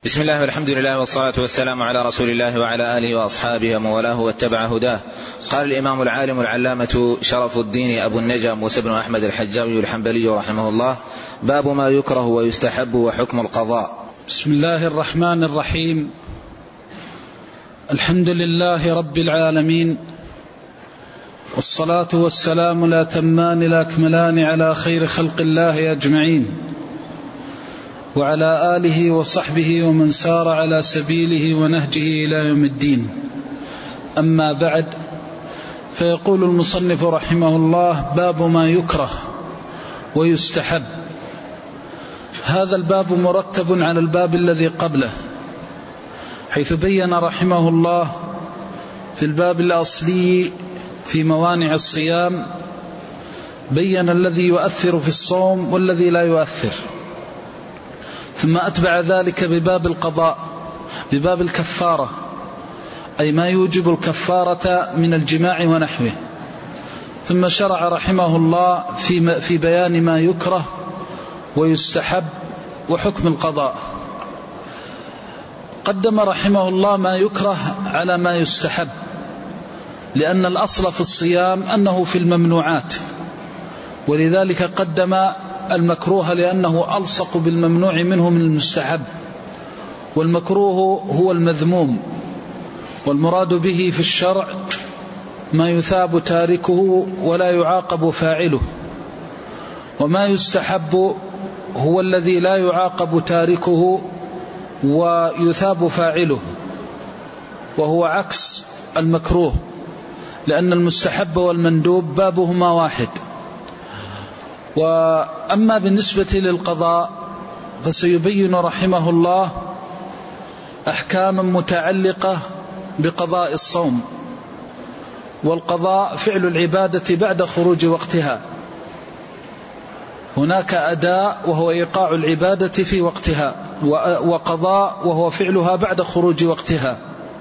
بسم الله والحمد لله والصلاة والسلام على رسول الله وعلى آله وأصحابه ومن والاه واتبع هداه. قال الإمام العالم العلامة شرف الدين أبو النجا موسى بن أحمد الحجاوي الحنبلي رحمه الله: باب ما يكره ويستحب وحكم القضاء. بسم الله الرحمن الرحيم. الحمد لله رب العالمين، والصلاة والسلام الأتمان الأكملان على خير خلق الله أجمعين، وعلى آله وصحبه ومن سار على سبيله ونهجه إلى يوم الدين. أما بعد، فيقول المصنف رحمه الله: باب ما يكره ويستحب. هذا الباب مرتب على الباب الذي قبله، حيث بين رحمه الله في الباب الأصلي في موانع الصيام بين الذي يؤثر في الصوم والذي لا يؤثر، ثم أتبع ذلك بباب القضاء، بباب الكفارة، أي ما يوجب الكفارة من الجماع ونحوه، ثم شرع رحمه الله في بيان ما يكره ويستحب وحكم القضاء. قدم رحمه الله ما يكره على ما يستحب، لأن الأصل في الصيام أنه في الممنوعات، ولذلك قدم المكروه لأنه ألصق بالممنوع منه من المستحب، والمكروه هو المذموم، والمراد به في الشرع ما يثاب تاركه ولا يعاقب فاعله، وما يستحب هو الذي لا يعاقب تاركه ويثاب فاعله، وهو عكس المكروه، لأن المستحب والمندوب بابهما واحد. وأما بالنسبة للقضاء فسيبين رحمه الله أحكاما متعلقة بقضاء الصوم، والقضاء فعل العبادة بعد خروج وقتها. هناك أداء وهو إيقاع العبادة في وقتها، وقضاء وهو فعلها بعد خروج وقتها.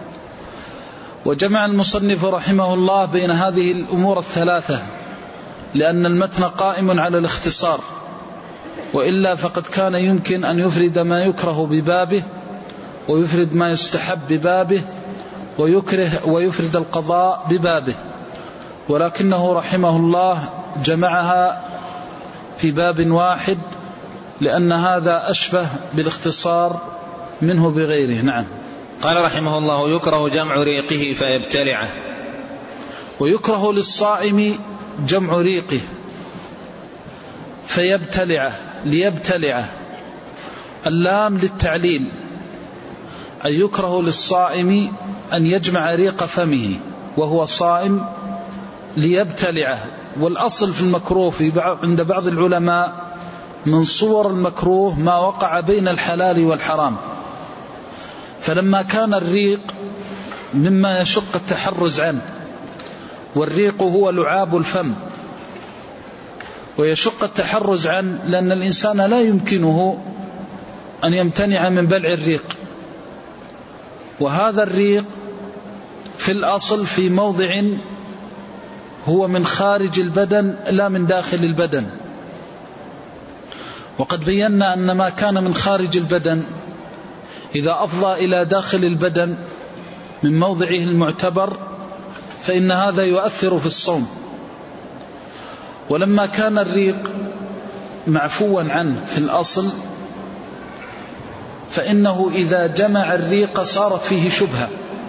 وجمع المصنف رحمه الله بين هذه الأمور الثلاثة، لأن المتن قائم على الاختصار، وإلا فقد كان يمكن أن يفرد ما يكره ببابه، ويفرد ما يستحب ببابه، ويفرد القضاء ببابه، ولكنه رحمه الله جمعها في باب واحد، لأن هذا أشبه بالاختصار منه بغيره. نعم. قال رحمه الله: يكره جمع ريقه فيبتلعه. ويكره للصائم جمع ريقه فيبتلعه، ليبتلعه، اللام للتعليل، أي يكره للصائم أن يجمع ريق فمه وهو صائم ليبتلعه. والأصل في المكروه عند بعض العلماء من صور المكروه ما وقع بين الحلال والحرام، فلما كان الريق مما يشق التحرز عنه، والريق هو لعاب الفم ويشق التحرز عنه، لأن الإنسان لا يمكنه أن يمتنع من بلع الريق، وهذا الريق في الأصل في موضع هو من خارج البدن لا من داخل البدن. وقد بينا أن ما كان من خارج البدن إذا أفضى إلى داخل البدن من موضعه المعتبر فإن هذا يؤثر في الصوم. ولما كان الريق معفوا عنه في الأصل، فإنه إذا جمع الريق صارت فيه شبهة،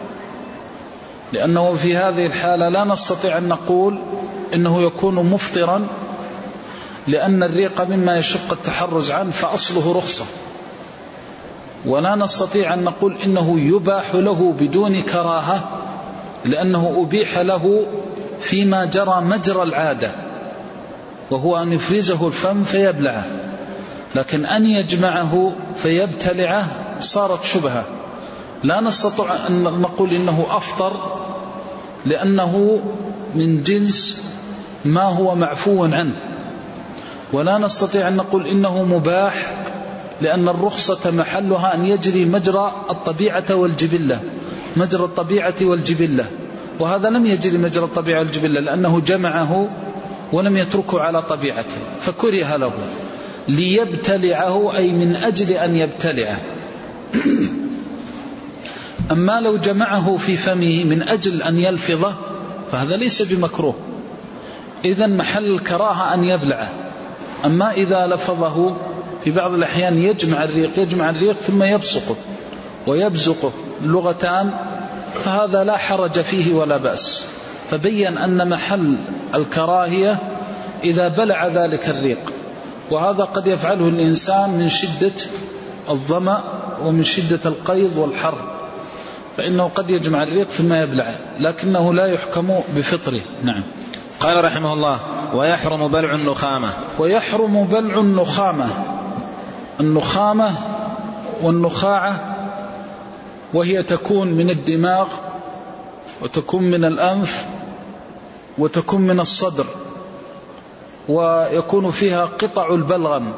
لأنه في هذه الحالة لا نستطيع أن نقول إنه يكون مفطرا، لأن الريق مما يشق التحرز عنه فأصله رخصة، ولا نستطيع أن نقول إنه يباح له بدون كراهة، لأنه أبيح له فيما جرى مجرى العادة، وهو أن يفرزه الفم فيبلعه، لكن أن يجمعه فيبتلعه صارت شبهة. لا نستطيع أن نقول إنه أفطر، لأنه من جنس ما هو معفو عنه، ولا نستطيع أن نقول إنه مباح، لأن الرخصة محلها أن يجري مجرى الطبيعة والجبلة، مجرى الطبيعة والجبلة، وهذا لم يجري مجرى الطبيعة والجبلة، لأنه جمعه ولم يتركه على طبيعته فكره له. ليبتلعه أي من أجل أن يبتلعه، أما لو جمعه في فمه من أجل أن يلفظه فهذا ليس بمكروه، إذن محل الكراهة أن يبلعه. أما إذا لفظه في بعض الأحيان يجمع الريق ثم يبصقه ويبزقه اللغتان، فهذا لا حرج فيه ولا بأس. فبين أن محل الكراهية إذا بلع ذلك الريق، وهذا قد يفعله الإنسان من شدة الظمأ ومن شدة القيظ والحر، فإنه قد يجمع الريق ثم يبلعه، لكنه لا يحكم بفطره. نعم. قال رحمه الله: ويحرم بلع النخامة. ويحرم بلع النخامة والنخاعة، وهي تكون من الدماغ وتكون من الأنف وتكون من الصدر، ويكون فيها قطع البلغم،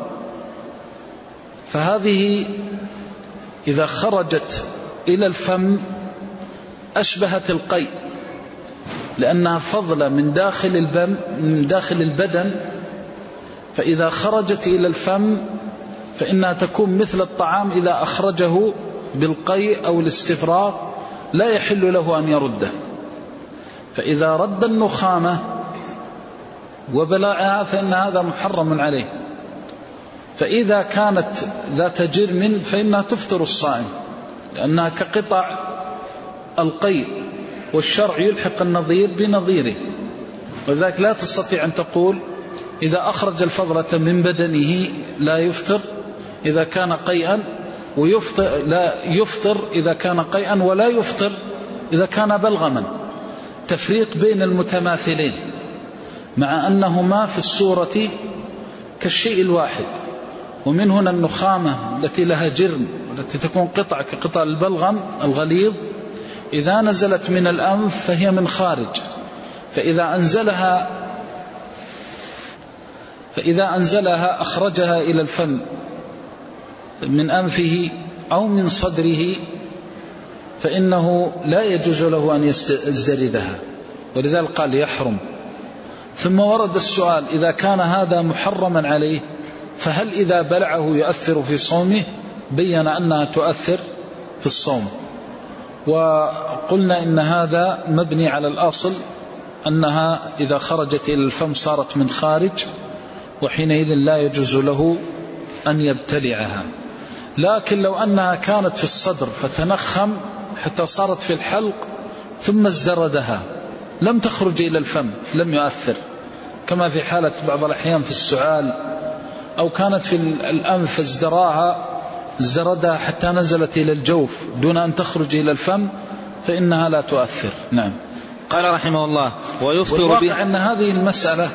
فهذه إذا خرجت إلى الفم أشبهت القيء، لأنها فضلة من داخل البدن، فإذا خرجت إلى الفم فإنها تكون مثل الطعام إذا أخرجه بالقيء أو الاستفراغ لا يحل له أن يرده. فإذا رد النخامة وبلعها فإن هذا محرم عليه. فإذا كانت ذات جرم فإنها تفطر الصائم، لأنها كقطع القيء، والشرع يلحق النظير بنظيره، وذلك لا تستطيع أن تقول إذا أخرج الفضلة من بدنه لا يفطر إذا كان قيئا، لا يفطر إذا كان قيئا، ولا يفطر إذا كان بلغما. تفريق بين المتماثلين مع أنهما في الصورة كالشيء الواحد. ومن هنا النخامة التي لها جرم والتي تكون قطع كقطع البلغم الغليظ إذا نزلت من الأنف فهي من خارج، فإذا أنزلها أخرجها إلى الفم من أنفه أو من صدره فإنه لا يجوز له أن يزدردها، ولذلك قال يحرم. ثم ورد السؤال: إذا كان هذا محرما عليه فهل إذا بلعه يؤثر في صومه؟ بين أنها تؤثر في الصوم، وقلنا إن هذا مبني على الأصل أنها إذا خرجت إلى الفم صارت من خارج، وحينئذ لا يجوز له أن يبتلعها. لكن لو أنها كانت في الصدر فتنخم حتى صارت في الحلق ثم ازدردها لم تخرج إلى الفم لم يؤثر، كما في حالة بعض الأحيان في السعال، أو كانت في الأنف ازدردها حتى نزلت إلى الجوف دون أن تخرج إلى الفم فإنها لا تؤثر. نعم. قال رحمه الله: والواقع أن هذه المسألة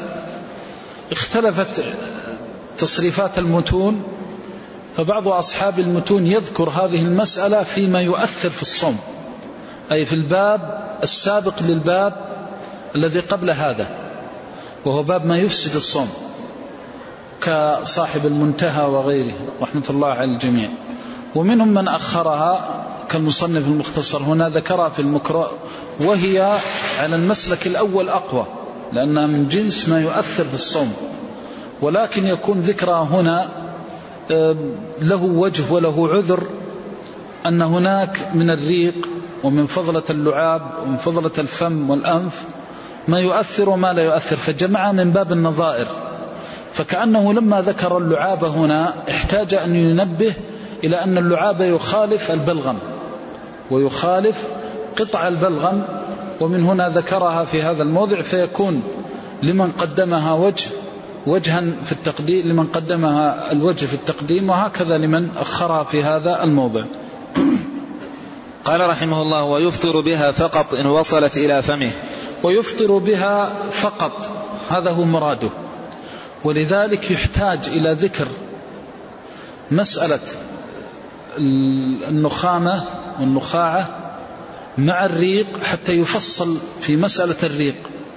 اختلفت تصريفات المتون، فبعض أصحاب المتون يذكر هذه المسألة فيما يؤثر في الصوم، أي في الباب السابق للباب الذي قبل هذا، وهو باب ما يفسد الصوم، كصاحب المنتهى وغيره رحمة الله على الجميع. ومنهم من أخرها كالمصنف المختصر هنا ذكرها في المكره، وهي على المسلك الأول أقوى لأنها من جنس ما يؤثر في الصوم، ولكن يكون ذكرها هنا له وجه وله عذر، أن هناك من الريق ومن فضلة اللعاب ومن فضلة الفم والأنف ما يؤثر وما لا يؤثر، فجمع من باب النظائر. فكأنه لما ذكر اللعاب هنا احتاج أن ينبه إلى أن اللعاب يخالف البلغم ويخالف قطع البلغم، ومن هنا ذكرها في هذا الموضع، فيكون لمن قدمها وجها في التقديم، لمن قدمها الوجه في التقديم، وهكذا لمن أخرها في هذا الموضع. قال رحمه الله: ويفطر بها فقط إن وصلت إلى فمه. ويفطر بها فقط، هذا هو مراده. ولذلك يحتاج إلى ذكر مسألة النخامة والنخاعة مع الريق حتى يفصل في مسألة الريق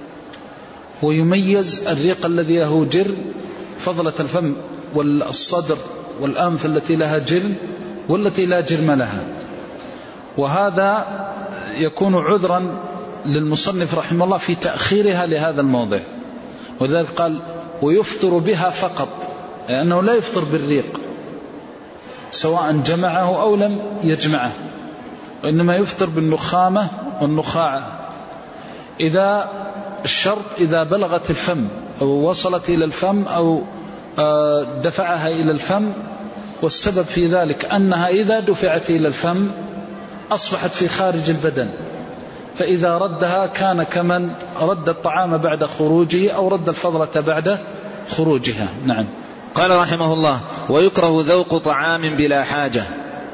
ويميز الريق الذي له جرم، فضلة الفم والصدر والأنف التي لها جرم والتي لا جرم لها. وهذا يكون عذرا للمصنف رحمه الله في تأخيرها لهذا الموضع، ولذلك قال ويفطر بها فقط، لأنه لا يفطر بالريق، سواء جمعه أو لم يجمعه، وإنما يفطر بالنخامة والنخاعة. إذا الشرط إذا بلغت الفم أو وصلت إلى الفم أو دفعها إلى الفم، والسبب في ذلك أنها إذا دفعت إلى الفم أصبحت في خارج البدن، فإذا ردها كان كمن رد الطعام بعد خروجه أو رد الفضلة بعد خروجها. نعم. قال رحمه الله: ويكره ذوق طعام بلا حاجة.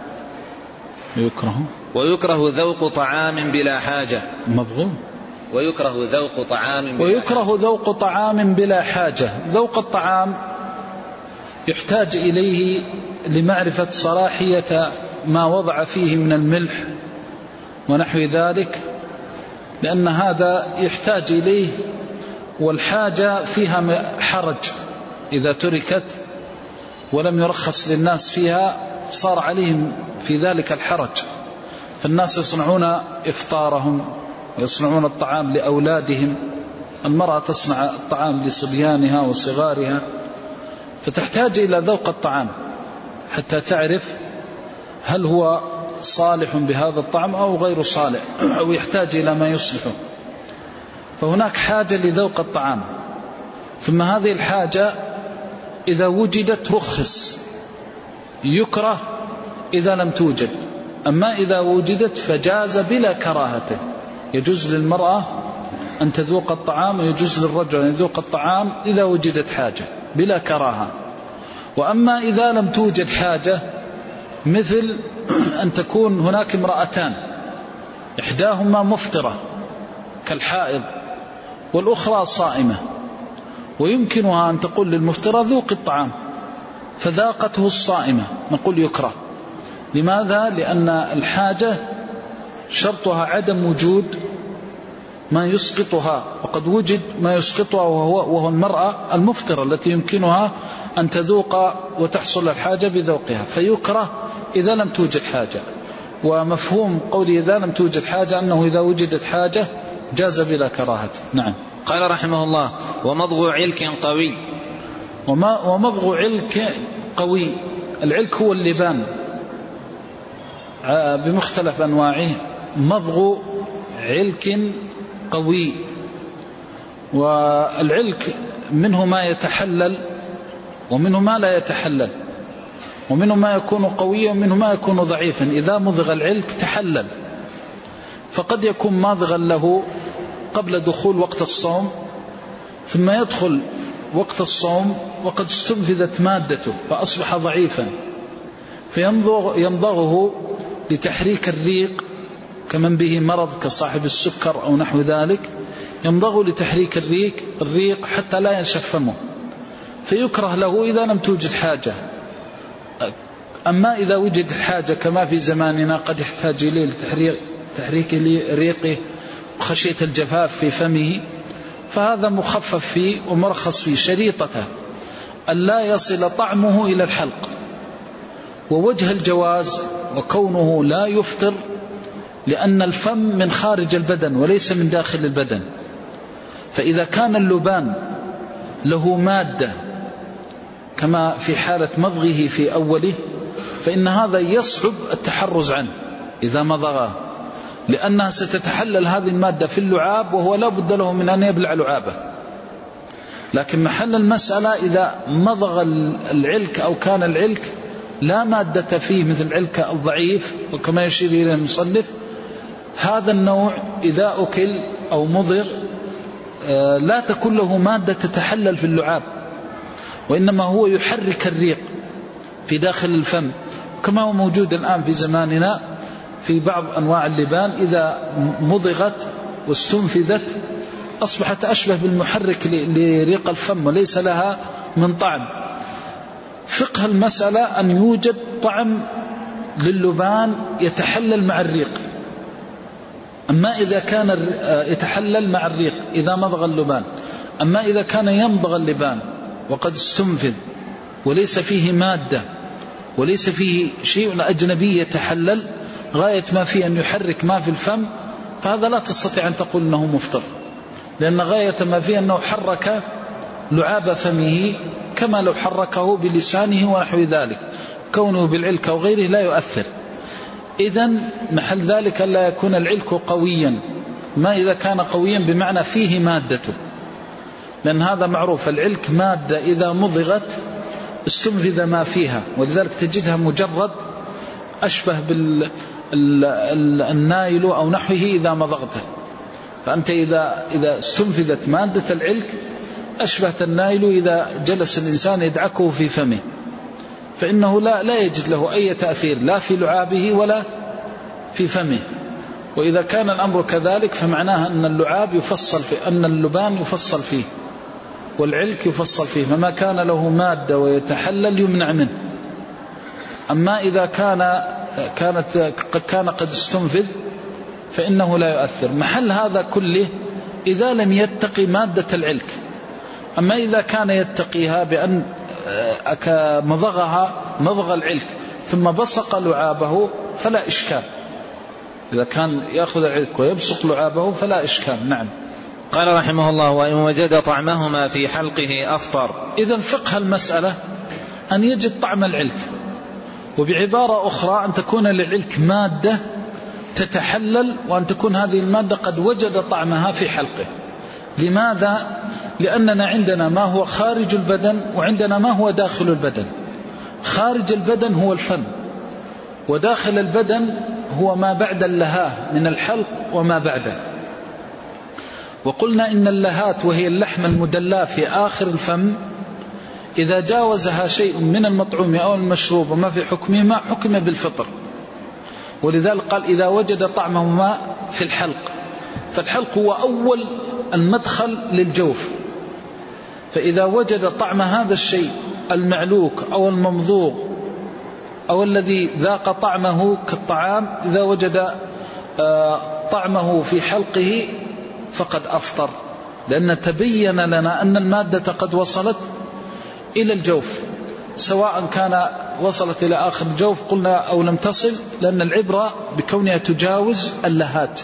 ويكره ذوق طعام بلا حاجة. مضغوم. ويكره ذوق طعام ويكره ذوق طعام بلا حاجة. ذوق الطعام يحتاج إليه لمعرفة صلاحية ما وضع فيه من الملح ونحو ذلك، لأن هذا يحتاج إليه، والحاجة فيها حرج إذا تركت ولم يرخص للناس فيها صار عليهم في ذلك الحرج. فالناس يصنعون إفطارهم ويصنعون الطعام لأولادهم، المرأة تصنع الطعام لصبيانها وصغارها، فتحتاج إلى ذوق الطعام حتى تعرف هل هو صالح بهذا الطعام أو غير صالح، أو يحتاج إلى ما يصلحه. فهناك حاجة لذوق الطعام، ثم هذه الحاجة إذا وجدت رخص، يكره إذا لم توجد، أما إذا وجدت فجاز بلا كراهة. يجوز للمرأة أن تذوق الطعام، ويجوز للرجل أن يذوق الطعام إذا وجدت حاجة بلا كراهة. وأما إذا لم توجد حاجة، مثل أن تكون هناك امرأتان إحداهما مفطرة كالحائض والأخرى صائمة، ويمكنها أن تقول للمفطرة ذوق الطعام، فذاقته الصائمة، نقول يكره. لماذا؟ لأن الحاجة شرطها عدم وجود ما يسقطها، وقد وجد ما يسقطها وهو المرأة المفطرة التي يمكنها أن تذوق وتحصل الحاجة بذوقها، فيكره إذا لم توجد حاجة. ومفهوم قولي إذا لم توجد حاجة أنه إذا وجدت حاجة جاز بلا كراهة. نعم. قال رحمه الله: ومضغ علك قوي. ومضغ علك قوي، العلك هو اللبان بمختلف أنواعه. مضغ علك قوي، والعلك منه ما يتحلل ومنه ما لا يتحلل، ومنه ما يكون قويا ومنه ما يكون ضعيفا. إذا مضغ العلك تحلل، فقد يكون ماضغا له قبل دخول وقت الصوم، ثم يدخل وقت الصوم وقد استنفذت مادته فأصبح ضعيفا، فيمضغه لتحريك الريق، كمن به مرض كصاحب السكر أو نحو ذلك، يمضغه لتحريك الريق حتى لا ينشف فمه، فيكره له إذا لم توجد حاجة. أما إذا وجد حاجة كما في زماننا قد يحتاج إليه لتحريك ريقه وخشية الجفاف في فمه، فهذا مخفف فيه ومرخص فيه. شريطته ألا يصل طعمه إلى الحلق. ووجه الجواز وكونه لا يفطر لأن الفم من خارج البدن وليس من داخل البدن، فإذا كان اللبان له مادة كما في حالة مضغه في أوله، فإن هذا يصعب التحرز عنه إذا مضغه، لأنها ستتحلل هذه المادة في اللعاب، وهو لا بد له من أن يبلع لعابه. لكن محل المسألة إذا مضغ العلك أو كان العلك لا مادة فيه مثل العلك الضعيف، وكما يشير إليه المصنف هذا النوع إذا أكل أو مضغ لا تكون له مادة تتحلل في اللعاب، وإنما هو يحرك الريق في داخل الفم، كما هو موجود الآن في زماننا في بعض أنواع اللبان إذا مضغت واستنفذت أصبحت أشبه بالمحرك لريق الفم وليس لها من طعم. فقه المسألة أن يوجد طعم للبان يتحلل مع الريق. أما إذا كان يتحلل مع الريق إذا مضغ اللبان، أما إذا كان يمضغ اللبان وقد استنفذ وليس فيه مادة وليس فيه شيء أجنبي يتحلل غاية ما فيه أن يحرك ما في الفم، فهذا لا تستطيع أن تقول أنه مفطر، لأن غاية ما فيه أنه حرك لعاب فمه كما لو حركه بلسانه ونحو ذلك. كونه بالعلك أو غيره لا يؤثر. إذن محل ذلك لا يكون العلك قويا، ما إذا كان قويا بمعنى فيه مادته، لأن هذا معروف، العلك مادة إذا مضغت استنفذ ما فيها، ولذلك تجدها مجرد أشبه بالنايل أو نحوه إذا مضغته. فأنت إذا استنفذت مادة العلك أشبهت النايل إذا جلس الإنسان يدعكه في فمه، فإنه لا يجد له أي تأثير لا في لعابه ولا في فمه. وإذا كان الأمر كذلك فمعناها أن اللعاب يفصل فيه، أن اللبان يفصل فيه والعلك يفصل فيه، فما كان له مادة ويتحلل يمنع منه. أما إذا كان قد استنفذ فإنه لا يؤثر. محل هذا كله إذا لم يتقي مادة العلك. أما إذا كان يتقيها بأن مضغها مضغ العلك ثم بصق لعابه فلا إشكال، إذا كان يأخذ العلك ويبصق لعابه فلا إشكال. نعم. قال رحمه الله: وإن وجد طعمهما في حلقه أفطر. إذن فقه المسألة أن يجد طعم العلك، وبعبارة أخرى أن تكون للعلك مادة تتحلل، وأن تكون هذه المادة قد وجد طعمها في حلقه. لماذا؟ لأننا عندنا ما هو خارج البدن وعندنا ما هو داخل البدن. خارج البدن هو الفم، وداخل البدن هو ما بعد اللهاه من الحلق وما بعده. وقلنا إن اللهات وهي اللحم المدلى في آخر الفم إذا جاوزها شيء من المطعوم أو المشروب وما في حكمه ما حكم بالفطر. ولذلك قال إذا وجد طعمهما في الحلق، فالحلق هو أول المدخل للجوف، فإذا وجد طعم هذا الشيء المعلوك أو الممضوغ أو الذي ذاق طعمه كالطعام، إذا وجد طعمه في حلقه فقد أفطر، لأن تبين لنا أن المادة قد وصلت إلى الجوف، سواء كان وصلت إلى آخر الجوف قلنا أو لم تصل، لأن العبرة بكونها تجاوز اللهات.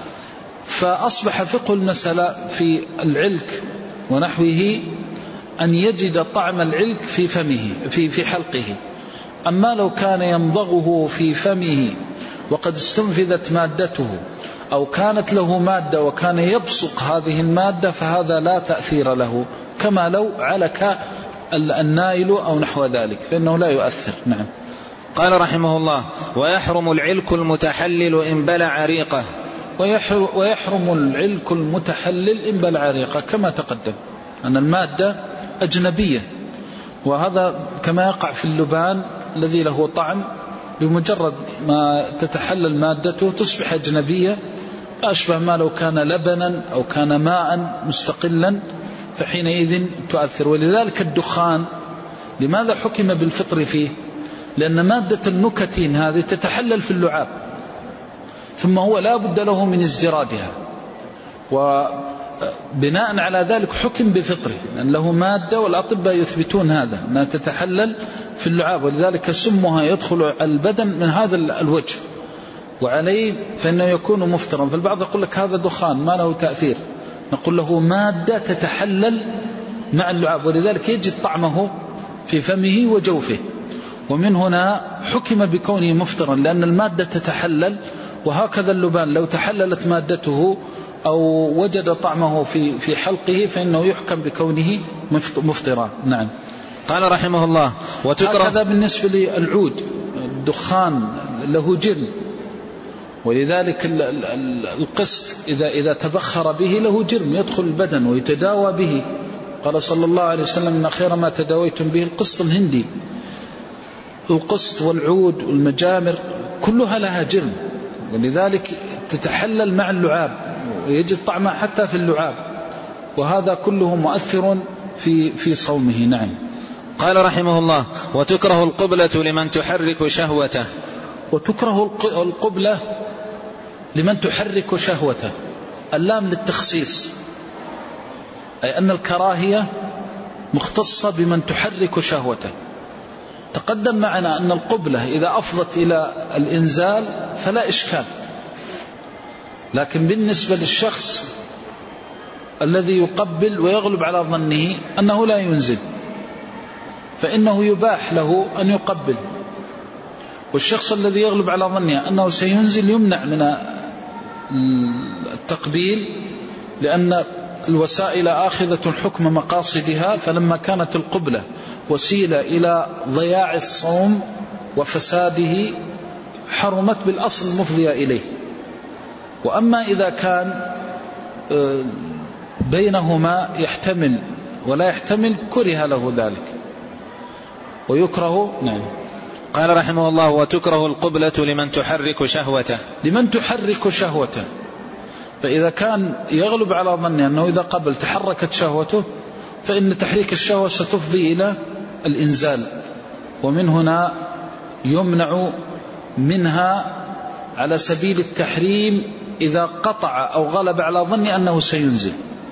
فأصبح فقه المسألة في العلك ونحوه أن يجد طعم العلك في فمه في حلقه. أما لو كان يمضغه في فمه وقد استنفذت مادته، أو كانت له مادة وكان يبصق هذه المادة، فهذا لا تأثير له، كما لو علك النائل أو نحو ذلك، فإنه لا يؤثر. نعم. قال رحمه الله: ويحرم العلك المتحلل إن بلع ريقه. ويحرم العلك المتحلل إن بلع ريقه، كما تقدم أن المادة أجنبية، وهذا كما يقع في اللبان الذي له طعم، بمجرد ما تتحلل مادته تصبح أجنبية، أشبه ما لو كان لبنا أو كان ماء مستقلا، فحينئذ تؤثر. ولذلك الدخان لماذا حكم بالفطر فيه؟ لأن مادة النكتين هذه تتحلل في اللعاب، ثم هو لا بد له من ازدراجها، وبناء على ذلك حكم بفطره، لأن له مادة والأطباء يثبتون هذا أنها تتحلل في اللعاب، ولذلك سمها يدخل البدن من هذا الوجه، وعليه فإنه يكون مفطرا. فالبعض يقول لك هذا دخان ما له تأثير، نقول له مادة تتحلل مع اللعاب، ولذلك يجد طعمه في فمه وجوفه، ومن هنا حكم بكونه مفطرا، لأن المادة تتحلل. وهكذا اللبان لو تحللت مادته أو وجد طعمه في حلقه فإنه يحكم بكونه مفطرا. نعم. قال رحمه الله: هكذا بالنسبة للعود، الدخان له جرم، ولذلك القسط إذا تبخر به له جرم يدخل البدن ويتداوى به. قال صلى الله عليه وسلم: إن خير ما تداويتم به القسط الهندي. القسط والعود والمجامر كلها لها جرم، ولذلك تتحلل مع اللعاب ويجد طعمها حتى في اللعاب، وهذا كله مؤثر في صومه. نعم. قال رحمه الله: وتكره القبلة لمن تحرك شهوته. وتكره القبلة لمن تحرك شهوته، اللام للتخصيص، أي أن الكراهية مختصة بمن تحرك شهوته. تقدم معنا أن القبلة إذا أفضت إلى الإنزال فلا إشكال، لكن بالنسبة للشخص الذي يقبل ويغلب على ظنه أنه لا ينزل، فإنه يباح له أن يقبل والشخص الذي يغلب على ظنه أنه سينزل يمنع من التقبيل، لأن الوسائل آخذة الحكم مقاصدها، فلما كانت القبلة وسيلة إلى ضياع الصوم وفساده حرمت بالأصل المفضية إليه. وأما إذا كان بينهما يحتمل ولا يحتمل كره له ذلك ويكره. نعم. قال رحمه الله: وتكره القبلة لمن تحرك شهوته. لمن تحرك شهوته، فإذا كان يغلب على ظنه أنه إذا قبل تحركت شهوته فإن تحريك الشهوة ستفضي إلى الإنزال، ومن هنا يمنع منها على سبيل التحريم إذا قطع أو غلب على ظنه أنه سينزل،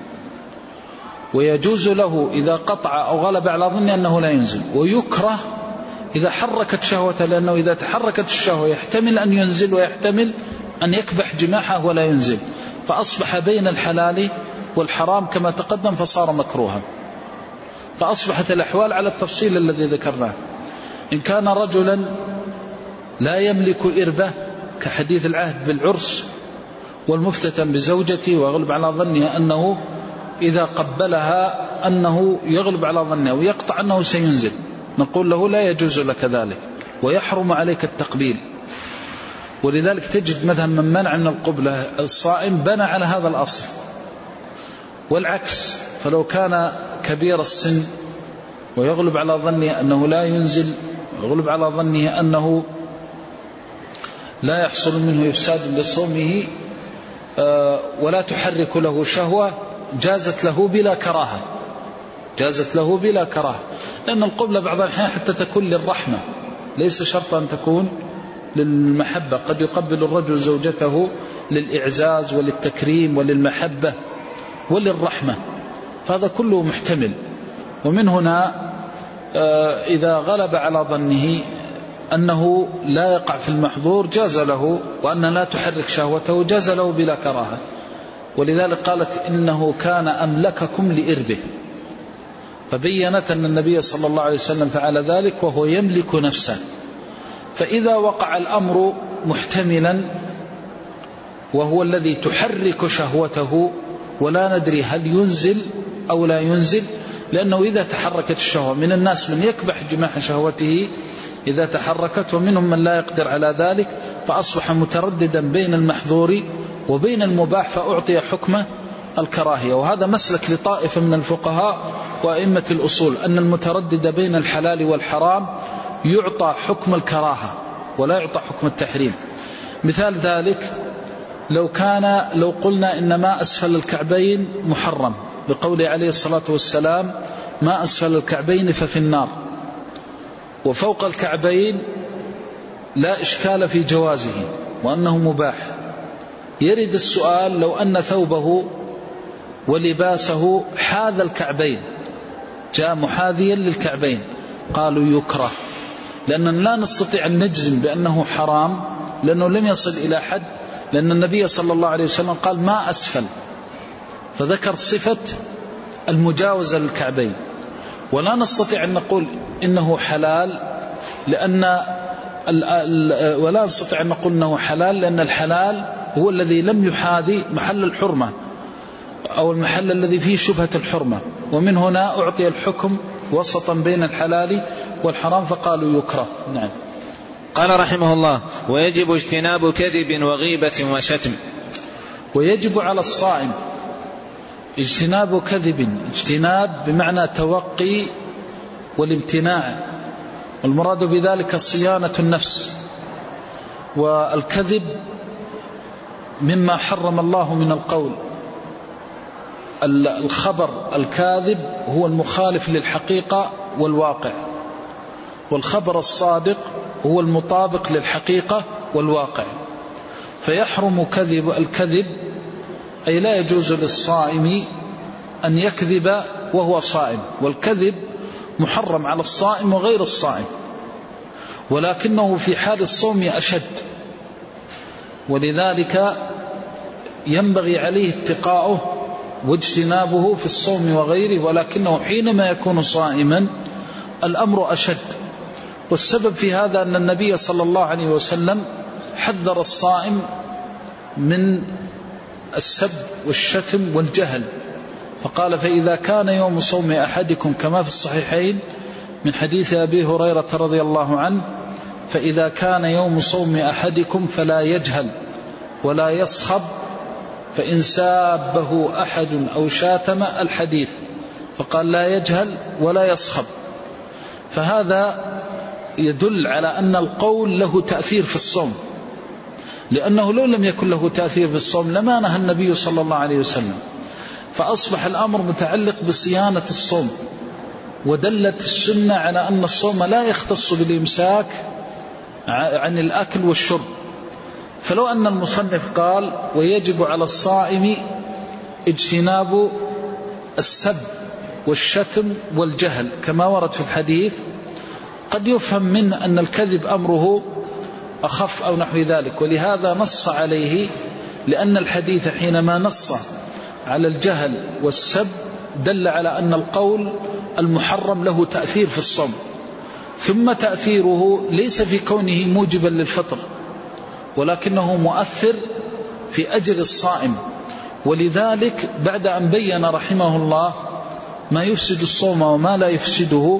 ويجوز له إذا قطع أو غلب على ظنه أنه لا ينزل. ويكره إذا حركت شهوته، لأنه إذا تحركت الشهوة يحتمل أن ينزل ويحتمل أن يكبح جماحه ولا ينزل، فأصبح بين الحلال والحرام كما تقدم، فصار مكروها. فأصبحت الأحوال على التفصيل الذي ذكرناه. إن كان رجلا لا يملك إربة كحديث العهد بالعرس والمفتتن بزوجته ويغلب على ظنها أنه إذا قبلها أنه يغلب على ظنه ويقطع أنه سينزل، نقول له لا يجوز لك ذلك ويحرم عليك التقبيل. ولذلك تجد مثلا من منع من القبلة الصائم بنى على هذا الأصل، والعكس. فلو كان كبير السن ويغلب على ظنه أنه لا ينزل، ويغلب على ظنه أنه لا يحصل منه إفساد لصومه ولا تحرك له شهوة، جازت له بلا كراهة، جازت له بلا كراهة. لأن القبلة بعض الأحيان حتى تكون للرحمة، ليس شرطا أن تكون للمحبة. قد يقبل الرجل زوجته للإعزاز وللتكريم وللمحبة وللرحمة، فهذا كله محتمل. ومن هنا إذا غلب على ظنه أنه لا يقع في المحظور جاز له، وأن لا تحرك شهوته جاز له بلا كراهة. ولذلك قالت إنه كان أملككم لإربه، فبينت أن النبي صلى الله عليه وسلم فعل ذلك وهو يملك نفسه. فإذا وقع الأمر محتملا وهو الذي تحرك شهوته ولا ندري هل ينزل أو لا ينزل، لأنه إذا تحركت الشهوة من الناس من يكبح جماح شهوته إذا تحركت، ومنهم من لا يقدر على ذلك، فأصبح مترددا بين المحظور وبين المباح فأعطي حكم الكراهية. وهذا مسلك لطائفة من الفقهاء وأئمة الأصول، أن المتردد بين الحلال والحرام يعطى حكم الكراهة ولا يعطى حكم التحريم. مثال ذلك لو قلنا إن ما أسفل الكعبين محرم، بقوله عليه الصلاة والسلام: ما أسفل الكعبين ففي النار، وفوق الكعبين لا إشكال في جوازه وأنه مباح. يرد السؤال: لو أن ثوبه ولباسه حاذ الكعبين، جاء محاذيا للكعبين، قالوا يكره، لأننا لا نستطيع أن نجزم بأنه حرام لأنه لم يصل إلى حد، لأن النبي صلى الله عليه وسلم قال ما أسفل، فذكر صفة المجاوزة للكعبين. ولا نستطيع أن نقول إنه حلال ولا نستطيع أن نقول إنه حلال، لأن الحلال هو الذي لم يحاذي محل الحرمة أو المحل الذي فيه شبهة الحرمة. ومن هنا أعطي الحكم وسطا بين الحلال والحرام، فقالوا يكره. نعم. قال رحمه الله: ويجب اجتناب كذب وغيبة وشتم. ويجب على الصائم اجتناب كذب، اجتناب بمعنى توقي والامتناع، والمراد بذلك صيانة النفس. والكذب مما حرم الله من القول. الخبر الكاذب هو المخالف للحقيقة والواقع، والخبر الصادق هو المطابق للحقيقة والواقع. فيحرم الكذب، أي لا يجوز للصائم أن يكذب وهو صائم، والكذب محرم على الصائم وغير الصائم، ولكنه في حال الصوم أشد، ولذلك ينبغي عليه اتقاؤه واجتنابه في الصوم وغيره، ولكنه حينما يكون صائما الأمر أشد. والسبب في هذا أن النبي صلى الله عليه وسلم حذر الصائم من السب والشتم والجهل، فقال: فإذا كان يوم صوم أحدكم كما في الصحيحين من حديث أبي هريرة رضي الله عنه: فإذا كان يوم صوم أحدكم فلا يجهل ولا يصخب، فإن سابه أحد أو شاتم الحديث، فقال: لا يجهل ولا يصخب. فهذا يدل على أن القول له تأثير في الصوم، لأنه لو لم يكن له تأثير في الصوم لما نهى النبي صلى الله عليه وسلم. فأصبح الأمر متعلق بصيانة الصوم، ودلت السنة على أن الصوم لا يختص بالإمساك عن الأكل والشرب. فلو أن المصنف قال: ويجب على الصائم اجتناب السب والشتم والجهل كما ورد في الحديث، قد يفهم منه أن الكذب أمره أخف أو نحو ذلك، ولهذا نص عليه، لأن الحديث حينما نص على الجهل والسب دل على أن القول المحرم له تأثير في الصوم، ثم تأثيره ليس في كونه موجبا للفطر، ولكنه مؤثر في أجر الصائم. ولذلك بعد أن بين رحمه الله ما يفسد الصوم وما لا يفسده،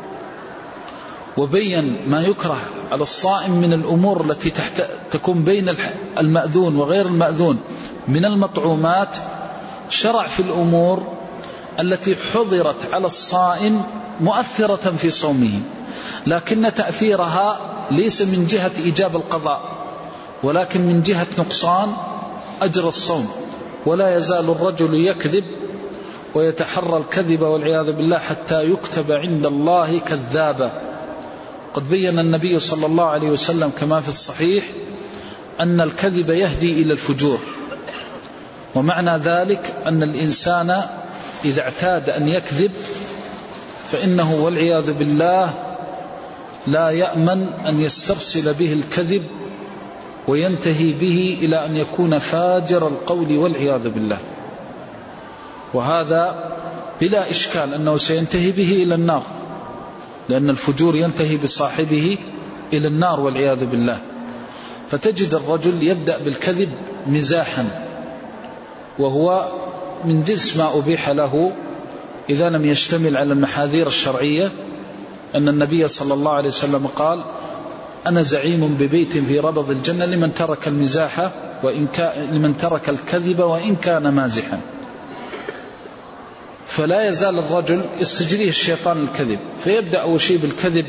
وبين ما يكره على الصائم من الأمور التي تكون بين المأذون وغير المأذون من المطعومات، شرع في الأمور التي حضرت على الصائم مؤثرة في صومه، لكن تأثيرها ليس من جهة إيجاب القضاء، ولكن من جهة نقصان أجر الصوم. ولا يزال الرجل يكذب ويتحرى الكذب والعياذ بالله حتى يكتب عند الله كذابا. قد بين النبي صلى الله عليه وسلم كما في الصحيح أن الكذب يهدي إلى الفجور، ومعنى ذلك أن الإنسان إذا اعتاد أن يكذب فإنه والعياذ بالله لا يأمن أن يسترسل به الكذب وينتهي به إلى أن يكون فاجر القول والعياذ بالله. وهذا بلا إشكال أنه سينتهي به إلى النار، لأن الفجور ينتهي بصاحبه إلى النار والعياذ بالله. فتجد الرجل يبدأ بالكذب مزاحا، وهو من جنس ما أبيح له إذا لم يشتمل على المحاذير الشرعية، أن النبي صلى الله عليه وسلم قال: أنا زعيم ببيت في ربض الجنة لمن ترك المزاح لمن ترك الكذب وإن كان مازحا. فلا يزال الرجل يستجريه الشيطان الكذب، فيبدأ أول شيء بالكذب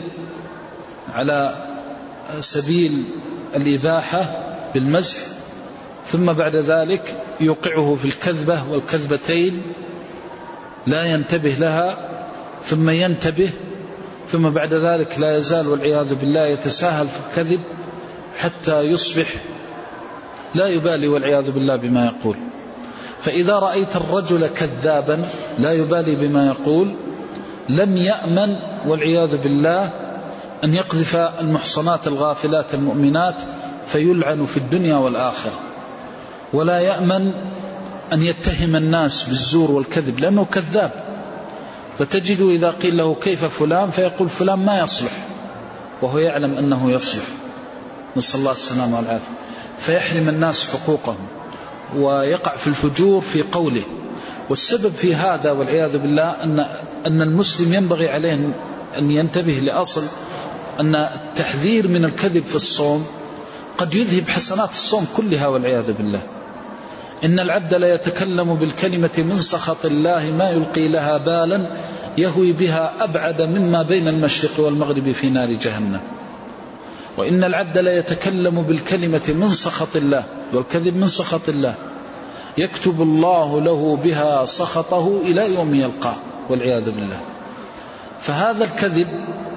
على سبيل الإباحة بالمزح، ثم بعد ذلك يوقعه في الكذبة والكذبتين لا ينتبه لها، ثم ينتبه، ثم بعد ذلك لا يزال والعياذ بالله يتساهل في الكذب حتى يصبح لا يبالي والعياذ بالله بما يقول. فإذا رأيت الرجل كذابا لا يبالي بما يقول لم يأمن والعياذ بالله أن يقذف المحصنات الغافلات المؤمنات فيلعن في الدنيا والآخرة، ولا يأمن أن يتهم الناس بالزور والكذب لأنه كذاب. فتجد إذا قيل له كيف فلان فيقول فلان ما يصلح، وهو يعلم أنه يصلح، نسأل الله السلامة والعافية. فيحرم الناس حقوقهم ويقع في الفجور في قوله. والسبب في هذا والعياذ بالله أن المسلم ينبغي عليه أن ينتبه لأصل أن التحذير من الكذب في الصوم قد يذهب حسنات الصوم كلها والعياذ بالله. إن العبد لا يتكلم بالكلمة من سخط الله ما يلقي لها بالا يهوي بها أبعد مما بين المشرق والمغرب في نار جهنم. وإن العبد لا يتكلم بالكلمة من سخط الله، والكذب من سخط الله، يكتب الله له بها سخطه إلى يوم يلقاه والعياذ بالله. فهذا الكذب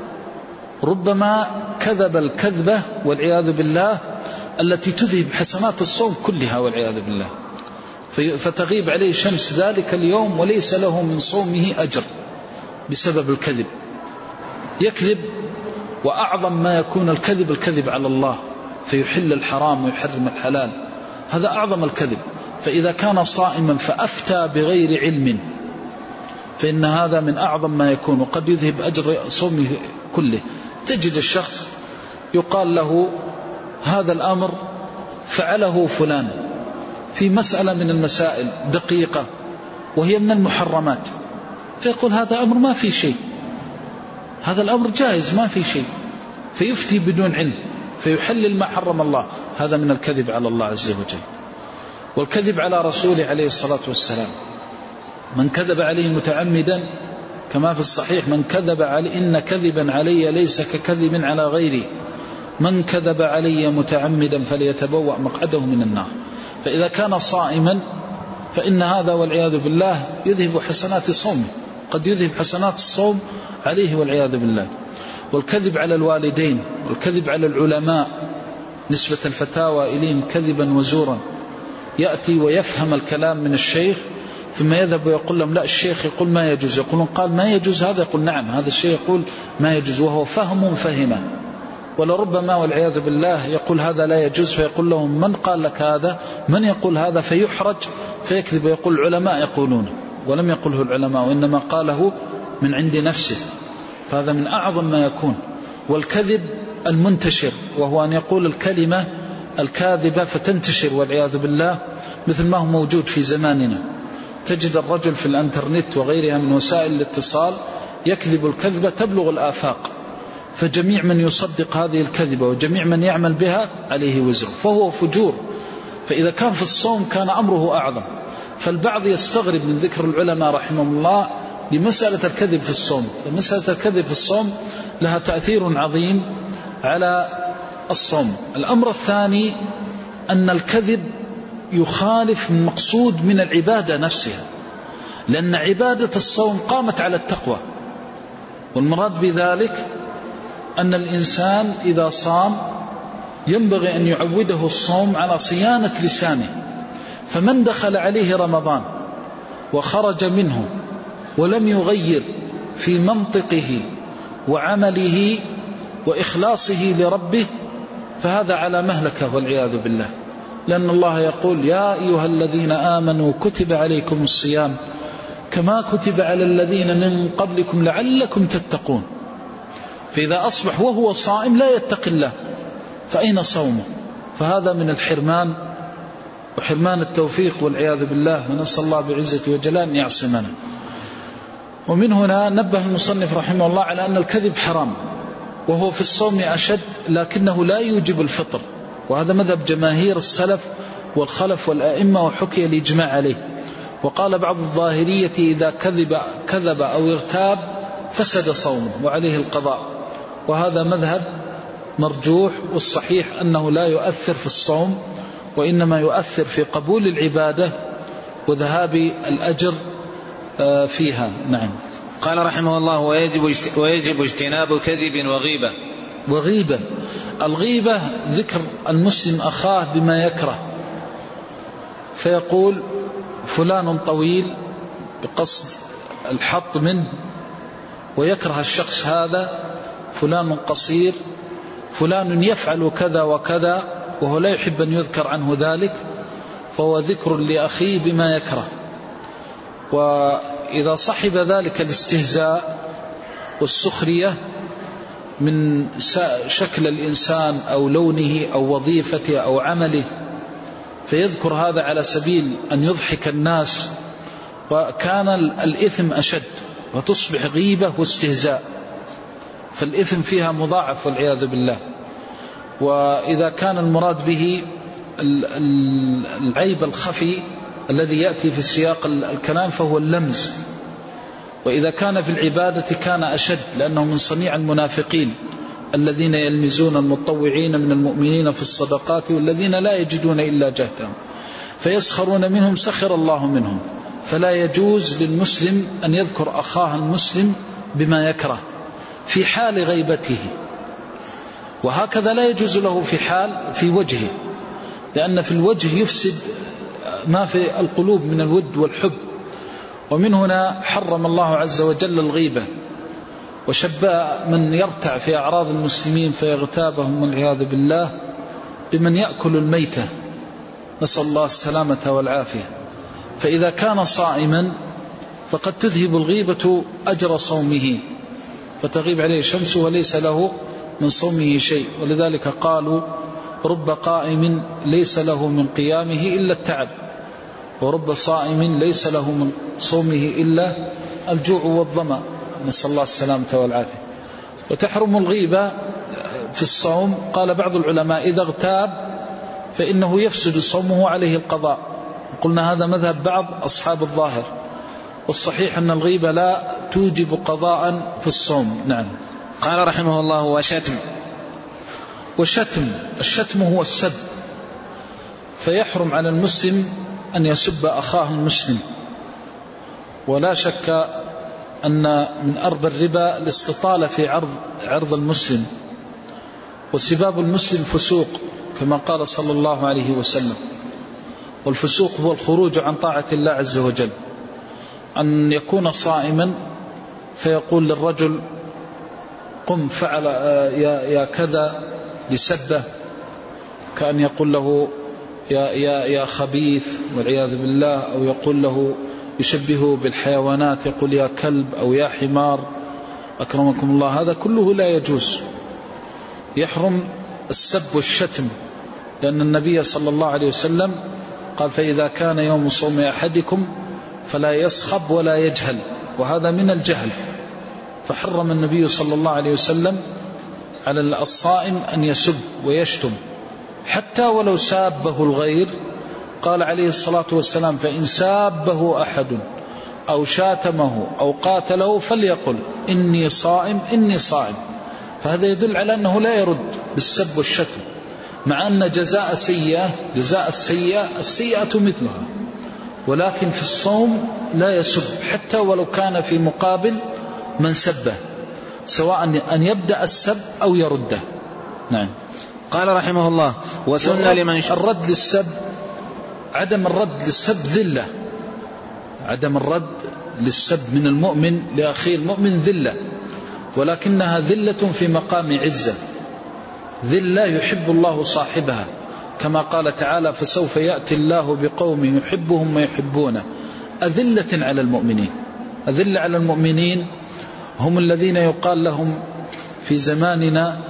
ربما كذب الكذبة والعياذ بالله التي تذهب حسنات الصوم كلها والعياذ بالله، فتغيب عليه شمس ذلك اليوم وليس له من صومه أجر بسبب الكذب. يكذب، وأعظم ما يكون الكذب على الله فيحل الحرام ويحرم الحلال، هذا أعظم الكذب. فإذا كان صائما فأفتى بغير علم فإن هذا من أعظم ما يكون، وقد يذهب أجر صومه كله. تجد الشخص يقال له هذا الأمر فعله فلان في مسألة من المسائل دقيقة وهي من المحرمات، فيقول هذا أمر ما في شيء، هذا الأمر جائز ما في شيء، فيفتي بدون علم فيحلل ما حرم الله. هذا من الكذب على الله عز وجل، والكذب على رسوله عليه الصلاة والسلام. من كذب عليه متعمدا كما في الصحيح: من كذب علي إن كذبا علي ليس ككذب على غيري، من كذب علي متعمدا فليتبوأ مقعده من النار. فإذا كان صائما فإن هذا والعياذ بالله يذهب حسنات صومه، قد يذهب حسنات الصوم عليه والعياذ بالله. والكذب على الوالدين والكذب على العلماء، نسبة الفتاوى إليهم كذبا وزورا، يأتي ويفهم الكلام من الشيخ ثم يذهب ويقول لهم لا الشيخ يقول ما يجوز، يقولون قال ما يجوز هذا، يقول نعم هذا الشيء يقول ما يجوز، وهو فهم فهمه. ولربما والعياذ بالله يقول هذا لا يجوز، فيقول لهم من قال لك هذا، من يقول هذا، فيحرج فيكذب ويقول العلماء يقولون، ولم يقله العلماء وإنما قاله من عند نفسه، فهذا من أعظم ما يكون. والكذب المنتشر، وهو أن يقول الكلمة الكاذبة فتنتشر والعياذ بالله، مثل ما هو موجود في زماننا. تجد الرجل في الانترنت وغيرها من وسائل الاتصال يكذب الكذبة تبلغ الآفاق، فجميع من يصدق هذه الكذبة وجميع من يعمل بها عليه وزر، فهو فجور. فإذا كان في الصوم كان أمره أعظم. فالبعض يستغرب من ذكر العلماء رحمهم الله لمسألة الكذب في الصوم، ومسألة الكذب في الصوم لها تأثير عظيم على الصوم. الأمر الثاني أن الكذب يخالف المقصود من العبادة نفسها، لأن عبادة الصوم قامت على التقوى، والمراد بذلك أن الإنسان إذا صام ينبغي أن يعوده الصوم على صيانة لسانه. فمن دخل عليه رمضان وخرج منه ولم يغير في منطقه وعمله وإخلاصه لربه فهذا على مهلكه والعياذ بالله، لأن الله يقول يا أيها الذين آمنوا كتب عليكم الصيام كما كتب على الذين من قبلكم لعلكم تتقون. فإذا أصبح وهو صائم لا يتقي الله فأين صومه؟ فهذا من الحرمان وحرمان التوفيق والعياذ بالله، ونسأل الله بعزة وجلاله أن يعصمنا. ومن هنا نبه المصنف رحمه الله على أن الكذب حرام، وهو في الصوم أشد، لكنه لا يوجب الفطر، وهذا مذهب جماهير السلف والخلف والأئمة، وحكي الإجماع عليه. وقال بعض الظاهرية إذا كذب أو ارتاب فسد صومه وعليه القضاء، وهذا مذهب مرجوح، والصحيح أنه لا يؤثر في الصوم، وإنما يؤثر في قبول العبادة وذهاب الأجر فيها. نعم. قال رحمه الله ويجب اجتناب كذب وغيبة. الغيبة ذكر المسلم أخاه بما يكره، فيقول فلان طويل بقصد الحط منه، ويكره الشخص هذا فلان قصير، فلان يفعل كذا وكذا، وهو لا يحب أن يذكر عنه ذلك، فهو ذكر لأخيه بما يكره. وإذا صحب ذلك الاستهزاء والسخرية من شكل الإنسان أو لونه أو وظيفته أو عمله، فيذكر هذا على سبيل أن يضحك الناس، وكان الإثم أشد، وتصبح غيبة واستهزاء، فالإثم فيها مضاعف والعياذ بالله. وإذا كان المراد به العيب الخفي الذي يأتي في سياق الكلام فهو اللمز. وإذا كان في العبادة كان أشد، لأنه من صنيع المنافقين الذين يلمزون المتطوعين من المؤمنين في الصدقات والذين لا يجدون إلا جهدهم فيسخرون منهم سخر الله منهم. فلا يجوز للمسلم أن يذكر أخاه المسلم بما يكره في حال غيبته، وهكذا لا يجوز له في وجهه، لأن في الوجه يفسد ما في القلوب من الود والحب. ومن هنا حرم الله عز وجل الغيبة، وشبه من يرتع في أعراض المسلمين فيغتابهم والعياذ بالله بمن يأكل الميتة، نسأل الله السلامة والعافية. فإذا كان صائما فقد تذهب الغيبة أجر صومه، فتغيب عليه شمسه وليس له من صومه شيء، ولذلك قالوا رب قائم ليس له من قيامه إلا التعب، ورب صائم ليس له من صومه إلا الجوع والظمأ، نسأل الله السلامة والعافية. وتحرم الغيبة في الصوم، قال بعض العلماء إذا اغتاب فإنه يفسد صومه عليه القضاء، قلنا هذا مذهب بعض أصحاب الظاهر، والصحيح أن الغيبة لا توجب قضاء في الصوم. نعم. قال رحمه الله وشتم، الشتم هو السب، فيحرم على المسلم أن يسب أخاه المسلم، ولا شك أن من أربى الربا الاستطالة في عرض المسلم، وسباب المسلم فسوق كما قال صلى الله عليه وسلم، والفسوق هو الخروج عن طاعة الله عز وجل. أن يكون صائما فيقول للرجل قم فعل يا كذا لسبه، كأن يقول له يا خبيث والعياذ بالله، أو يقول له يشبهه بالحيوانات، يقول يا كلب أو يا حمار أكرمكم الله. هذا كله لا يجوز، يحرم السب والشتم، لأن النبي صلى الله عليه وسلم قال فإذا كان يوم صوم أحدكم فلا يصخب ولا يجهل، وهذا من الجهل، فحرم النبي صلى الله عليه وسلم على الصائم أن يسب ويشتم حتى ولو سابه الغير. قال عليه الصلاة والسلام فإن سابه أحد أو شاتمه أو قاتله فليقل إني صائم إني صائم. فهذا يدل على أنه لا يرد بالسب والشتم، مع أن جزاء السيئة مثلها، ولكن في الصوم لا يسب حتى ولو كان في مقابل من سبه، سواء أن يبدأ السب أو يرده. نعم. قال رحمه الله وسنة لمن الرد للسب، عدم الرد للسب ذلة، عدم الرد للسب من المؤمن لأخيه المؤمن ذلة، ولكنها ذلة في مقام عزة، ذلة يحب الله صاحبها، كما قال تعالى فسوف يأتي الله بقوم يحبهم ويحبونه أذلة على المؤمنين. أذلة على المؤمنين هم الذين يقال لهم في زماننا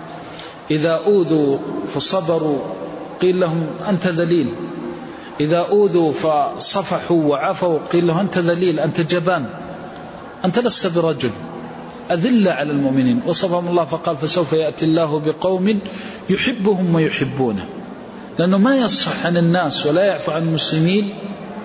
إذا أوذوا فصبروا قيل لهم أنت ذليل، إذا أوذوا فصفحوا وعفوا قيل لهم أنت ذليل، أنت جبان، أنت لست برجل. أذلة على المؤمنين، وصفهم الله فقال فسوف يأتي الله بقوم يحبهم ويحبونه، لأنه ما يصفح عن الناس ولا يعفو عن المسلمين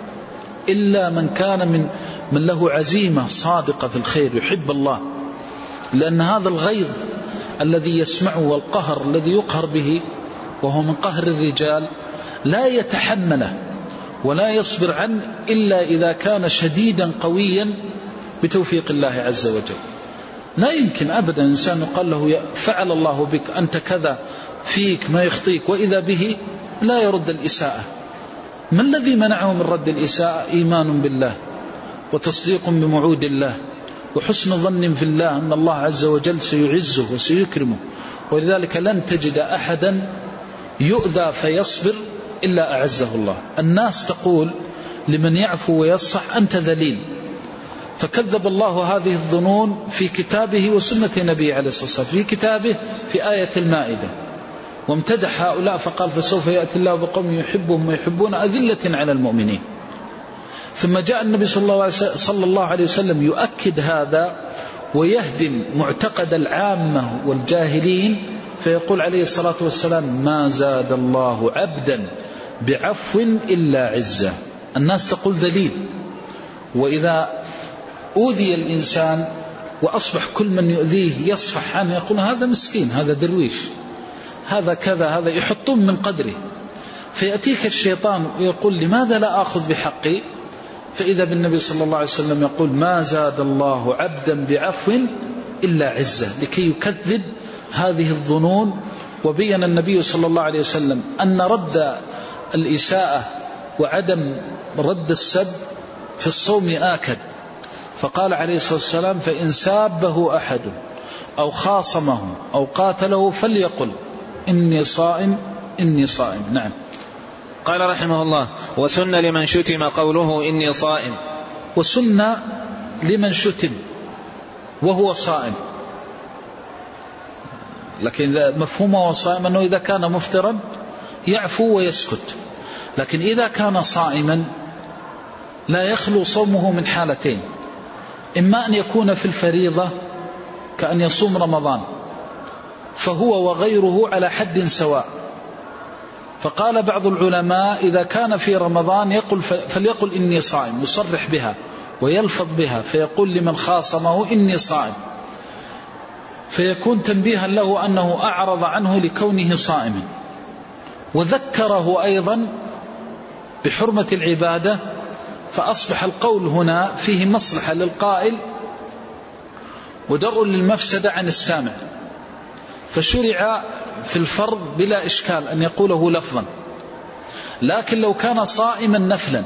إلا من كان من له عزيمة صادقة في الخير يحب الله، لأن هذا الغيظ الذي يسمعه والقهر الذي يقهر به وهو من قهر الرجال لا يتحمله ولا يصبر عنه إلا إذا كان شديدا قويا بتوفيق الله عز وجل. لا يمكن أبدا إنسان يقال له فعل الله بك أنت كذا فيك ما يخطيك وإذا به لا يرد الإساءة. ما الذي منعه من رد الإساءة؟ إيمان بالله وتصديق بموعود الله وحسن ظن في الله أن الله عز وجل سيعزه وسيكرمه، ولذلك لن تجد أحدا يؤذى فيصبر إلا أعزه الله. الناس تقول لمن يعفو ويصفح أنت ذليل، فكذب الله هذه الظنون في كتابه وسنة نبيه عليه الصلاة والسلام. في كتابه في آية المائدة وامتدح هؤلاء فقال فسوف يأتي الله بقوم يحبهم ويحبون أذلة على المؤمنين. ثم جاء النبي صلى الله عليه وسلم يؤكد هذا ويهدم معتقد العامة والجاهلين، فيقول عليه الصلاة والسلام ما زاد الله عبدا بعفو إلا عزة. الناس تقول ذليل، وإذا أوذي الإنسان وأصبح كل من يؤذيه يصفح عنه يقول هذا مسكين، هذا درويش، هذا كذا، هذا يحطون من قدره. فيأتيك الشيطان ويقول لماذا لا أخذ بحقي؟ فإذا بالنبي صلى الله عليه وسلم يقول ما زاد الله عبدا بعفو إلا عزة، لكي يكذب هذه الظنون. وبين النبي صلى الله عليه وسلم أن رد الإساءة وعدم رد السب في الصوم آكد، فقال عليه الصلاة والسلام فإن سابه أحد أو خاصمه أو قاتله فليقل إني صائم إني صائم. نعم. قال رحمه الله وسن لمن شتم قوله إني صائم. وسن لمن شتم وهو صائم، لكن مفهومه وصائم أنه إذا كان مفطرا يعفو ويسكت. لكن إذا كان صائما لا يخلو صومه من حالتين: إما أن يكون في الفريضة كأن يصوم رمضان فهو وغيره على حد سواء. فقال بعض العلماء إذا كان في رمضان فليقل إني صائم، يصرح بها ويلفظ بها، فيقول لمن خاصمه إني صائم، فيكون تنبيها له أنه أعرض عنه لكونه صائما، وذكره أيضا بحرمة العبادة، فأصبح القول هنا فيه مصلحة للقائل ودرء للمفسدة عن السامع. فشرع في الفرض بلا إشكال أن يقوله لفظا. لكن لو كان صائما نفلا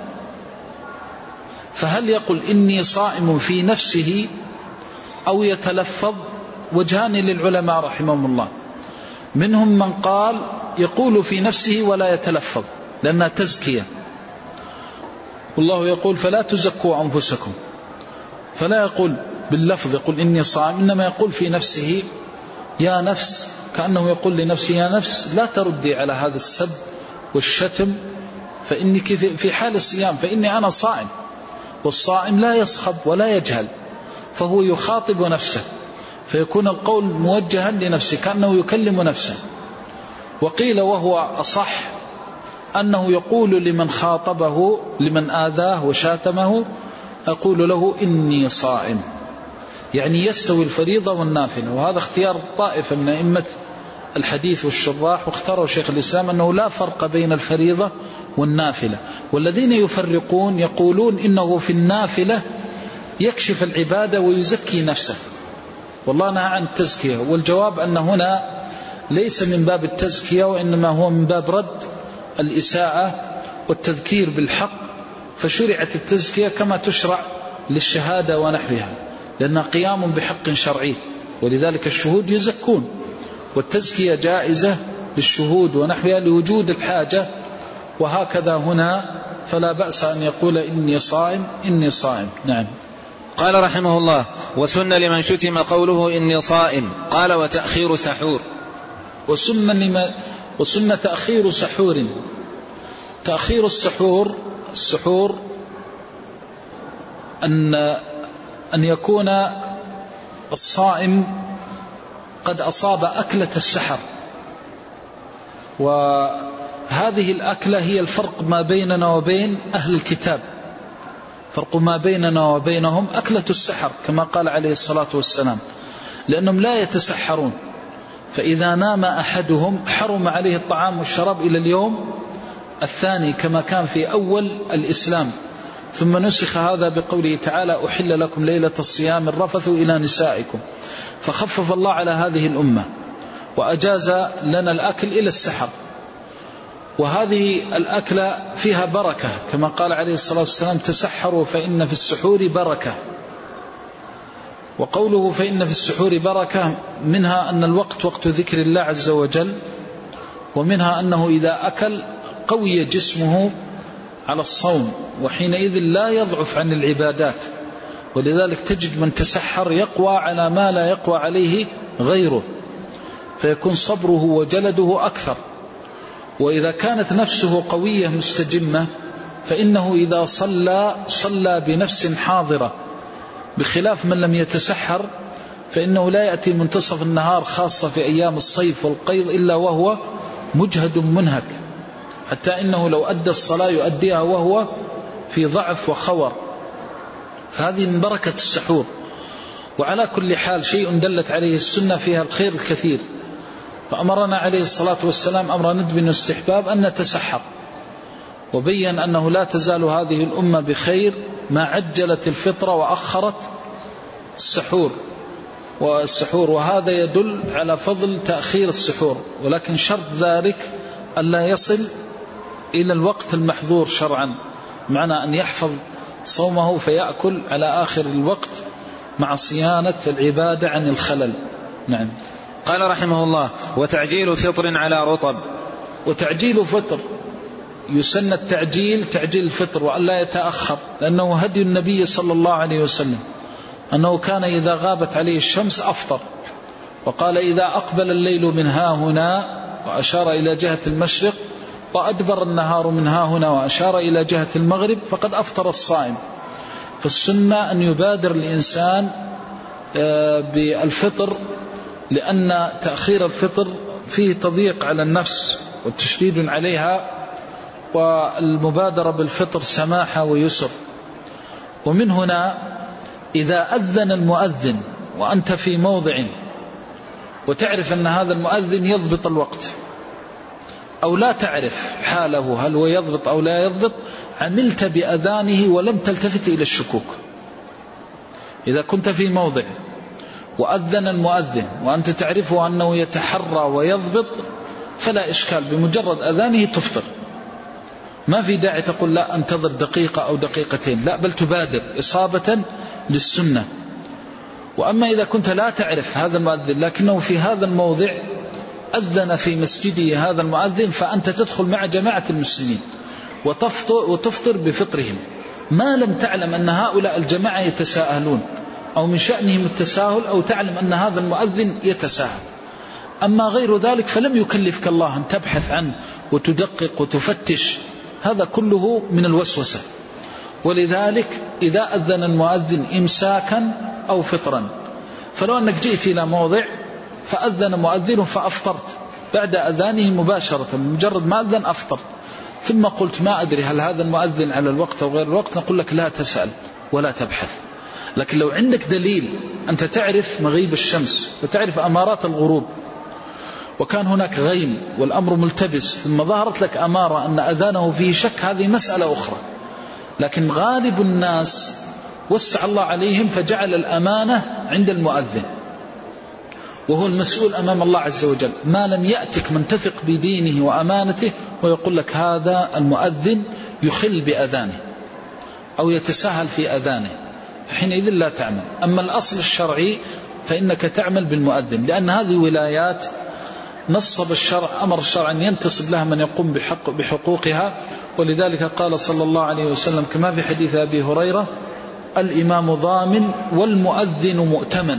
فهل يقول إني صائم في نفسه أو يتلفظ؟ وجهان للعلماء رحمهم الله. منهم من قال يقول في نفسه ولا يتلفظ لأنها تزكية، والله يقول فلا تزكوا أنفسكم، فلا يقول باللفظ يقول إني صائم، إنما يقول في نفسه يا نفس، كأنه يقول لنفسه يا نفس لا تردي على هذا السب والشتم، فإنك في حال الصيام، فإني أنا صائم. والصائم لا يصخب ولا يجهل، فهو يخاطب نفسه، فيكون القول موجها لنفسه كأنه يكلم نفسه. وقيل وهو أصح أنه يقول لمن خاطبه لمن آذاه وشاتمه أقول له إني صائم، يعني يستوي الفريضة والنافلة. وهذا اختيار طائفة من أئمة الحديث والشراح، واختاروا شيخ الإسلام أنه لا فرق بين الفريضة والنافلة. والذين يفرقون يقولون إنه في النافلة يكشف العبادة ويزكي نفسه، والله نهى عن التزكية. والجواب أن هنا ليس من باب التزكية، وإنما هو من باب رد الإساءة والتذكير بالحق، فشرعت التزكية كما تشرع للشهادة ونحوها، لأنها قيام بحق شرعي، ولذلك الشهود يزكون، والتزكية جائزة للشهود ونحوها لوجود الحاجة. وهكذا هنا فلا بأس أن يقول إني صائم إني صائم. نعم. قال رحمه الله: وسن لمن شتم قوله إني صائم. قال: وتأخير سحور. وسن تأخير سحور. تأخير السحور أن يكون الصائم قد أصاب أكلة السحر، وهذه الأكلة هي الفرق ما بيننا وبين أهل الكتاب، فرق ما بيننا وبينهم أكلة السحر كما قال عليه الصلاة والسلام، لأنهم لا يتسحرون، فإذا نام أحدهم حرم عليه الطعام والشراب إلى اليوم الثاني كما كان في أول الإسلام، ثم نسخ هذا بقوله تعالى: أحل لكم ليلة الصيام الرفث إلى نسائكم، فخفف الله على هذه الأمة وأجاز لنا الأكل إلى السحر. وهذه الأكلة فيها بركة كما قال عليه الصلاة والسلام: تسحروا فإن في السحور بركة. وقوله فإن في السحور بركة منها أن الوقت وقت ذكر الله عز وجل، ومنها أنه إذا أكل قوي جسمه على الصوم، وحينئذ لا يضعف عن العبادات، ولذلك تجد من تسحر يقوى على ما لا يقوى عليه غيره، فيكون صبره وجلده أكثر. وإذا كانت نفسه قوية مستجمة فإنه إذا صلى بنفس حاضرة، بخلاف من لم يتسحر فإنه لا يأتي منتصف النهار خاصة في أيام الصيف والقيض إلا وهو مجهد منهك، حتى إنه لو أدى الصلاة يؤديها وهو في ضعف وخور. هذه من بركة السحور. وعلى كل حال شيء دلت عليه السنة فيها الخير الكثير، فأمرنا عليه الصلاة والسلام أمر ندب واستحباب أن نتسحر، وبين أنه لا تزال هذه الأمة بخير ما عجلت الفطرة وأخرت السحور. وهذا يدل على فضل تأخير السحور، ولكن شرط ذلك ألا يصل إلى الوقت المحظور شرعا، معنى أن يحفظ صومه فيأكل على آخر الوقت مع صيانة العبادة عن الخلل. نعم. قال رحمه الله: وتعجيل فطر على رطب. وتعجيل فطر يسن التعجيل تعجيل الفطر وألا يتأخر، لأنه هدي النبي صلى الله عليه وسلم أنه كان إذا غابت عليه الشمس أفطر، وقال إذا أقبل الليل من ها هنا وأشار إلى جهة المشرق وأدبر النهار من ها هنا وأشار إلى جهة المغرب فقد أفطر الصائم. فالسنة أن يبادر الإنسان بالفطر، لأن تأخير الفطر فيه تضييق على النفس والتشديد عليها، والمبادرة بالفطر سماحة ويسر. ومن هنا إذا أذن المؤذن وأنت في موضع وتعرف أن هذا المؤذن يضبط الوقت، أو لا تعرف حاله هل هو يضبط أو لا يضبط، عملت بأذانه ولم تلتفت إلى الشكوك. إذا كنت في موضع وأذن المؤذن وأنت تعرفه أنه يتحرى ويضبط فلا إشكال، بمجرد أذانه تفطر، ما في داعي تقول لا أنتظر دقيقة أو دقيقتين، لا، بل تبادر إصابة للسنة. وأما إذا كنت لا تعرف هذا المؤذن لكنه في هذا الموضع أذن في مسجده هذا المؤذن، فأنت تدخل مع جماعة المسلمين وتفطر بفطرهم، ما لم تعلم أن هؤلاء الجماعة يتساهلون أو من شأنهم التساهل، أو تعلم أن هذا المؤذن يتساهل. أما غير ذلك فلم يكلفك الله أن تبحث عنه وتدقق وتفتش، هذا كله من الوسوسة. ولذلك إذا أذن المؤذن إمساكا أو فطرا، فلو أنك جئت إلى موضع فأذن مؤذن فأفطرت بعد أذانه مباشرة، مجرد ما أذن أفطرت، ثم قلت ما أدري هل هذا المؤذن على الوقت أو غير الوقت، نقول لك لا تسأل ولا تبحث. لكن لو عندك دليل، أنت تعرف مغيب الشمس وتعرف أمارات الغروب، وكان هناك غيم والأمر ملتبس، ثم ظهرت لك أمارة أن أذانه فيه شك، هذه مسألة أخرى. لكن غالب الناس وسع الله عليهم فجعل الأمانة عند المؤذن، وهو المسؤول أمام الله عز وجل، ما لم يأتك من تثق بدينه وأمانته ويقول لك هذا المؤذن يخل بأذانه أو يتساهل في أذانه، فحينئذ لا تعمل. أما الأصل الشرعي فإنك تعمل بالمؤذن، لأن هذه ولايات نصب الشرع، أمر الشرع أن ينتصب لها من يقوم بحقوقها. ولذلك قال صلى الله عليه وسلم كما في حديث أبي هريرة: الإمام ضامن والمؤذن مؤتمن.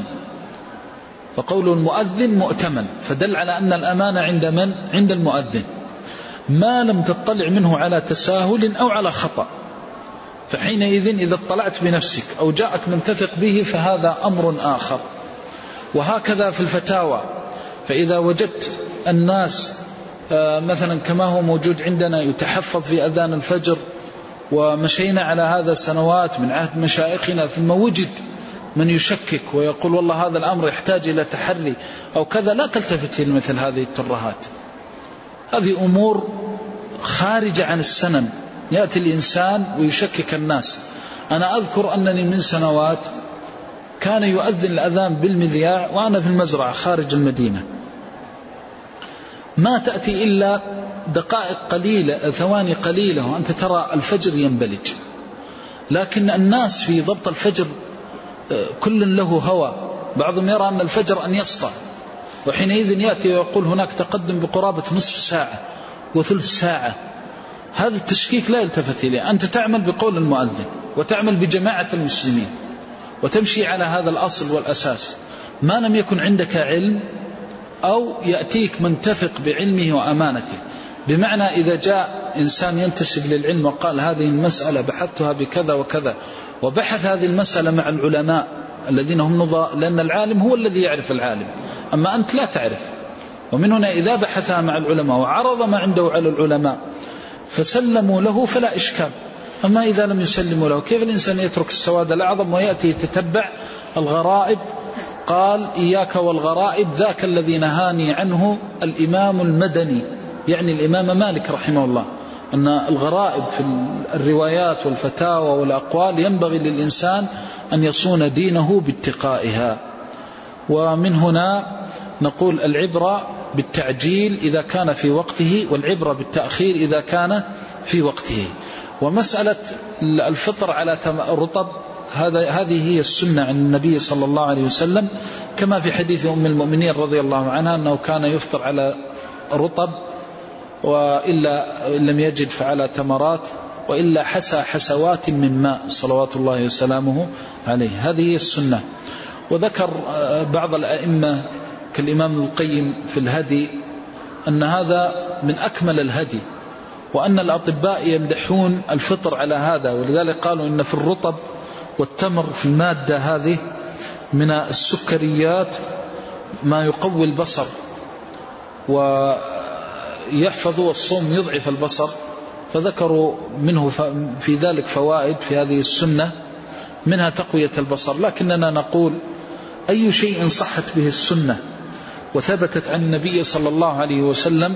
فقول المؤذن مؤتمن فدل على أن الأمانة عند من؟ عند المؤذن، ما لم تطلع منه على تساهل أو على خطأ، فحينئذ إذا اطلعت بنفسك أو جاءك من تثق به فهذا أمر آخر. وهكذا في الفتاوى، فإذا وجدت الناس مثلا كما هو موجود عندنا يتحفظ في أذان الفجر، ومشينا على هذا سنوات من عهد مشايخنا، ثم وجد من يشكك ويقول والله هذا الأمر يحتاج إلى تحري أو كذا، لا تلتفت إلى مثل هذه الترهات. هذه أمور خارجة عن السنن، يأتي الإنسان ويشكك الناس. أنا أذكر أنني من سنوات كان يؤذن الأذان بالمذياع وأنا في المزرعة خارج المدينة، ما تأتي إلا دقائق قليلة، ثواني قليلة، وأنت ترى الفجر ينبلج. لكن الناس في ضبط الفجر كل له هوى، بعضهم يرى أن الفجر أن يسطع، وحينئذ يأتي ويقول هناك تقدم بقرابة نصف ساعة وثلث ساعة. هذا التشكيك لا يلتفت إليه، أنت تعمل بقول المؤذن وتعمل بجماعة المسلمين وتمشي على هذا الأصل والأساس، ما لم يكن عندك علم أو يأتيك من تثق بعلمه وأمانته. بمعنى إذا جاء إنسان ينتسب للعلم وقال هذه المسألة بحثتها بكذا وكذا، وبحث هذه المسألة مع العلماء الذين هم نظراء، لأن العالم هو الذي يعرف العالم، أما أنت لا تعرف. ومن هنا إذا بحثها مع العلماء وعرض ما عنده على العلماء فسلموا له فلا إشكال. أما إذا لم يسلموا له، كيف الإنسان يترك السواد الأعظم ويأتي يتتبع الغرائب؟ قال إياك والغرائب، ذاك الذي نهاني عنه الإمام المدني، يعني الإمام مالك رحمه الله، أن الغرائب في الروايات والفتاوى والأقوال ينبغي للإنسان أن يصون دينه باتقائها. ومن هنا نقول العبرة بالتعجيل إذا كان في وقته، والعبرة بالتأخير إذا كان في وقته. ومسألة الفطر على رطب هذه هي السنة عن النبي صلى الله عليه وسلم، كما في حديث أم المؤمنين رضي الله عنها أنه كان يفطر على رطب، وإلا لم يجد فعلى تمرات، وإلا حسى حسوات من ماء صلوات الله وسلامه عليه. هذه هي السنة. وذكر بعض الأئمة كالإمام القيم في الهدي أن هذا من أكمل الهدي، وأن الأطباء يمدحون الفطر على هذا، ولذلك قالوا إن في الرطب والتمر في المادة هذه من السكريات ما يقوي البصر ويحفظ، والصوم يضعف البصر، فذكروا منه في ذلك فوائد في هذه السنة، منها تقوية البصر. لكننا نقول أي شيء صحت به السنة وثبتت عن النبي صلى الله عليه وسلم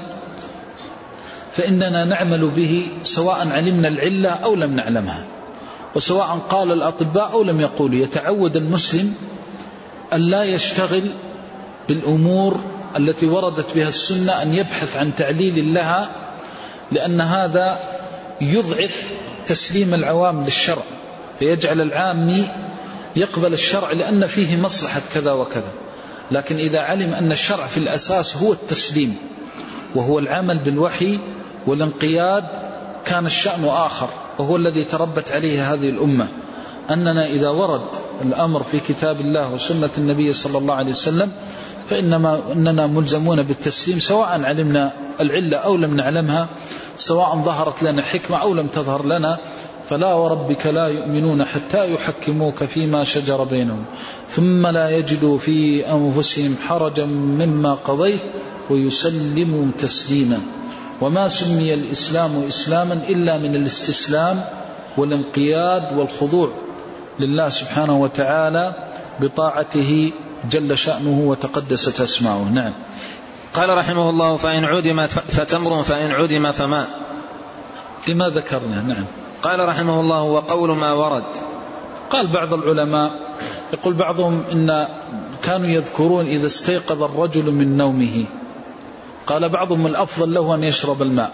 فإننا نعمل به سواء علمنا العلة أو لم نعلمها، وسواء قال الأطباء أو لم يقولوا. يتعود المسلم أن لا يشتغل بالأمور التي وردت بها السنة، أن يبحث عن تعليل لها، لأن هذا يضعف تسليم العوام للشرع، فيجعل العامي يقبل الشرع لأن فيه مصلحة كذا وكذا. لكن إذا علم أن الشرع في الأساس هو التسليم وهو العمل بالوحي والانقياد كان الشأن آخر، وهو الذي تربت عليه هذه الأمة، أننا إذا ورد الأمر في كتاب الله وسنة النبي صلى الله عليه وسلم فإننا ملزمون بالتسليم سواء علمنا العلة أو لم نعلمها، سواء ظهرت لنا حكمة أو لم تظهر لنا. فلا وربك لا يؤمنون حتى يحكموك فيما شجر بينهم ثم لا يجدوا في أنفسهم حرجا مما قضيت ويسلموا تسليما. وما سمي الإسلام إسلاما إلا من الاستسلام والانقياد والخضوع لله سبحانه وتعالى بطاعته جل شأنه وتقدست أسماؤه. نعم. قال رحمه الله: فإن عدم فتمر، فإن عدم فماء. لما ذكرنا. نعم. قال رحمه الله: وقول ما ورد. قال بعض العلماء، يقول بعضهم إن كانوا يذكرون إذا استيقظ الرجل من نومه، قال بعضهم الأفضل له أن يشرب الماء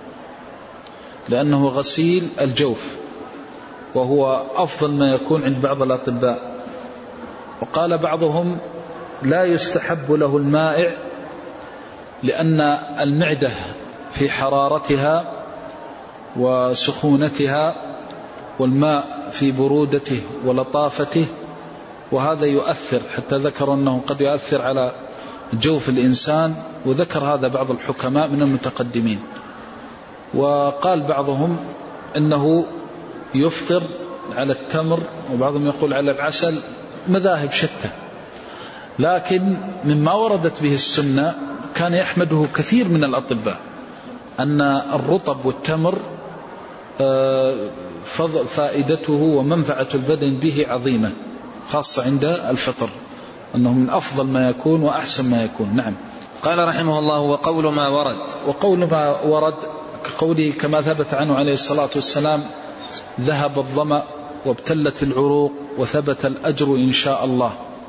لأنه غسيل الجوف، وهو أفضل ما يكون عند بعض الأطباء. وقال بعضهم لا يستحب له المائع لأن المعدة في حرارتها وسخونتها والماء في برودته ولطافته، وهذا يؤثر، حتى ذكر أنه قد يؤثر على جوف الإنسان، وذكر هذا بعض الحكماء من المتقدمين. وقال بعضهم أنه يفطر على التمر، وبعضهم يقول على العسل، مذاهب شتى. لكن مما وردت به السنة كان يحمده كثير من الأطباء أن الرطب والتمر فائدته ومنفعة البدن به عظيمة، خاصة عند الفطر، أنه من أفضل ما يكون وأحسن ما يكون. نعم. قال رحمه الله: وقول ما ورد. وقول ما ورد كقوله كما ثبت عنه عليه الصلاة والسلام: ذهب الظمأ وابتلت العروق وثبت الأجر إن شاء الله.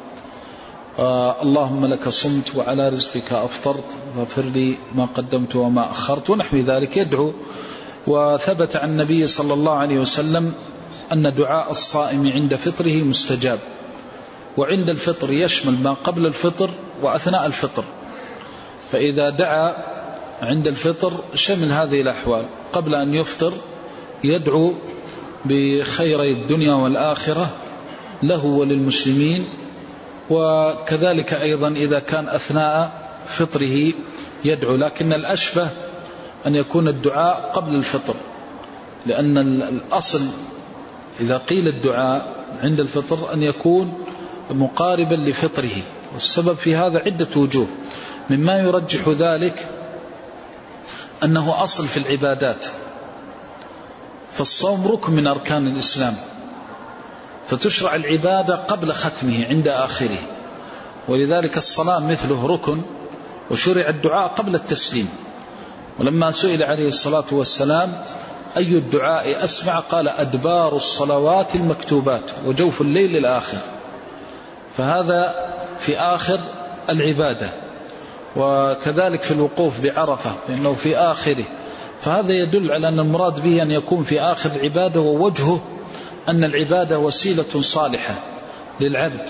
اللهم لك صمت وعلى رزقك أفطرت فاغفر لي ما قدمت وما أخرت، ونحو ذلك يدعو. وثبت عن النبي صلى الله عليه وسلم أن دعاء الصائم عند فطره مستجاب، وعند الفطر يشمل ما قبل الفطر وأثناء الفطر، فإذا دعا عند الفطر شمل هذه الأحوال. قبل أن يفطر يدعو بخيري الدنيا والآخرة له وللمسلمين، وكذلك أيضا إذا كان أثناء فطره يدعو، لكن الأشبه أن يكون الدعاء قبل الفطر، لأن الأصل إذا قيل الدعاء عند الفطر أن يكون مقاربا لفطره، والسبب في هذا عدة وجوه. مما يرجح ذلك أنه أصل في العبادات، فالصوم ركن من أركان الإسلام، فتشرع العبادة قبل ختمه عند آخره، ولذلك الصلاة مثله ركن، وشرع الدعاء قبل التسليم. ولما سئل عليه الصلاة والسلام أي الدعاء أسمع، قال: أدبار الصلوات المكتوبات وجوف الليل الآخر، فهذا في آخر العبادة. وكذلك في الوقوف بعرفة فإنه في آخره، فهذا يدل على أن المراد به أن يكون في آخر العبادة، ووجهه أن العبادة وسيلة صالحة للعبد،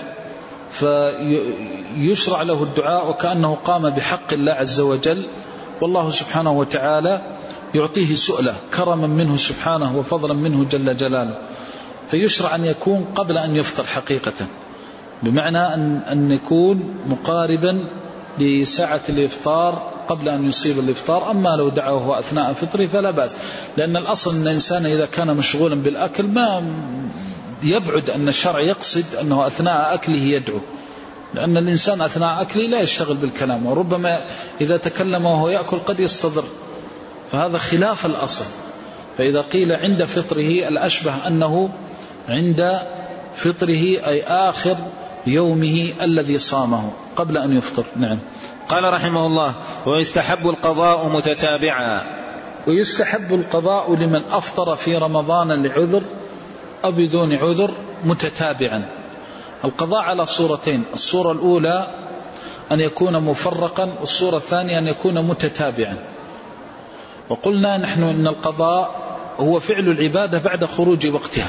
فيشرع له الدعاء وكأنه قام بحق الله عز وجل، والله سبحانه وتعالى يعطيه سؤله كرما منه سبحانه وفضلا منه جل جلاله، فيشرع أن يكون قبل أن يفطر حقيقة، بمعنى أن يكون مقاربا لساعة الإفطار قبل أن يصيب الإفطار. أما لو دعوه أثناء فطره فلا بأس، لأن الأصل أن الإنسان إذا كان مشغولا بالأكل ما يبعد أن الشرع يقصد أنه أثناء أكله يدعو، لأن الإنسان أثناء أكله لا يشتغل بالكلام، وربما إذا تكلم وهو يأكل قد يستضر، فهذا خلاف الأصل. فإذا قيل عند فطره الأشبه أنه عند فطره أي آخر يومه الذي صامه قبل أن يفطر. نعم. قال رحمه الله: ويستحب القضاء متتابعا. ويستحب القضاء لمن أفطر في رمضان لعذر أو بدون عذر متتابعا. القضاء على صورتين: الصورة الأولى أن يكون مفرقا، والصورة الثانية أن يكون متتابعا. وقلنا نحن إن القضاء هو فعل العبادة بعد خروج وقتها،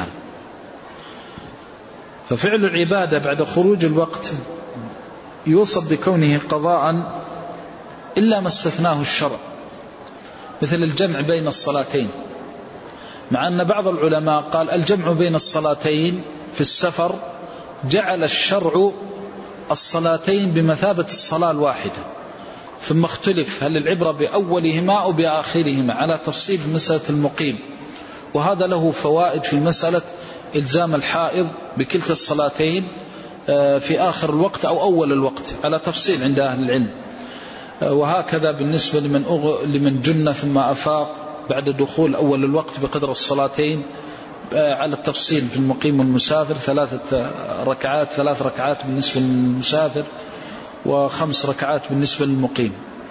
ففعل العبادة بعد خروج الوقت يوصف بكونه قضاء إلا ما استثناه الشرع، مثل الجمع بين الصلاتين، مع أن بعض العلماء قال الجمع بين الصلاتين في السفر جعل الشرع الصلاتين بمثابة الصلاة الواحدة، ثم اختلف هل العبرة بأولهما أو بآخرهما على تفصيل مسألة المقيم. وهذا له فوائد في مسألة إلزام الحائض بكلتا الصلاتين في آخر الوقت أو أول الوقت على تفصيل عند أهل العلم. وهكذا بالنسبة لمن جن ثم أفاق بعد دخول أول الوقت بقدر الصلاتين على التفصيل في المقيم والمسافر، 3 ركعات بالنسبة للمسافر و5 ركعات بالنسبة للمقيم.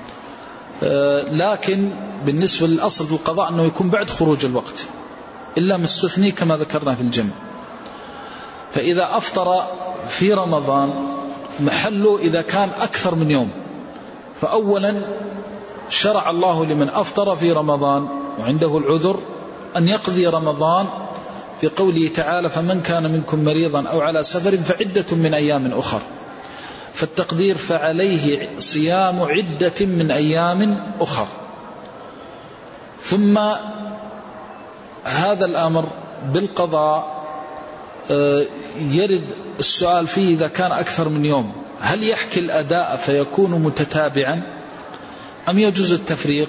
لكن بالنسبة للأصل في القضاء أنه يكون بعد خروج الوقت إلا مستثني كما ذكرنا في الجمع. فإذا أفطر في رمضان محله إذا كان أكثر من يوم، فأولا شرع الله لمن أفطر في رمضان وعنده العذر أن يقضي رمضان في قوله تعالى: فمن كان منكم مريضا أو على سفر فعدة من أيام أخر. فالتقدير فعليه صيام عدة من أيام أخر. ثم هذا الأمر بالقضاء يرد السؤال فيه إذا كان أكثر من يوم، هل يحكي الأداء فيكون متتابعا أم يجوز التفريق؟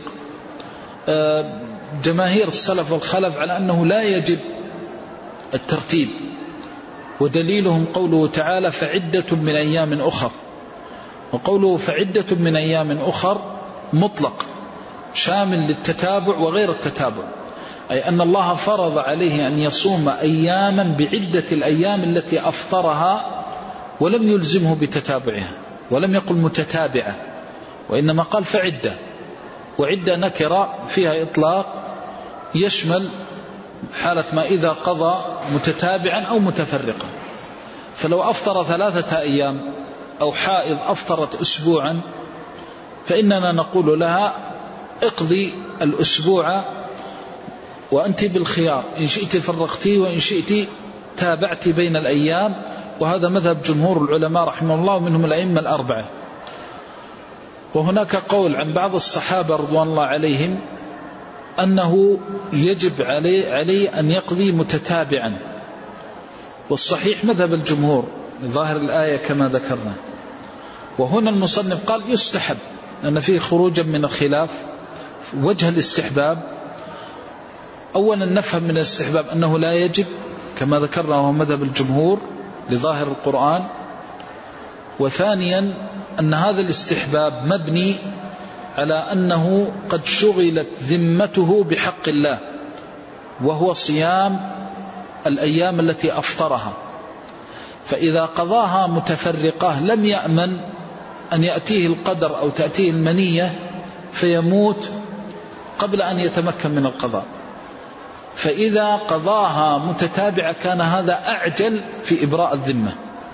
جماهير السلف والخلف على أنه لا يجب الترتيب، ودليلهم قوله تعالى: فعدة من أيام أخر. وقوله فعدة من أيام أخر مطلق شامل للتتابع وغير التتابع، أي أن الله فرض عليه أن يصوم أياما بعدة الأيام التي أفطرها، ولم يلزمه بتتابعها، ولم يقل متتابعة، وإنما قال فعدة. وعدة نكرة فيها إطلاق يشمل حالة ما إذا قضى متتابعا أو متفرقا. فلو أفطر 3 أيام أو حائض أفطرت أسبوعا فإننا نقول لها اقضي الأسبوع وأنت بالخيار، إن شئت فرقتي وإن شئت تابعت بين الأيام. وهذا مذهب جمهور العلماء رحمه الله ومنهم الأئمة الأربعة. وهناك قول عن بعض الصحابة رضوان الله عليهم أنه يجب عليه أن يقضي متتابعا، والصحيح مذهب الجمهور ظاهر الآية كما ذكرنا. وهنا المصنف قال يستحب، لأن فيه خروجا من الخلاف. وجه الاستحباب أولا نفهم من الاستحباب أنه لا يجب كما ذكرنا وهو مذهب الجمهور لظاهر القرآن. وثانيا أن هذا الاستحباب مبني على أنه قد شغلت ذمته بحق الله، وهو صيام الأيام التي أفطرها. فإذا قضاها متفرقة لم يأمن أن يأتيه القدر أو تأتيه المنية فيموت قبل أن يتمكن من القضاء. فإذا قضاها متتابعة كان هذا أعجل في إبراء الذمة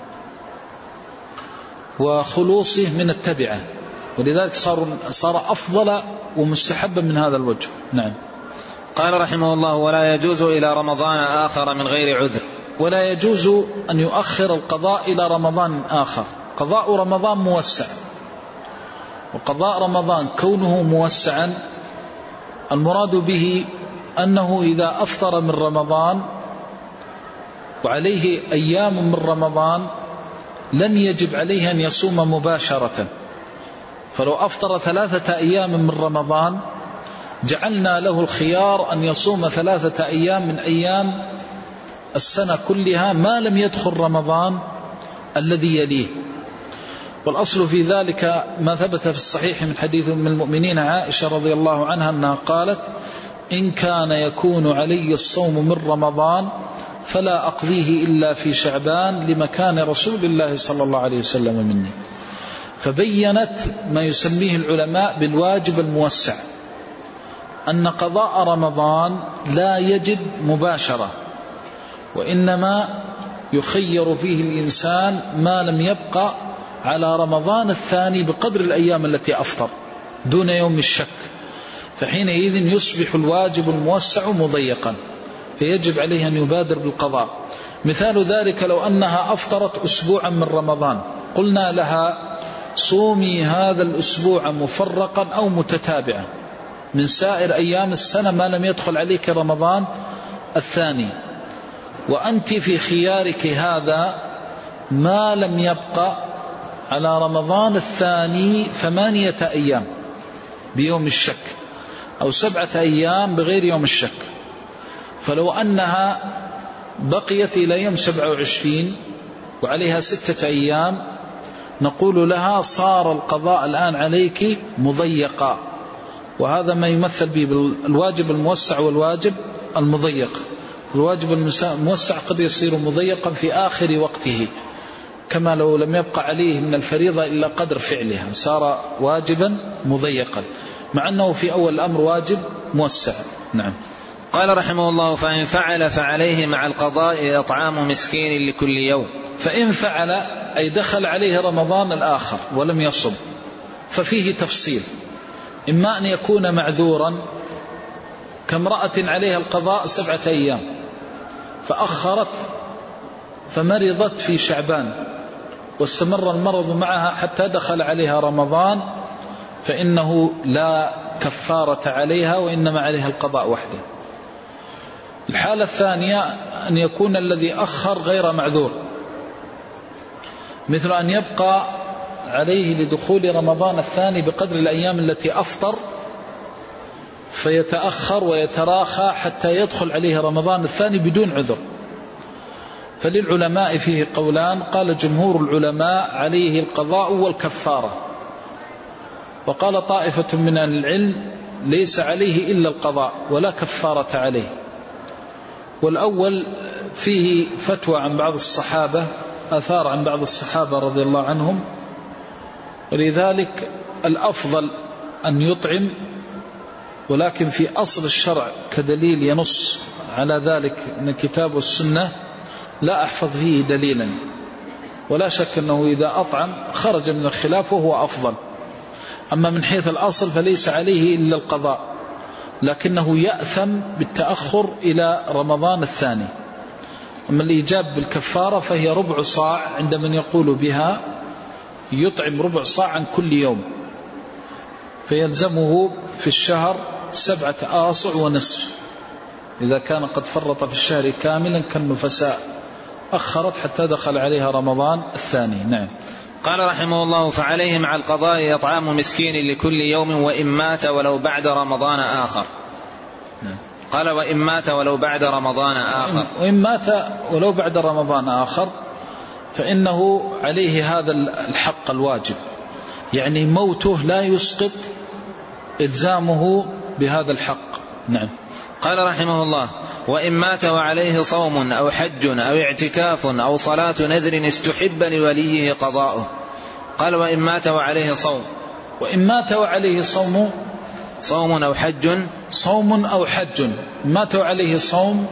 وخلوصه من التبعة، ولذلك صار أفضل ومستحبا من هذا الوجه. نعم. قال رحمه الله: ولا يجوز إلى رمضان آخر من غير عذر. ولا يجوز أن يؤخر القضاء إلى رمضان آخر. قضاء رمضان موسع، وقضاء رمضان كونه موسعا المراد به أنه إذا أفطر من رمضان وعليه أيام من رمضان لم يجب عليه أن يصوم مباشرة، فلو أفطر 3 أيام من رمضان جعلنا له الخيار أن يصوم 3 أيام من أيام السنة كلها ما لم يدخل رمضان الذي يليه. والأصل في ذلك ما ثبت في الصحيح من حديث من المؤمنين عائشة رضي الله عنها أنها قالت: إن كان يكون علي الصوم من رمضان فلا أقضيه إلا في شعبان لمكان رسول الله صلى الله عليه وسلم مني. فبينت ما يسميه العلماء بالواجب الموسع، أن قضاء رمضان لا يجب مباشرة، وإنما يخير فيه الإنسان ما لم يبقى على رمضان الثاني بقدر الأيام التي أفطر دون يوم الشك، فحينئذ يصبح الواجب الموسع مضيقا، فيجب عليه أن يبادر بالقضاء. مثال ذلك لو أنها أفطرت أسبوعا من رمضان، قلنا لها: صومي هذا الأسبوع مفرقا أو متتابعا من سائر أيام السنة ما لم يدخل عليك رمضان الثاني، وأنت في خيارك هذا ما لم يبقى على رمضان الثاني 8 أيام بيوم الشك، أو 7 أيام بغير يوم الشك. فلو أنها بقيت إلى يوم 27 وعليها 6 أيام، نقول لها: صار القضاء الآن عليك مضيقا. وهذا ما يمثل به بالواجب الموسع والواجب المضيق. الواجب الموسع قد يصير مضيقا في آخر وقته، كما لو لم يبقى عليه من الفريضة إلا قدر فعلها صار واجبا مضيقا، مع أنه في أول الأمر واجب موسع. نعم. قال رحمه الله: فإن فعل فعليه مع القضاء إطعام مسكين لكل يوم. فإن فعل أي دخل عليه رمضان الآخر ولم يصم، ففيه تفصيل: إما أن يكون معذورا كامرأة عليها القضاء 7 أيام فأخرت فمرضت في شعبان واستمر المرض معها حتى دخل عليها رمضان، فإنه لا كفارة عليها وإنما عليها القضاء وحده. الحالة الثانية أن يكون الذي أخر غير معذور، مثل أن يبقى عليه لدخول رمضان الثاني بقدر الأيام التي أفطر فيتأخر ويتراخى حتى يدخل عليه رمضان الثاني بدون عذر. فللعلماء فيه قولان: قال جمهور العلماء عليه القضاء والكفارة، وقال طائفة من أهل العلم ليس عليه إلا القضاء ولا كفارة عليه. والأول فيه فتوى عن بعض الصحابة، آثار عن بعض الصحابة رضي الله عنهم، ولذلك الأفضل أن يطعم، ولكن في أصل الشرع كدليل ينص على ذلك من الكتاب والسنة لا أحفظ فيه دليلا، ولا شك أنه إذا أطعم خرج من الخلاف وهو أفضل. أما من حيث الأصل فليس عليه إلا القضاء، لكنه يأثم بالتأخر إلى رمضان الثاني. أما الإيجاب بالكفارة فهي ربع صاع عند من يقول بها، يطعم ربع صاع عن كل يوم، فيلزمه في الشهر 7 آصع ونصف إذا كان قد فرط في الشهر كاملا كالنفساء، أخرت حتى دخل عليها رمضان الثاني. نعم. قال رحمه الله: فعليه مع القضاء إطعام مسكين لكل يوم وإن مات ولو بعد رمضان آخر. نعم. قال: وإن مات ولو بعد رمضان آخر. وإن مات ولو بعد رمضان آخر فإنه عليه هذا الحق الواجب، يعني موته لا يسقط إلزامه بهذا الحق. نعم. قال رحمه الله: وإن مات وعليه صوم أو حج أو اعتكاف أو صلاة نذر استحب لوليه قضاؤه. قال: وإن مات وعليه صوم. وإن مات وعليه صوم أو حج. صوم أو حج. مات وعليه صوم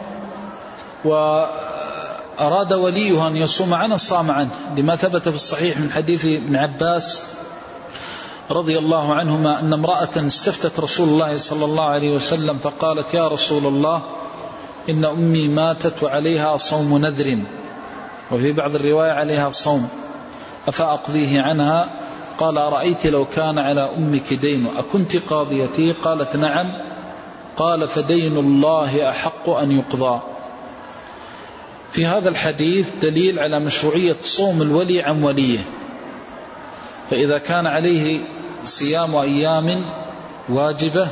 وأراد وليه أن يصوم عنه صام عنه، لما ثبت في الصحيح من حديث ابن عباس رضي الله عنهما أن امرأة استفتت رسول الله صلى الله عليه وسلم فقالت: يا رسول الله، إن أمي ماتت وعليها صوم نذر، وفي بعض الرواية عليها صوم، أفأقضيه عنها؟ قال: أرأيت لو كان على أمك دين أكنت قاضيتي؟ قالت: نعم. قال: فدين الله أحق أن يقضى. في هذا الحديث دليل على مشروعية صوم الولي عن وليه، فإذا كان عليه صيام أيام واجبة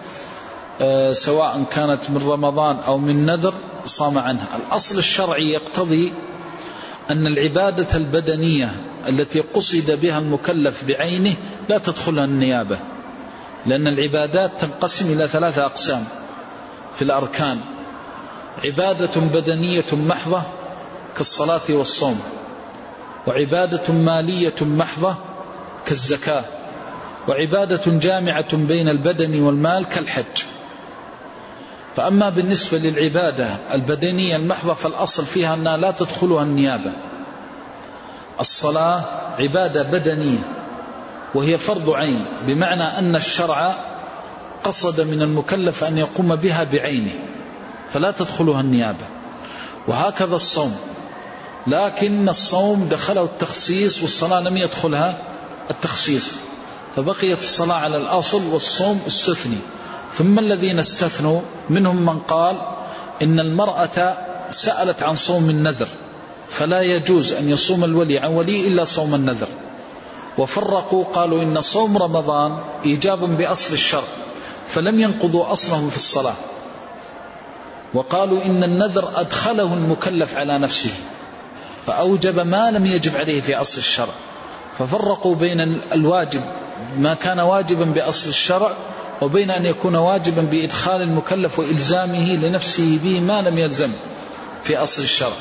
سواء كانت من رمضان أو من نذر صام عنها. الأصل الشرعي يقتضي أن العبادة البدنية التي قصد بها المكلف بعينه لا تدخلها النيابة، لأن العبادات تنقسم إلى 3 أقسام في الأركان: عبادة بدنية محضة كالصلاة والصوم، وعبادة مالية محضة كالزكاة، وعبادة جامعة بين البدن والمال كالحج. فأما بالنسبة للعبادة البدنية المحضة فالأصل فيها أنها لا تدخلها النيابة. الصلاة عبادة بدنية وهي فرض عين، بمعنى أن الشرع قصد من المكلف أن يقوم بها بعينه فلا تدخلها النيابة. وهكذا الصوم، لكن الصوم دخله التخصيص والصلاة لم يدخلها التخصيص، فبقيت الصلاة على الأصل والصوم استثني. ثم الذين استثنوا منهم من قال إن المرأة سألت عن صوم النذر فلا يجوز أن يصوم الولي عن ولي إلا صوم النذر، وفرقوا قالوا إن صوم رمضان إيجاب بأصل الشرع فلم ينقضوا أصله في الصلاة، وقالوا إن النذر أدخله المكلف على نفسه فأوجب ما لم يجب عليه في أصل الشرع، ففرقوا بين الواجب ما كان واجبا بأصل الشرع وبين أن يكون واجبا بإدخال المكلف وإلزامه لنفسه به ما لم يلزم في أصل الشرع.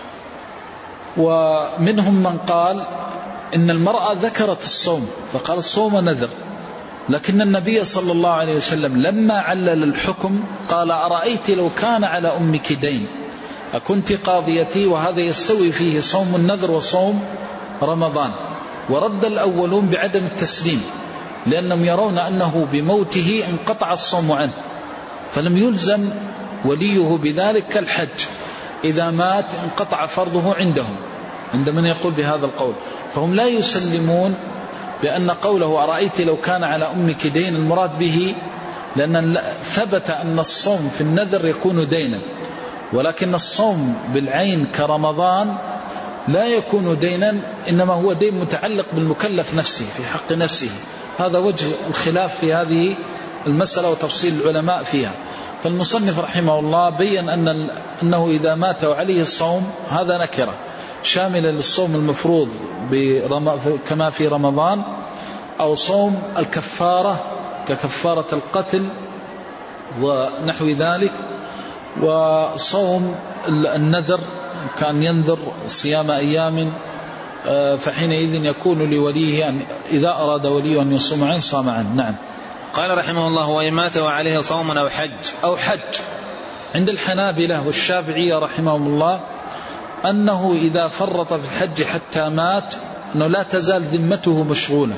ومنهم من قال إن المرأة ذكرت الصوم فقال صوم نذر، لكن النبي صلى الله عليه وسلم لما علل الحكم قال أرأيت لو كان على أمك دين أكنت قاضيتي؟ وهذا يستوي فيه صوم النذر وصوم رمضان. ورد الأولون بعدم التسليم لأنهم يرون أنه بموته انقطع الصوم عنه فلم يلزم وليه بذلك كالحج، إذا مات انقطع فرضه عندهم، عند من يقول بهذا القول. فهم لا يسلمون بأن قوله أرأيت لو كان على أمك دين المراد به، لأن ثبت أن الصوم في النذر يكون دينا، ولكن الصوم بالعين كرمضان لا يكون دينا، إنما هو دين متعلق بالمكلف نفسه في حق نفسه. هذا وجه الخلاف في هذه المسألة وتفصيل العلماء فيها. فالمصنف رحمه الله بيّن أنه إذا مات وعليه الصوم هذا نكرة شاملة للصوم المفروض كما في رمضان، أو صوم الكفارة ككفارة القتل ونحو ذلك، وصوم النذر كان ينذر صيام أيام فحينئذ يكون لوليه أن إذا أراد وليه أن يصوم عنه صام عنه. نعم. قال رحمه الله وإن مات وعليه صوم أو حج. عند الحنابلة والشافعية رحمهم الله أنه إذا فرط في الحج حتى مات أنه لا تزال ذمته مشغولة،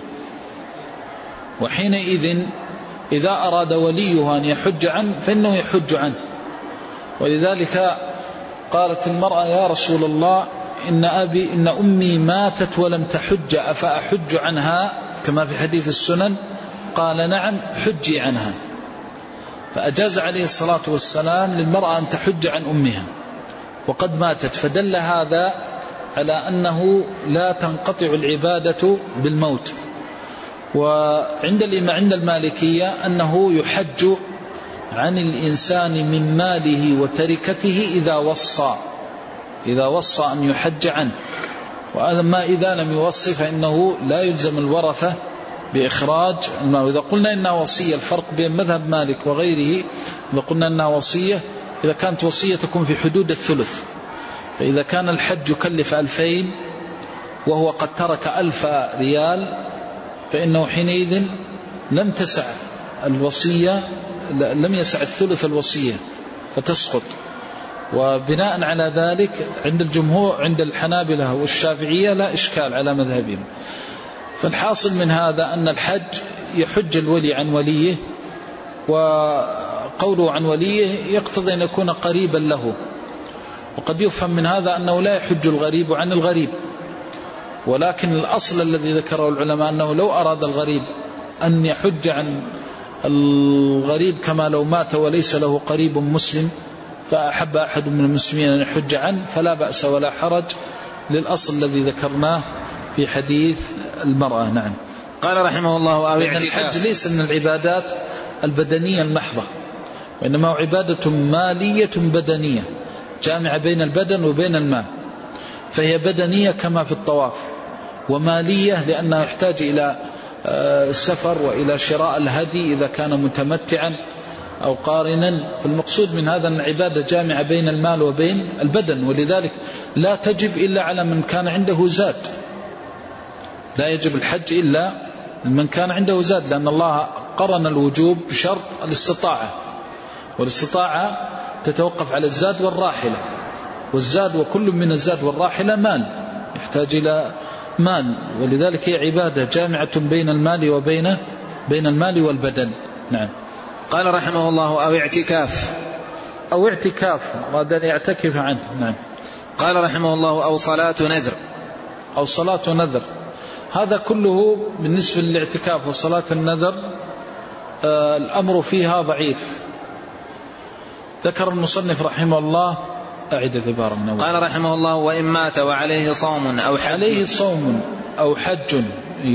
وحينئذ إذا أراد وليه أن يحج عنه فإنه يحج عنه. ولذلك قالت المرأة يا رسول الله إن أمي ماتت ولم تحج أفأحج عنها كما في حديث السنن؟ قال نعم حجي عنها. فأجاز عليه الصلاة والسلام للمرأة أن تحج عن أمها وقد ماتت، فدل هذا على أنه لا تنقطع العبادة بالموت. وعند المالكية أنه يحج عن الإنسان من ماله وتركته إذا وصى أن يحج عنه، وأما إذا لم يوصي فإنه لا يلزم الورثة بإخراج المال. إذا قلنا إنها وصية، الفرق بين مذهب مالك وغيره، إذا قلنا إنها وصية إذا كانت وصية تكون في حدود الثلث، فإذا كان الحج يكلف 2000 وهو قد ترك 1000 ريال فإنه حينئذ لم تسع الوصية، لم يسع الثلث الوصية فتسقط. وبناء على ذلك عند الجمهور عند الحنابلة والشافعية لا إشكال على مذهبهم. فالحاصل من هذا أن الحج يحج الولي عن وليه، وقوله عن وليه يقتضي أن يكون قريبا له، وقد يفهم من هذا أنه لا يحج الغريب عن الغريب، ولكن الأصل الذي ذكره العلماء أنه لو أراد الغريب أن يحج عن الغريب كما لو مات وليس له قريب مسلم فأحب أحد من المسلمين أن يحج عنه فلا بأس ولا حرج، للأصل الذي ذكرناه في حديث المرأة. نعم. قال رحمه الله أو الحج ليس من العبادات البدنية المحضة، وإنما هو عبادة مالية بدنية جامعة بين البدن وبين المال، فهي بدنية كما في الطواف، ومالية لأنها يحتاج إلى السفر وإلى شراء الهدي إذا كان متمتعا أو قارنا. فالمقصود من هذا أن العبادة جامعة بين المال وبين البدن، ولذلك لا تجب إلا على من كان عنده زاد، لا يجب الحج إلا من كان عنده زاد، لأن الله قرن الوجوب بشرط الاستطاعة، والاستطاعة تتوقف على الزاد والراحلة، والزاد وكل من الزاد والراحلة مال، يحتاج إلى مال، ولذلك هي عبادة جامعة بين المال وبين المال والبدن. نعم. قال رحمه الله أو اعتكاف أراد أن يعتكف عنه. نعم. قال رحمه الله أو صلاة نذر، هذا كله بالنسبة للاعتكاف وصلاة النذر الأمر فيها ضعيف. ذكر المصنف رحمه الله، أعد العبارة من أول. قال رحمه الله وإن مات وعليه صوم أو حج، عليه صوم أو حج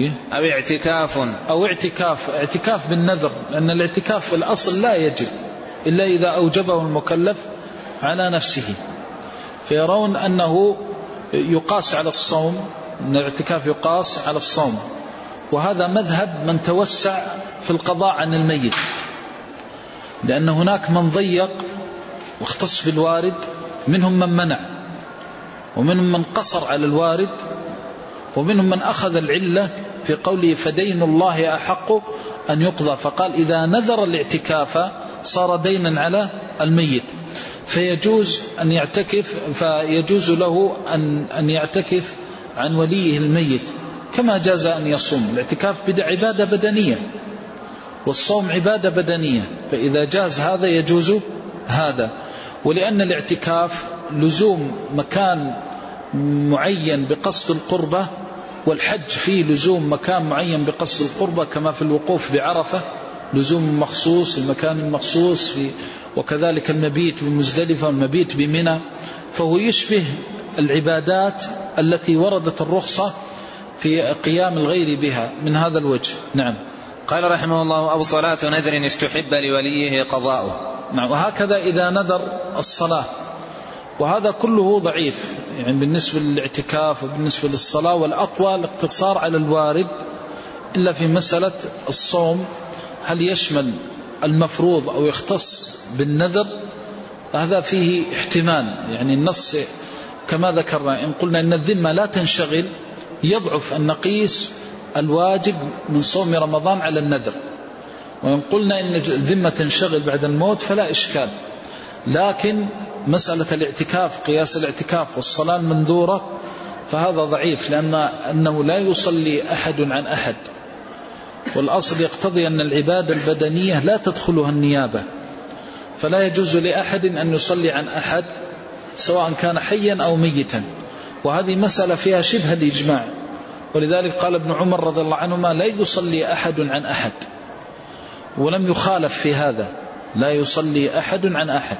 أو اعتكاف بالنذر، لأن الاعتكاف الأصل لا يجب إلا إذا أوجبه المكلف على نفسه، فيرون أنه يقاس على الصوم، أن الاعتكاف يقاس على الصوم، وهذا مذهب من توسع في القضاء عن الميت، لأن هناك من ضيق واختص بالوارد، منهم من منع، ومنهم من قصر على الوارد، ومنهم من أخذ العلة في قوله فدين الله أحق أن يقضى، فقال إذا نذر الاعتكاف صار دينا على الميت، فيجوز أن يعتكف، فيجوز له أن يعتكف عن وليه الميت، كما جاز أن يصوم. الاعتكاف عبادة بدنية، والصوم عبادة بدنية، فإذا جاز هذا يجوز هذا. ولأن الاعتكاف لزوم مكان معين بقصد القربة، والحج فيه لزوم مكان معين بقصد القربة، كما في الوقوف بعرفة لزوم مخصوص، المكان المخصوص، وكذلك المبيت بمزدلفة والمبيت بمنى، فهو يشبه العبادات التي وردت الرخصة في قيام الغير بها من هذا الوجه. نعم. قال رحمه الله أو صلاة نذر استحب لوليه قضاؤه. نعم. وهكذا إذا نذر الصلاة، وهذا كله ضعيف يعني بالنسبة للاعتكاف وبالنسبة للصلاة، والأقوى الاقتصار على الوارد، إلا في مسألة الصوم هل يشمل المفروض أو يختص بالنذر، هذا فيه احتمال، يعني النص كما ذكرنا إن قلنا إن الذمة لا تنشغل يضعف أن نقيس الواجب من صوم رمضان على النذر، وإن قلنا إن الذمة تنشغل بعد الموت فلا إشكال. لكن مسألة الاعتكاف، قياس الاعتكاف والصلاة المنذورة، فهذا ضعيف، لأنه لا يصلي أحد عن أحد، والأصل يقتضي أن العبادة البدنية لا تدخلها النيابة، فلا يجوز لأحد أن يصلي عن أحد سواء كان حيا أو ميتا، وهذه مسألة فيها شبه الإجماع، ولذلك قال ابن عمر رضي الله عنهما لا يصلي أحد عن أحد، ولم يخالف في هذا، لا يصلي أحد عن أحد.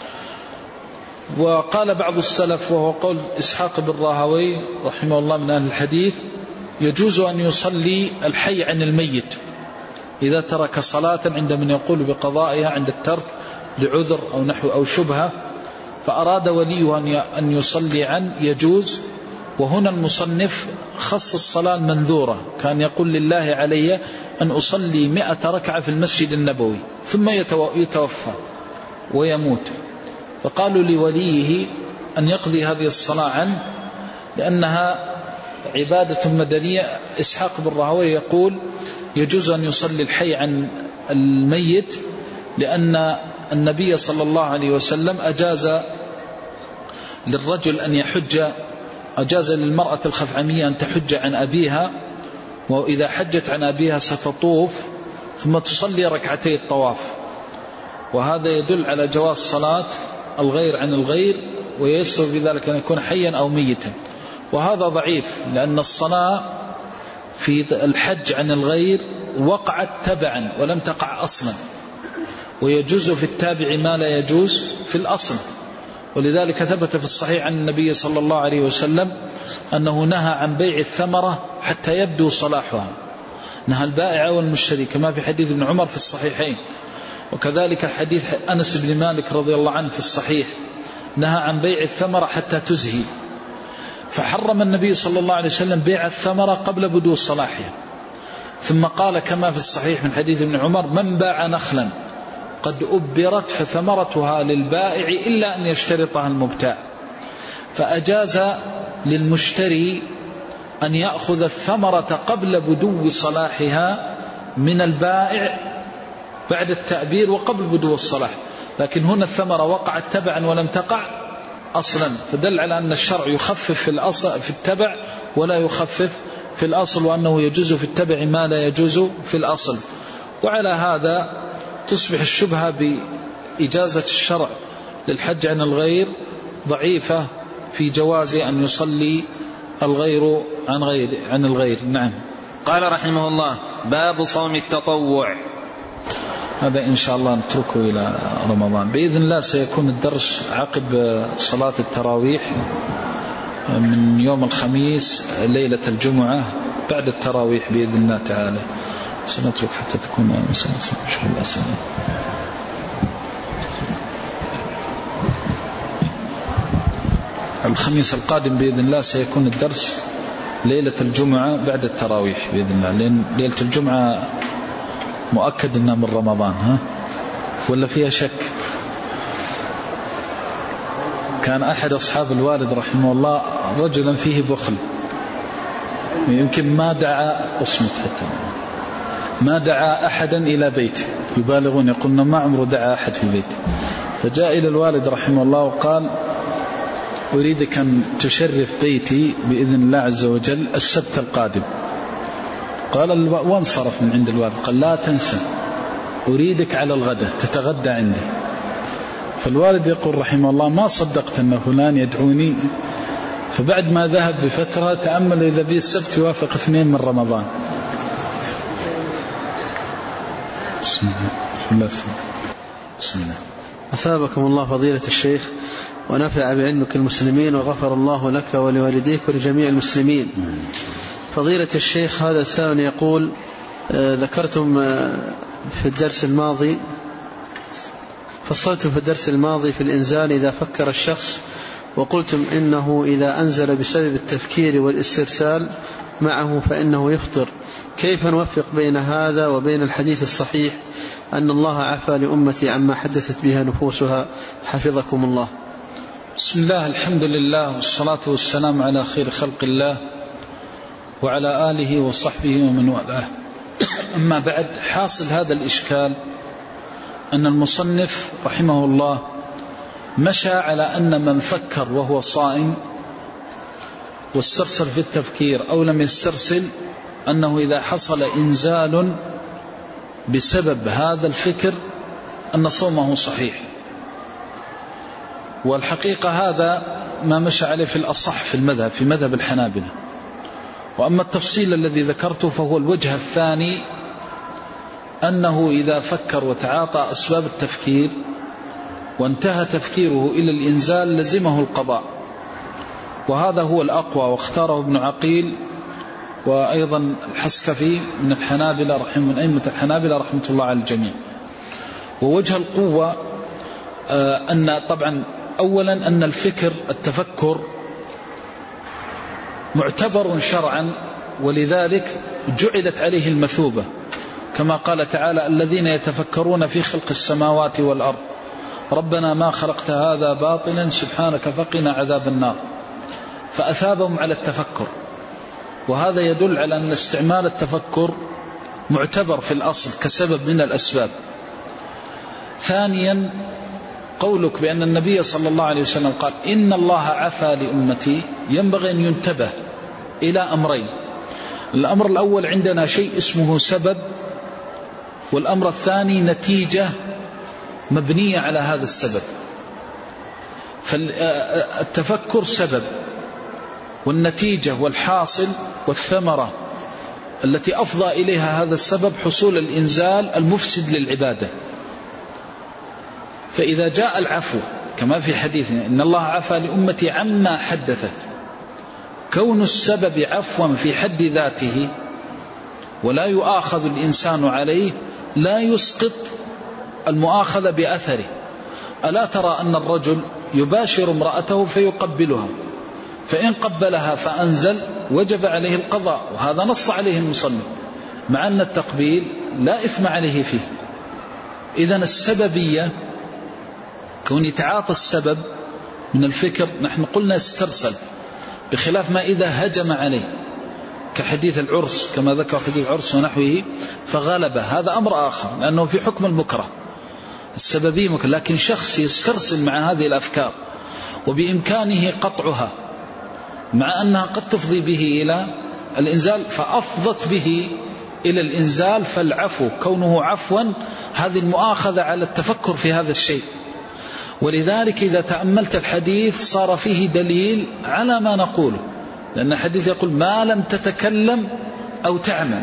وقال بعض السلف وهو قول إسحاق بن راهوي رحمه الله من أهل الحديث يجوز أن يصلي الحي عن الميت إذا ترك صلاة عند من يقول بقضائها عند الترك لعذر أو نحو أو شبهة، فأراد وليه أن يصلي عن يجوز. وهنا المصنف خص الصلاة المنذورة، كان يقول لله علي أن أصلي 100 ركعة في المسجد النبوي ثم يتوفى ويموت، فقالوا لوليه أن يقضي هذه الصلاة عنه لأنها عبادة مدنية. إسحاق بن راهويه يقول يجوز أن يصلي الحي عن الميت، لأن النبي صلى الله عليه وسلم أجاز للرجل أن يحج، أجاز للمرأة الخثعمية أن تحج عن أبيها، وإذا حجت عن أبيها ستطوف ثم تصلي ركعتي الطواف، وهذا يدل على جواز صلاة الغير عن الغير، ويسر بذلك أن يكون حيا أو ميتا، وهذا ضعيف، لأن الصلاة في الحج عن الغير وقعت تبعا ولم تقع أصلا، ويجوز في التابع ما لا يجوز في الأصل، ولذلك ثبت في الصحيح عن النبي صلى الله عليه وسلم أنه نهى عن بيع الثمرة حتى يبدو صلاحها، نهى البائع والمشتري كما في حديث ابن عمر في الصحيحين، وكذلك حديث أنس بن مالك رضي الله عنه في الصحيح نهى عن بيع الثمرة حتى تزهي، فحرم النبي صلى الله عليه وسلم بيع الثمرة قبل بدو صلاحها، ثم قال كما في الصحيح من حديث ابن عمر: من باع نخلا قد أبرت فثمرتها للبائع إلا أن يشترطها المبتاع، فأجاز للمشتري أن يأخذ الثمرة قبل بدو صلاحها من البائع بعد التأبير وقبل بدو الصلاح، لكن هنا الثمرة وقعت تبعا ولم تقع أصلا، فدل على أن الشرع يخفف في الأصل في التبع ولا يخفف في الأصل، وأنه يجوز في التبع ما لا يجوز في الأصل. وعلى هذا تصبح الشبهة بإجازة الشرع للحج عن الغير ضعيفة في جواز أن يصلي الغير عن الغير. نعم. قال رحمه الله: باب صوم التطوع. هذا إن شاء الله نتركه إلى رمضان بإذن الله. سيكون الدرس عقب صلاة التراويح من يوم الخميس ليلة الجمعة بعد التراويح بإذن الله تعالى. سنترك حتى تكون شغل الأسئلة. الخميس القادم بإذن الله سيكون الدرس ليلة الجمعة بعد التراويح بإذن الله، لأن ليلة الجمعة مؤكد أنها من رمضان، ولا فيها شك؟ كان أحد أصحاب الوالد رحمه الله رجلا فيه بخل، يمكن ما دعا أصمت حتى ما دعا أحدا إلى بيته، يبالغون يقولون ما عمره دعا أحد في بيته، فجاء إلى الوالد رحمه الله وقال: أريدك أن تشرف بيتي بإذن الله عز وجل السبت القادم. قال وانصرف من عند الوالد، قال: لا تنسى أريدك على الغداء تتغدى عندي. فالوالد يقول رحمه الله: ما صدقت أن فلان يدعوني. فبعد ما ذهب بفترة تأمل إذا بي السبت يوافق 2 من رمضان. بسم الله. بسم الله. أثابكم الله فضيلة الشيخ ونفع بعلمك المسلمين وغفر الله لك ولوالديك ولجميع المسلمين. فضيلة الشيخ، هذا سائل يقول: ذكرتم في الدرس الماضي فصلتم في الدرس الماضي في الإنزال إذا فكر الشخص، وقلتم إنه إذا أنزل بسبب التفكير والاسترسال معه فإنه يفطر، كيف نوفق بين هذا وبين الحديث الصحيح أن الله عفى لأمتي عما حدثت بها نفوسها حفظكم الله؟ بسم الله، الحمد لله، والصلاة والسلام على خير خلق الله وعلى آله وصحبه ومن والاه. أما بعد، حاصل هذا الإشكال أن المصنف رحمه الله مشى على أن من فكر وهو صائم واسترسل في التفكير أو لم يسترسل أنه إذا حصل إنزال بسبب هذا الفكر أن صومه صحيح. والحقيقة هذا ما مشى عليه في الأصح في المذهب، في مذهب الحنابلة. وأما التفصيل الذي ذكرته فهو الوجه الثاني، أنه إذا فكر وتعاطى أسباب التفكير وانتهى تفكيره إلى الإنزال لزمه القضاء، وهذا هو الأقوى، واختاره ابن عقيل وأيضا الحسكفي من الحنابلة من أئمة الحنابلة رحمة الله على الجميع. ووجه القوة أن طبعا أولا أن التفكر معتبر شرعا، ولذلك جعلت عليه المثوبة، كما قال تعالى: الذين يتفكرون في خلق السماوات والأرض ربنا ما خلقت هذا باطلا سبحانك فقنا عذاب النار، فأثابهم على التفكر. وهذا يدل على أن استعمال التفكر معتبر في الأصل كسبب من الأسباب. ثانيا، قولك بأن النبي صلى الله عليه وسلم قال: إن الله عفى لأمتي، ينبغي أن ينتبه إلى أمرين. الأمر الأول، عندنا شيء اسمه سبب، والأمر الثاني نتيجة مبنية على هذا السبب. فالتفكر سبب، والنتيجة والحاصل والثمرة التي أفضى إليها هذا السبب حصول الإنزال المفسد للعبادة. فإذا جاء العفو كما في حديثنا إن الله عفى لأمتي عما حدثت، كون السبب عفوا في حد ذاته ولا يؤاخذ الإنسان عليه لا يسقط المؤاخذة بأثره. ألا ترى أن الرجل يباشر امرأته فيقبلها، فإن قبلها فأنزل وجب عليه القضاء، وهذا نص عليه المصنف، مع أن التقبيل لا إثم عليه فيه. إذن السببية كون يتعاطى السبب من الفكر، نحن قلنا استرسل، بخلاف ما إذا هجم عليه كحديث العرس كما ذكر حديث العرس ونحوه فغلبه، هذا أمر آخر لأنه في حكم المكره السببية مكره. لكن شخص يسترسل مع هذه الأفكار وبإمكانه قطعها مع أنها قد تفضي به إلى الإنزال، فأفضت به إلى الإنزال، فالعفو كونه عفوا هذه المؤاخذة على التفكر في هذا الشيء. ولذلك إذا تأملت الحديث صار فيه دليل على ما نقوله، لأن الحديث يقول ما لم تتكلم أو تعمل،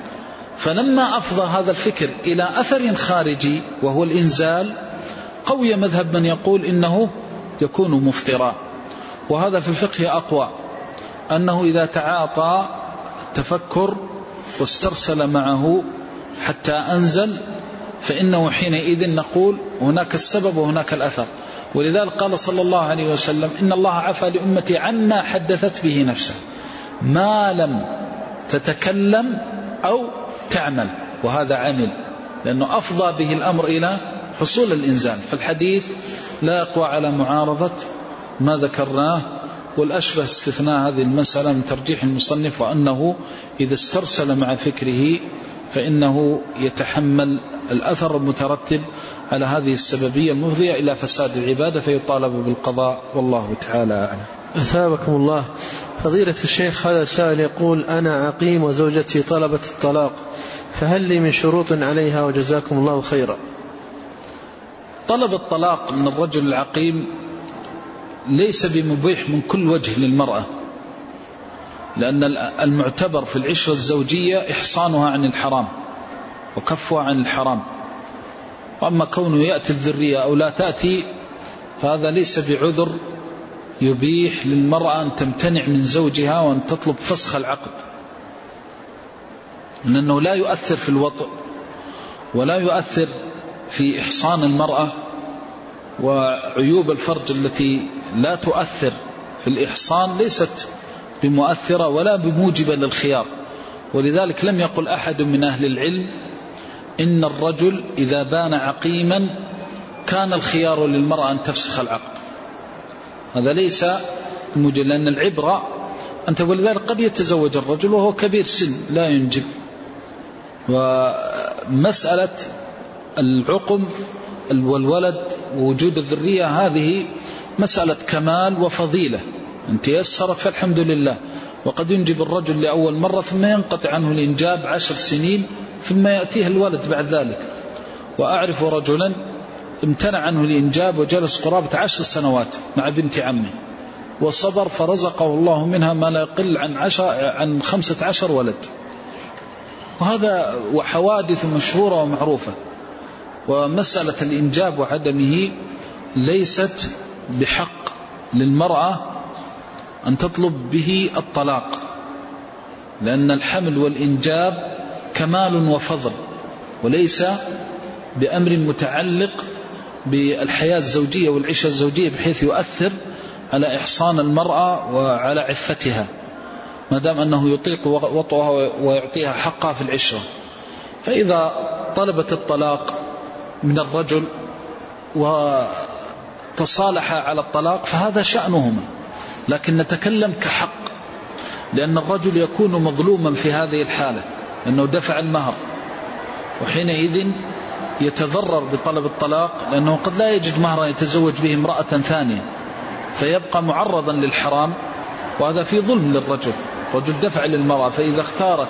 فلما أفضى هذا الفكر إلى أثر خارجي وهو الإنزال قوي مذهب من يقول إنه يكون مفطرا. وهذا في الفقه أقوى، أنه إذا تعاطى التفكر واسترسل معه حتى أنزل فإنه حينئذ نقول هناك السبب وهناك الأثر. ولذلك قال صلى الله عليه وسلم إن الله عفى لأمتي عما حدثت به نفسه ما لم تتكلم أو تعمل، وهذا عمل لأنه أفضى به الأمر إلى حصول الإنزال. فالحديث لا يقوى على معارضة ما ذكرناه، والأشبه استثناء هذه المسألة من ترجيح المصنف، وأنه إذا استرسل مع فكره فإنه يتحمل الأثر المترتب على هذه السببية المفضية إلى فساد العبادة فيطالب بالقضاء، والله تعالى أعلم. أثابكم الله. فضيلة الشيخ، هذا سائل يقول أنا عقيم وزوجتي طلبت الطلاق، فهل لي من شروط عليها وجزاكم الله خيرا؟ طلب الطلاق من الرجل العقيم ليس بمبيح من كل وجه للمرأة، لأن المعتبر في العشرة الزوجية إحصانها عن الحرام وكفها عن الحرام. وأما كونه يأتي الذرية أو لا تأتي فهذا ليس بعذر يبيح للمرأة أن تمتنع من زوجها وأن تطلب فسخ العقد، لأنه لا يؤثر في الوطء ولا يؤثر في إحصان المرأة، وعيوب الفرج التي لا تؤثر في الإحصان ليست بمؤثرة ولا بموجبة للخيار. ولذلك لم يقل أحد من أهل العلم إن الرجل إذا بان عقيما كان الخيار للمرأة أن تفسخ العقد، هذا ليس موجب، لأن العبرة أنت. ولذلك قد يتزوج الرجل وهو كبير سن لا ينجب، ومسألة العقم والولد ووجود الذرية هذه مسألة كمال وفضيلة، أنت يسرت فالحمد لله. وقد ينجب الرجل لأول مرة ثم ينقطع عنه الإنجاب 10 سنين ثم يأتيه الولد بعد ذلك. وأعرف رجلا امتنع عنه الإنجاب وجلس قرابة 10 سنوات مع بنت عمه وصبر، فرزقه الله منها ما لا يقل عن 15 ولد. وهذا وحوادث مشهورة ومعروفة. ومسألة الإنجاب وعدمه ليست بحق للمرأة أن تطلب به الطلاق، لأن الحمل والإنجاب كمال وفضل وليس بأمر متعلق بالحياة الزوجية والعيشة الزوجية بحيث يؤثر على إحصان المرأة وعلى عفتها، ما دام أنه يطيق وطئها ويعطيها حقها في العشرة. فإذا طلبت الطلاق من الرجل وتصالح على الطلاق فهذا شأنهما، لكن نتكلم كحق، لأن الرجل يكون مظلوما في هذه الحالة لأنه دفع المهر، وحينئذ يتضرر بطلب الطلاق لأنه قد لا يجد مهرا يتزوج به امرأة ثانية فيبقى معرضا للحرام، وهذا في ظلم للرجل. رجل دفع للمرأة، فإذا اختارت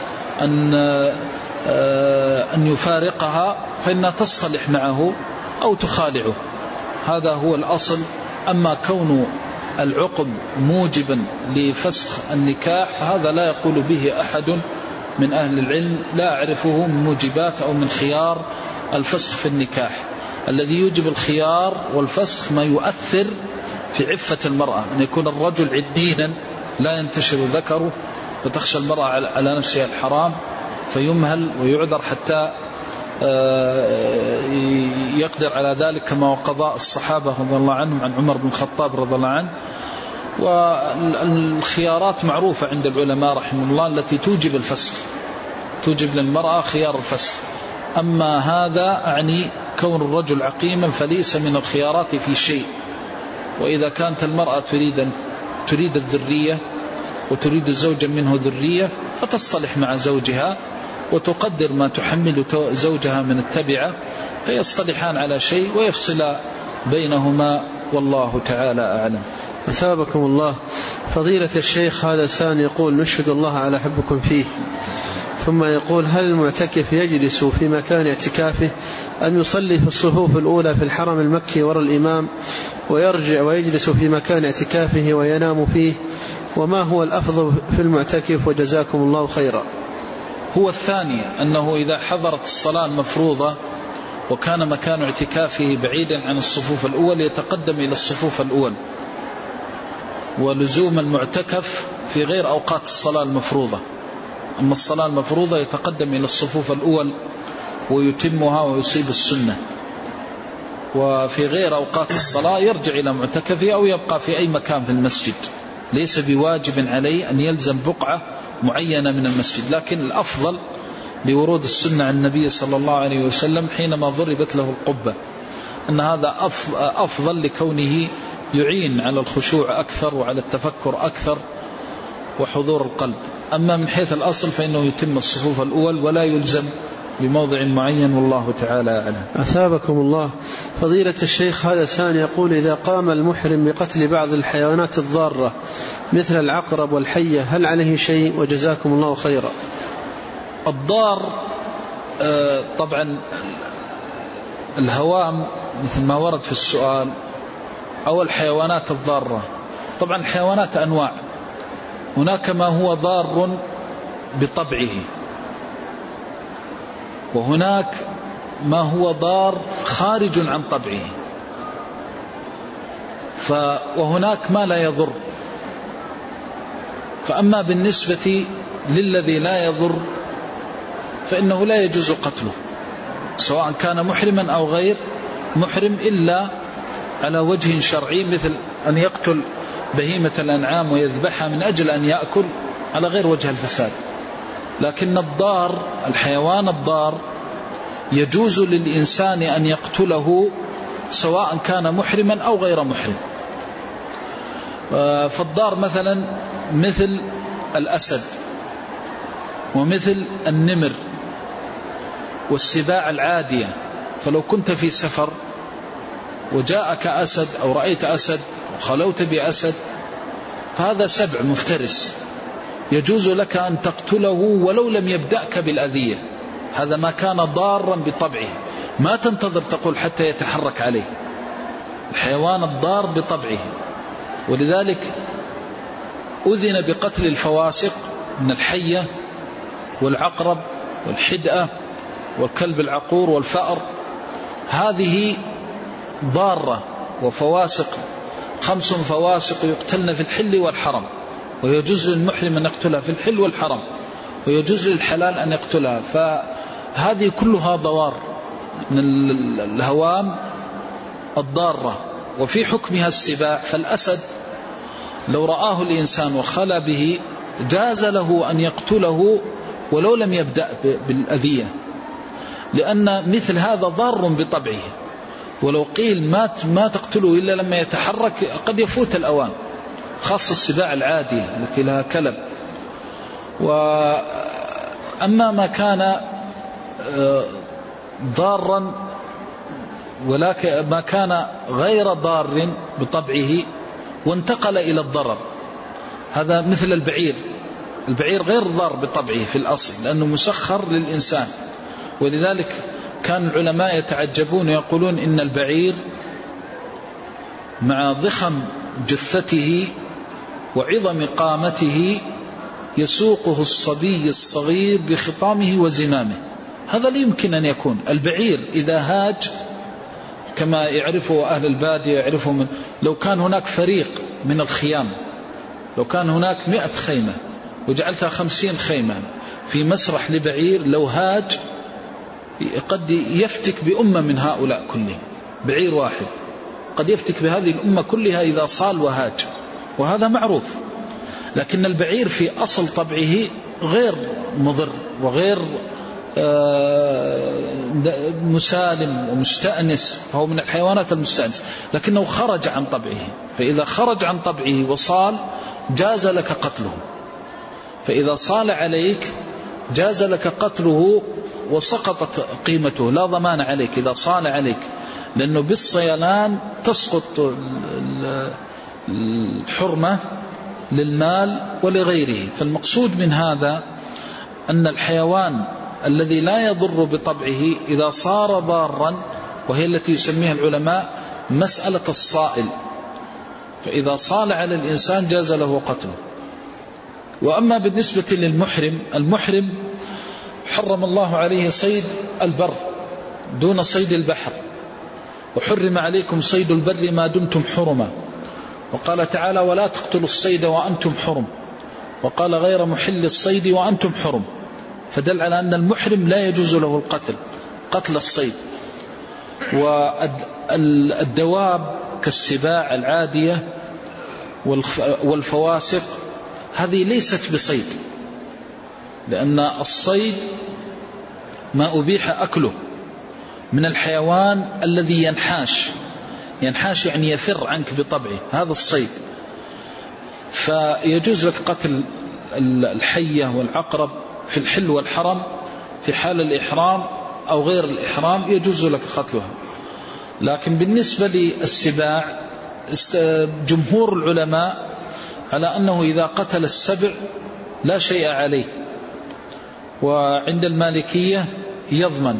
أن يفارقها فإنها تصطلح معه أو تخالعه، هذا هو الأصل. أما كون العقب موجبا لفسخ النكاح فهذا لا يقول به أحد من أهل العلم، لا أعرفه من موجبات أو من خيار الفسخ في النكاح. الذي يوجب الخيار والفسخ ما يؤثر في عفة المرأة، أن يكون الرجل عدينا لا ينتشر ذكره فتخشى المرأة على نفسها الحرام، فيمهل ويعذر حتى يقدر على ذلك، كما وقضاء الصحابة رضي الله عنهم عن عمر بن الخطاب رضي الله عنه. والخيارات معروفة عند العلماء رحمه الله التي توجب الفسخ، توجب للمرأة خيار الفسخ. أما هذا أعني كون الرجل عقيما فليس من الخيارات في شيء. وإذا كانت المرأة تريد الذرية وتريد زوجا منه ذرية فتصطلح مع زوجها وتقدر ما تحمل زوجها من التبعة، فيصطلحان على شيء ويفصل بينهما، والله تعالى أعلم. أثابكم الله. فضيلة الشيخ، هذا سان يقول: نشهد الله على حبكم فيه، ثم يقول: هل المعتكف يجلس في مكان اعتكافه أم يصلي في الصفوف الأولى في الحرم المكي وراء الإمام ويرجع ويجلس في مكان اعتكافه وينام فيه؟ وما هو الأفضل في المعتكف؟ وجزاكم الله خيرا. هو الثاني، أنه إذا حضرت الصلاة المفروضة وكان مكان اعتكافه بعيدا عن الصفوف الأول يتقدم إلى الصفوف الأول، ولزوم المعتكف في غير أوقات الصلاة المفروضة. أما الصلاة المفروضة يتقدم إلى الصفوف الأول ويتمها ويصيب السنة، وفي غير أوقات الصلاة يرجع إلى معتكفه أو يبقى في أي مكان في المسجد. ليس بواجب عليه أن يلزم بقعة معينة من المسجد، لكن الأفضل لورود السنة عن النبي صلى الله عليه وسلم حينما ضربت له القبة أن هذا أفضل لكونه يعين على الخشوع أكثر وعلى التفكر أكثر وحضور القلب. أما من حيث الأصل فإنه يتم الصفوف الأول ولا يلزم بموضع معين، والله تعالى أعلم. أثابكم الله. فضيلة الشيخ، هذا سان يقول: إذا قام المحرم بقتل بعض الحيوانات الضارة مثل العقرب والحية هل عليه شيء؟ وجزاكم الله خيرا. الضار طبعا الهوام مثل ما ورد في السؤال، أو الحيوانات الضارة. طبعا الحيوانات أنواع، هناك ما هو ضار بطبعه، وهناك ما هو ضار خارج عن طبعه، وهناك ما لا يضر. فأما بالنسبة للذي لا يضر فإنه لا يجوز قتله سواء كان محرما أو غير محرم، إلا على وجه شرعي، مثل أن يقتل بهيمة الأنعام ويذبحها من أجل أن يأكل على غير وجه الفساد. لكن الضار، الحيوان الضار، يجوز للإنسان أن يقتله سواء كان محرما أو غير محرم. فالضار مثلا مثل الأسد ومثل النمر والسباع العادية. فلو كنت في سفر وجاءك أسد أو رأيت أسد وخلوت بأسد، فهذا سبع مفترس، يجوز لك أن تقتله ولو لم يبدأك بالأذية. هذا ما كان ضارا بطبعه، ما تنتظر تقول حتى يتحرك عليه. الحيوان الضار بطبعه. ولذلك أذن بقتل الفواسق من الحية والعقرب والحدأة والكلب العقور والفأر. هذه ضارة وفواسق، 5 فواسق يقتلن في الحل والحرم، ويجوز للمحرم أن يقتلها في الحل والحرم، ويجوز للحلال أن يقتلها. فهذه كلها ضوار من الهوام الضارة. وفي حكمها السباع، فالأسد لو رآه الإنسان وخلى به جاز له أن يقتله ولو لم يبدأ بالأذية، لأن مثل هذا ضار بطبعه. ولو قيل ما تقتله إلا لما يتحرك قد يفوت الأوان، خاصة السباع العادية التي لها كلب. وأما ما كان ضارا ولكن ما كان غير ضار بطبعه وانتقل إلى الضرر، هذا مثل البعير. البعير غير ضار بطبعه في الأصل لأنه مسخر للإنسان. ولذلك كان العلماء يتعجبون يقولون إن البعير مع ضخم جثته وعظم قامته يسوقه الصبي الصغير بخطامه وزمامه. هذا لا يمكن أن يكون. البعير إذا هاج كما يعرفه أهل البادية يعرفه لو كان هناك فريق من الخيام، لو كان هناك 100 خيمة وجعلتها 50 خيمة، في مسرح لبعير لو هاج قد يفتك بأمة من هؤلاء كلهم، بعير واحد قد يفتك بهذه الأمة كلها إذا صال وهاج، وهذا معروف. لكن البعير في أصل طبعه غير مضر وغير مسالم ومستأنس، فهو من الحيوانات المستأنس، لكنه خرج عن طبعه، فإذا خرج عن طبعه وصال جاز لك قتله، فإذا صال عليك جاز لك قتله وسقطت قيمته، لا ضمان عليك إذا صال عليك، لأنه بالصيلان تسقط الحرمة للمال ولغيره. فالمقصود من هذا أن الحيوان الذي لا يضر بطبعه إذا صار ضارا، وهي التي يسميها العلماء مسألة الصائل، فإذا صال على الإنسان جاز له قتله. وأما بالنسبة للمحرم، المحرم حرم الله عليه صيد البر دون صيد البحر، وحرم عليكم صيد البر ما دمتم حرما، وقال تعالى ولا تقتلوا الصيد وأنتم حرم، وقال غير محل الصيد وأنتم حرم، فدل على أن المحرم لا يجوز له قتل الصيد. والدواب كالسباع العادية والفواسق هذه ليست بصيد، لأن الصيد ما أبيح أكله من الحيوان الذي ينحاش يعني يفر عنك بطبعه، هذا الصيد. فيجوز لك قتل الحية والعقرب في الحل والحرم، في حال الإحرام أو غير الإحرام يجوز لك قتلها. لكن بالنسبة للسباع جمهور العلماء على أنه إذا قتل السبع لا شيء عليه، وعند المالكية يضمن،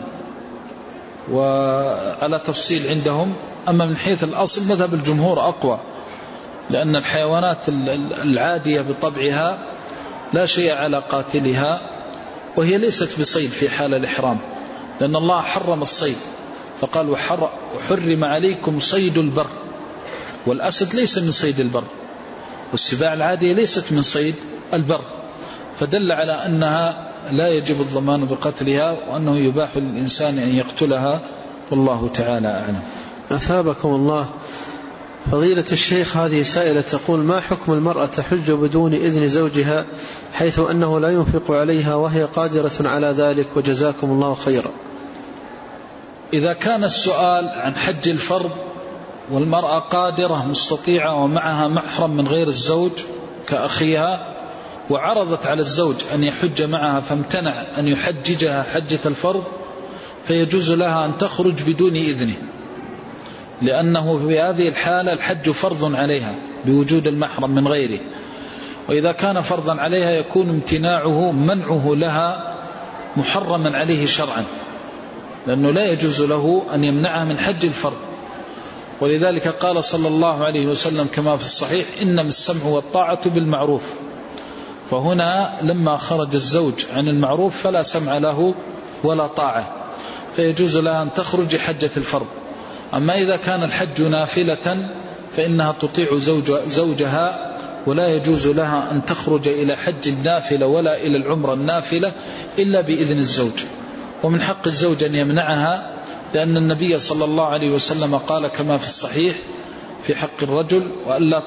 وعلى تفصيل عندهم. أما من حيث الأصل مذهب الجمهور أقوى، لأن الحيوانات العادية بطبعها لا شيء على قاتلها، وهي ليست بصيد في حال الإحرام، لأن الله حرم الصيد فقال وحرم عليكم صيد البر، والأسد ليس من صيد البر، والسباع العادية ليست من صيد البر، فدل على أنها لا يجب الضمان بقتلها، وأنه يباح للإنسان أن يقتلها، والله تعالى أعلم. أثابكم الله. فضيلة الشيخ، هذه سائلة تقول ما حكم المرأة تحج بدون إذن زوجها حيث أنه لا ينفق عليها وهي قادرة على ذلك، وجزاكم الله خيرا. إذا كان السؤال عن حج الفرض والمرأة قادرة مستطيعة ومعها محرم من غير الزوج كأخيها، وعرضت على الزوج أن يحج معها فامتنع أن يحججها حجة الفرض، فيجوز لها أن تخرج بدون إذنه، لأنه في هذه الحالة الحج فرض عليها بوجود المحرم من غيره. وإذا كان فرضا عليها يكون امتناعه منعه لها محرما عليه شرعا، لأنه لا يجوز له أن يمنعها من حج الفرض. ولذلك قال صلى الله عليه وسلم كما في الصحيح إنما السمع والطاعة بالمعروف، فهنا لما خرج الزوج عن المعروف فلا سمع له ولا طاعة، فيجوز لها أن تخرج حجة الفرض. أما إذا كان الحج نافلة فإنها تطيع زوجها، ولا يجوز لها أن تخرج إلى حج النافلة ولا إلى العمرة النافلة إلا بإذن الزوج. ومن حق الزوج أن يمنعها، لأن النبي صلى الله عليه وسلم قال كما في الصحيح في حق الرجل وألا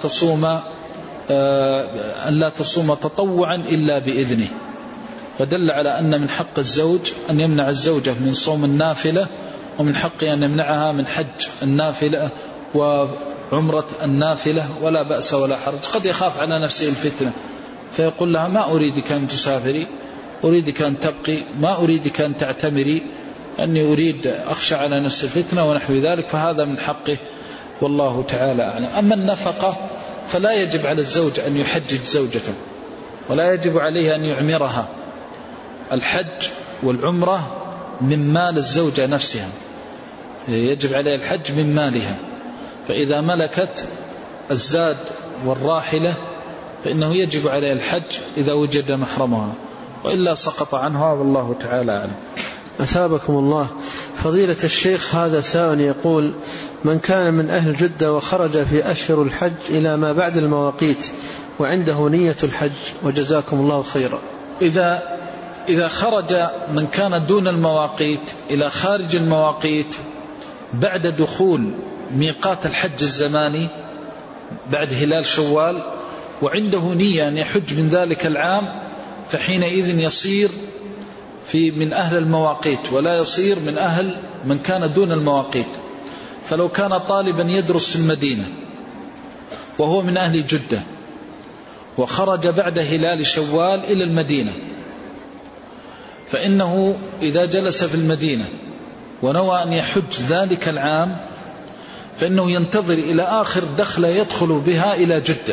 تصوم تطوعا إلا بإذنه، فدل على أن من حق الزوج أن يمنع الزوجة من صوم النافلة، ومن حقه أن يمنعها من حج النافلة وعمرة النافلة، ولا بأس ولا حرج. قد يخاف على نفسه الفتنة فيقول لها ما أريدك أن تسافري، أريدك أن تبقي، ما أريدك أن تعتمري، أني أريد أخشى على نفس الفتنة ونحو ذلك، فهذا من حقه، والله تعالى أعلم. أما النفقة فلا يجب على الزوج أن يحجج زوجته، ولا يجب عليه أن يعمرها. الحج والعمرة من مال الزوجة نفسها، يجب عليه الحج من مالها، فإذا ملكت الزاد والراحلة فإنه يجب عليه الحج إذا وجد محرمها، وإلا سقط عنها، والله تعالى أعلم. أثابكم الله. فضيلة الشيخ، هذا سائل يقول من كان من أهل جدة وخرج في أشهر الحج إلى ما بعد المواقيت وعنده نية الحج، وجزاكم الله خيرا. إذا إذا خرج من كان دون المواقيت إلى خارج المواقيت بعد دخول ميقات الحج الزماني بعد هلال شوال وعنده نية أن يحج من ذلك العام، فحينئذ يصير من أهل المواقيت ولا يصير من أهل من كان دون المواقيت. فلو كان طالبا يدرس في المدينة وهو من أهل جدة وخرج بعد هلال شوال إلى المدينة، فإنه إذا جلس في المدينة ونوى أن يحج ذلك العام فإنه ينتظر إلى آخر دخلة يدخل بها إلى جدة.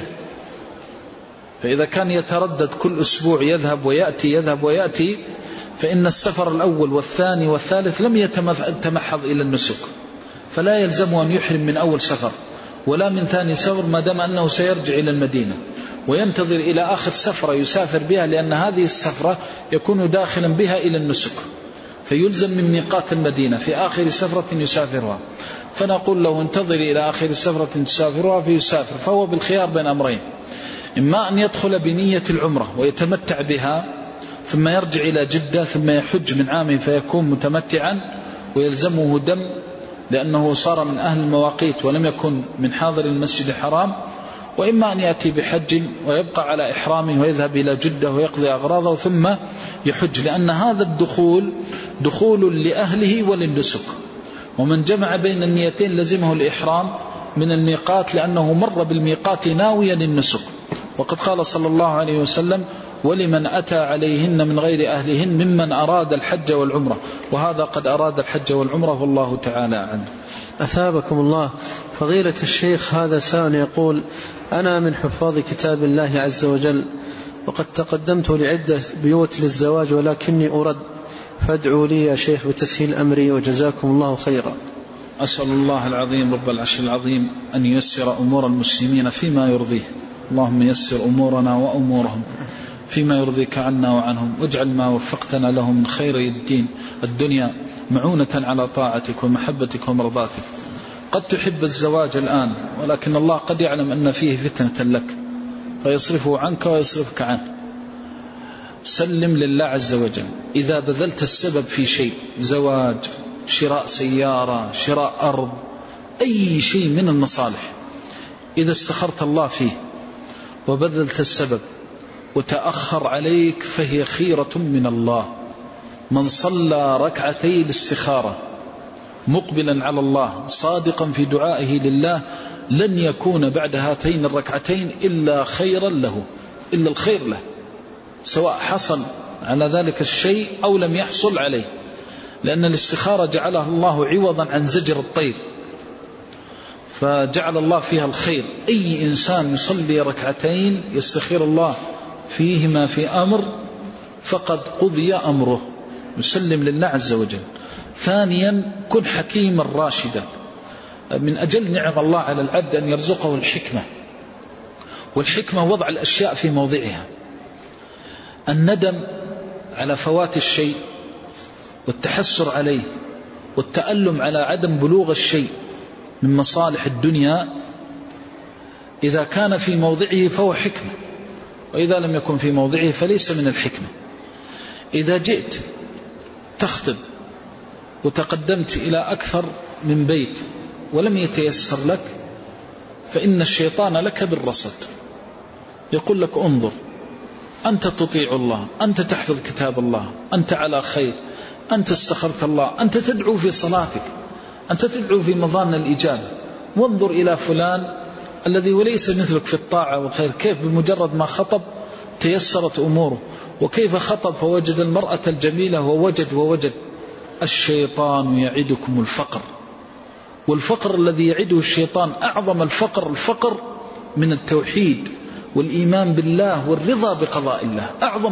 فإذا كان يتردد كل أسبوع يذهب ويأتي يذهب ويأتي، فإن السفر الأول والثاني والثالث لم يتمحض إلى النسك، فلا يلزم أن يحرم من أول سفر ولا من ثاني سفر ما دام أنه سيرجع إلى المدينة، وينتظر إلى آخر سفرة يسافر بها، لأن هذه السفرة يكون داخلا بها إلى النسك، فيلزم من ميقات المدينة في آخر سفرة يسافرها. فنقول له انتظر إلى آخر سفرة تسافرها فيسافر، فهو بالخيار بين أمرين: إما أن يدخل بنية العمرة ويتمتع بها ثم يرجع إلى جدة ثم يحج من عامه فيكون متمتعا ويلزمه دم لأنه صار من أهل المواقيت ولم يكن من حاضر المسجد الحرام، وإما أن يأتي بحج ويبقى على إحرامه ويذهب إلى جدة ويقضي أغراضه ثم يحج، لأن هذا الدخول دخول لأهله وللنسك، ومن جمع بين النيتين لزمه الإحرام من الميقات لأنه مر بالميقات ناويا للنسك. وقد قال صلى الله عليه وسلم: ولمن أتى عليهن من غير أهلهن ممن أراد الحج والعمرة، وهذا قد أراد الحج والعمرة والله تعالى عنه. أثابكم الله. فضيلة الشيخ، هذا سائل يقول: أنا من حفاظ كتاب الله عز وجل، وقد تقدمت لعدة بيوت للزواج ولكني أرد، فادعوا لي يا شيخ بتسهيل أمري وجزاكم الله خيرا. أسأل الله العظيم رب العرش العظيم أن ييسر أمور المسلمين فيما يرضيه. اللهم يسر أمورنا وأمورهم فيما يرضيك عنا وعنهم، واجعل ما وفقتنا له من خير الدنيا معونة على طاعتك ومحبتك ومرضاتك. قد تحب الزواج الآن، ولكن الله قد يعلم أن فيه فتنة لك فيصرفه عنك ويصرفك عنه. سلم لله عز وجل. إذا بذلت السبب في شيء، زواج، شراء سيارة، شراء أرض، أي شيء من المصالح، إذا استخرت الله فيه وبذلت السبب وتأخر عليك فهي خيرة من الله. من صلى ركعتي الاستخارة مقبلا على الله صادقا في دعائه لله لن يكون بعد هاتين الركعتين إلا خيرا له، إلا الخير له، سواء حصل على ذلك الشيء أو لم يحصل عليه، لأن الاستخارة جعلها الله عوضا عن زجر الطير، فجعل الله فيها الخير. أي إنسان يصلي ركعتين يستخير الله فيهما في أمر فقد قضي أمره، يسلم لله عز وجل. ثانيا، كن حكيما راشدا. من أجل نعم الله على العبد أن يرزقه الحكمة، والحكمة وضع الأشياء في موضعها. الندم على فوات الشيء والتحسر عليه والتألم على عدم بلوغ الشيء من مصالح الدنيا إذا كان في موضعه فهو حكمة، وإذا لم يكن في موضعه فليس من الحكمة. إذا جئت تخطب وتقدمت إلى أكثر من بيت ولم يتيسر لك، فإن الشيطان لك بالرصد، يقول لك: انظر، أنت تطيع الله، أنت تحفظ كتاب الله، أنت على خير، أنت استخرت الله، أنت تدعو في صلاتك، أنت تدعو في مظان الإجابة، وانظر إلى فلان الذي وليس مثلك في الطاعة والخير، كيف بمجرد ما خطب تيسرت أموره، وكيف خطب فوجد المرأة الجميلة ووجد. الشيطان يعدكم الفقر، والفقر الذي يعده الشيطان أعظم الفقر من التوحيد والإيمان بالله والرضا بقضاء الله.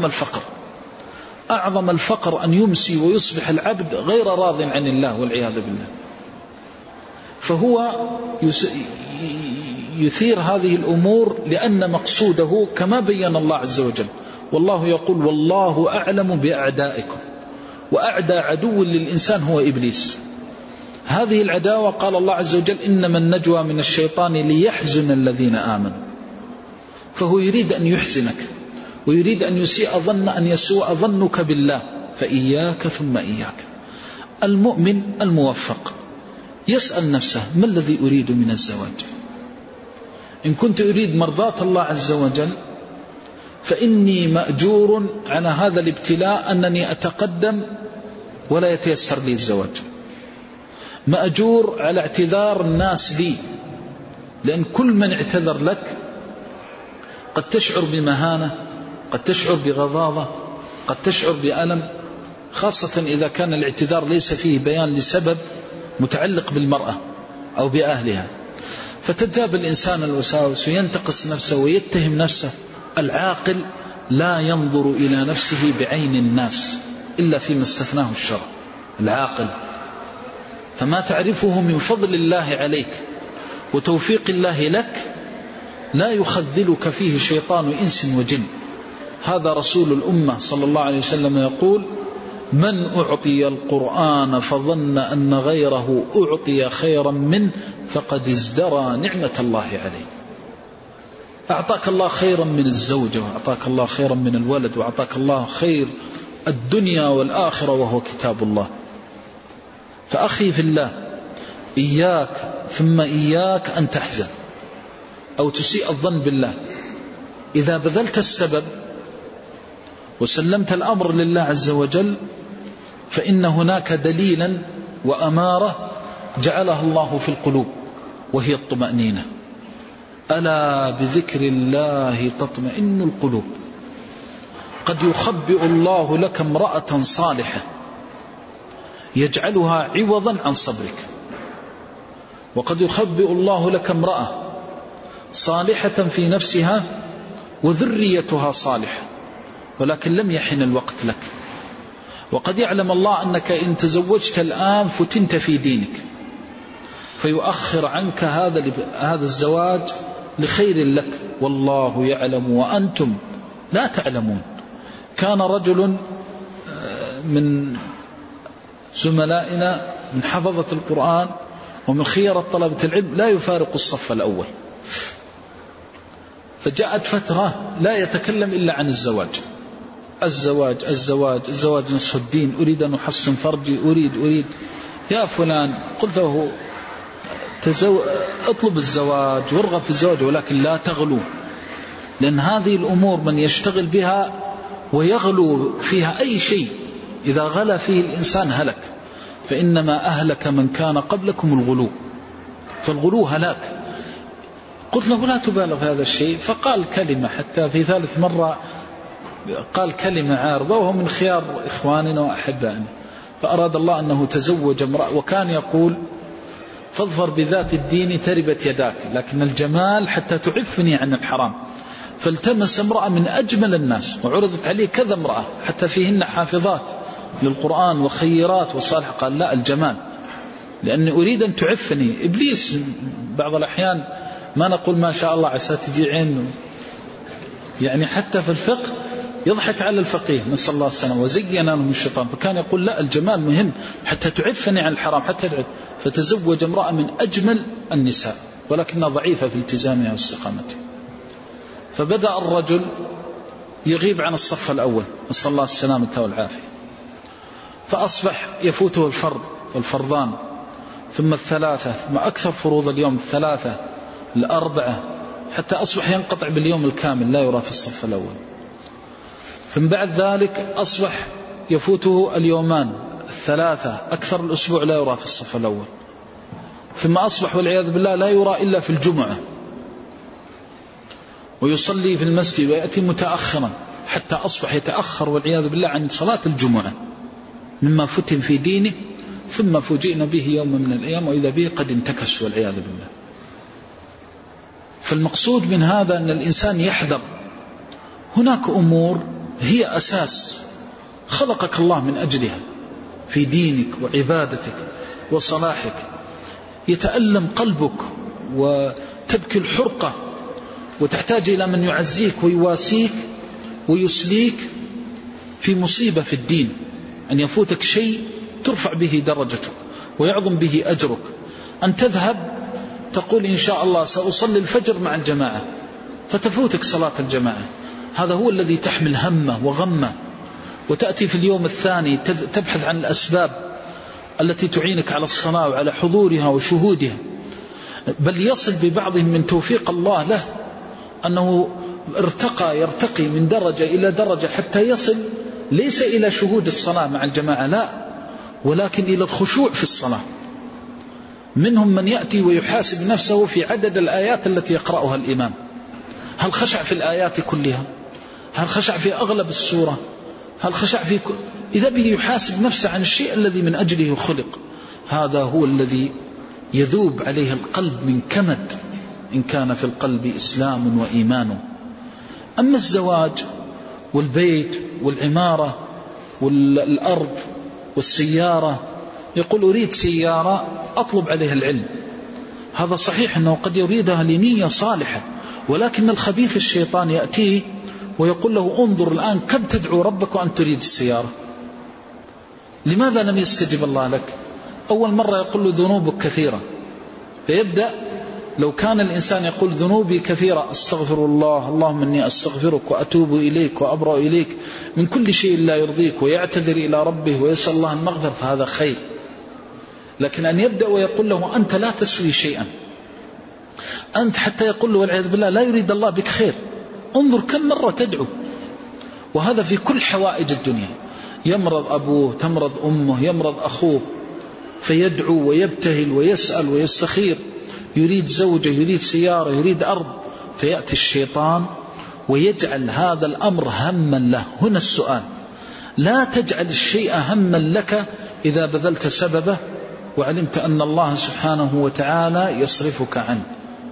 أعظم الفقر أن يمسي ويصبح العبد غير راض عن الله والعياذ بالله. فهو يثير هذه الأمور لأن مقصوده كما بين الله عز وجل، والله يقول: والله أعلم بأعدائكم، وأعدى عدو للإنسان هو إبليس. هذه العداوة قال الله عز وجل: إنما النجوى من الشيطان ليحزن الذين آمنوا، فهو يريد أن يحزنك ويريد أن يسوء ظنك بالله، فإياك ثم إياك. المؤمن الموفق يسأل نفسه: ما الذي أريد من الزواج؟ إن كنت أريد مرضاة الله عز وجل فإني مأجور على هذا الابتلاء أنني أتقدم ولا يتيسر لي الزواج، مأجور على اعتذار الناس لي، لأن كل من اعتذر لك قد تشعر بمهانة، قد تشعر بغضاضة، قد تشعر بألم، خاصة إذا كان الاعتذار ليس فيه بيان لسبب متعلق بالمرأة أو بأهلها، فتذهب الإنسان الوساوس وينتقص نفسه ويتهم نفسه. العاقل لا ينظر إلى نفسه بعين الناس إلا فيما استثناه الشرع، العاقل. فما تعرفه من فضل الله عليك وتوفيق الله لك لا يخذلك فيه شيطان إنس وجن. هذا رسول الأمة صلى الله عليه وسلم يقول: من أعطي القرآن فظن أن غيره أعطي خيرا منه فقد ازدرى نعمة الله عليه. أعطاك الله خيرا من الزوجة، وأعطاك الله خيرا من الولد، وأعطاك الله خير الدنيا والآخرة وهو كتاب الله. فأخي في الله، إياك ثم إياك أن تحزن أو تسيء الظن بالله. إذا بذلت السبب وسلمت الأمر لله عز وجل فإن هناك دليلا وأمارة جعلها الله في القلوب، وهي الطمأنينة. ألا بذكر الله تطمئن القلوب. قد يخبئ الله لك امرأة صالحة يجعلها عوضا عن صبرك، وقد يخبئ الله لك امرأة صالحة في نفسها وذريتها صالحة ولكن لم يحن الوقت لك. وقد يعلم الله أنك إن تزوجت الآن فتنت في دينك فيؤخر عنك هذا الزواج لخير لك، والله يعلم وأنتم لا تعلمون. كان رجل من زملائنا من حفظة القرآن ومن خيار طلبة العلم لا يفارق الصف الأول، فجاءت فترة لا يتكلم إلا عن الزواج. الزواج الزواج الزواج نصف الدين، أريد أن أحسن فرجي، أريد يا فلان. قلت له: اطلب الزواج وارغب في الزواج ولكن لا تغلو، لأن هذه الأمور من يشتغل بها ويغلو فيها أي شيء إذا غلى فيه الإنسان هلك. فإنما أهلك من كان قبلكم الغلو، فالغلو هلاك. قلت له: لا تبالغ في هذا الشيء. فقال كلمة، حتى في ثالث مرة قال كلمة عارضة، وهو من خيار إخواننا وأحبائنا. فأراد الله أنه تزوج امرأة، وكان يقول: فاظفر بذات الدين تربت يداك، لكن الجمال حتى تعفني عن الحرام. فالتمس امرأة من أجمل الناس، وعرضت عليه كذا امرأة حتى فيهن حافظات للقرآن وخيرات وصالح. قال: لا، الجمال، لأني أريد أن تعفني. إبليس بعض الأحيان ما نقول ما شاء الله عسى تجي عين، يعني حتى في الفقه يضحك على الفقيه، نسأل الله السلامة، وزين لهم الشيطان. فكان يقول: لا، الجمال مهم حتى تعفني عن الحرام حتى تعف. فتزوج امرأة من أجمل النساء ولكنها ضعيفة في التزامها واستقامتها. فبدأ الرجل يغيب عن الصف الأول، نسأل الله السلامة والعافية. فأصبح يفوته الفرض والفرضان ثم الثلاثة، ثم أكثر فروض اليوم 3 4، حتى أصبح ينقطع باليوم الكامل لا يرى في الصف الأول. ثم بعد ذلك أصبح يفوته اليومان 3 أكثر الأسبوع لا يرى في الصف الأول. ثم أصبح والعياذ بالله لا يرى إلا في الجمعة، ويصلي في المسجد ويأتي متأخرا، حتى أصبح يتأخر والعياذ بالله عن صلاة الجمعة مما فتن في دينه. ثم فوجئنا به يوم من الأيام وإذا به قد انتكس والعياذ بالله. فالمقصود من هذا أن الإنسان يحذر. هناك أمور هي أساس خلقك الله من أجلها في دينك وعبادتك وصلاحك، يتألم قلبك وتبكي الحرقة وتحتاج إلى من يعزيك ويواسيك ويسليك في مصيبة في الدين، أن يفوتك شيء ترفع به درجتك ويعظم به أجرك. أن تذهب تقول إن شاء الله سأصلي الفجر مع الجماعة فتفوتك صلاة الجماعة، هذا هو الذي تحمل همه وغمه، وتأتي في اليوم الثاني تبحث عن الأسباب التي تعينك على الصلاة وعلى حضورها وشهودها. بل يصل ببعضهم من توفيق الله له أنه يرتقي من درجة إلى درجة حتى يصل ليس إلى شهود الصلاة مع الجماعة، لا، ولكن إلى الخشوع في الصلاة. منهم من يأتي ويحاسب نفسه في عدد الآيات التي يقرأها الإمام، هل خشع في الآيات كلها؟ هل خشع في أغلب السورة؟ هل خشع في إذا به يحاسب نفسه عن الشيء الذي من أجله خلق. هذا هو الذي يذوب عليه القلب من كمد إن كان في القلب إسلام وإيمان. أما الزواج والبيت والعمارة والأرض والسيارة، يقول أريد سيارة أطلب عليها العلم، هذا صحيح أنه قد يريدها لنية صالحة، ولكن الخبيث الشيطان يأتيه ويقول له انظر الآن كم تدعو ربك وأن تريد السيارة، لماذا لم يستجب الله لك؟ أول مرة يقول له ذنوبك كثيرة، فيبدأ لو كان الإنسان يقول ذنوبي كثيرة أستغفر الله، اللهم إني أستغفرك وأتوب إليك وأبرأ إليك من كل شيء لا يرضيك، ويعتذر إلى ربه ويسأل الله المغفرة، فهذا خير. لكن أن يبدأ ويقول له أنت لا تسوي شيئا، أنت حتى يقول له والعياذ بالله لا يريد الله بك خير، انظر كم مرة تدعو. وهذا في كل حوائج الدنيا، يمرض أبوه، تمرض أمه، يمرض أخوه، فيدعو ويبتهل ويسأل ويستخير، يريد زوجة، يريد سيارة، يريد أرض، فيأتي الشيطان ويجعل هذا الأمر هما له. هنا السؤال، لا تجعل الشيء هما لك إذا بذلت سببه وعلمت أن الله سبحانه وتعالى يصرفك عنه.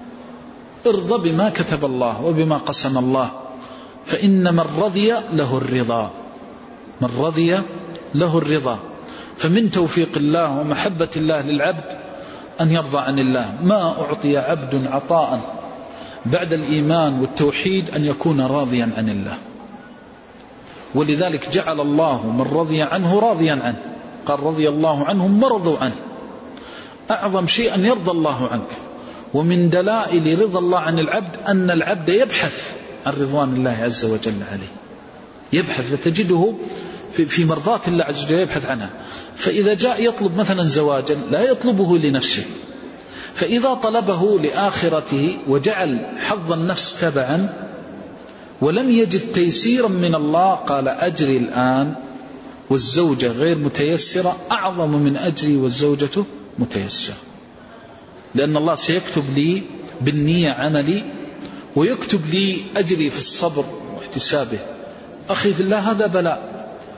ارضى بما كتب الله وبما قسم الله، فإن من رضي له الرضا، من رضي له الرضا. فمن توفيق الله ومحبة الله للعبد أن يرضى عن الله. ما أعطي عبد عطاء بعد الإيمان والتوحيد أن يكون راضيا عن الله، ولذلك جعل الله من رضي عنه راضيا عنه، قال رضي الله عنهم ورضوا عنه. أعظم شيء أن يرضى الله عنك. ومن دلائل رضا الله عن العبد أن العبد يبحث عن رضوان الله عز وجل عليه، يبحث، فتجده في مرضات الله عز وجل يبحث عنها. فإذا جاء يطلب مثلا زواجا لا يطلبه لنفسه، فإذا طلبه لآخرته وجعل حظ النفس تبعا ولم يجد تيسيرا من الله، قال أجري الآن والزوجة غير متيسرة أعظم من أجري والزوجة متيسرة، لأن الله سيكتب لي بالنية عملي ويكتب لي أجري في الصبر واحتسابه. أخي في الله، هذا بلاء،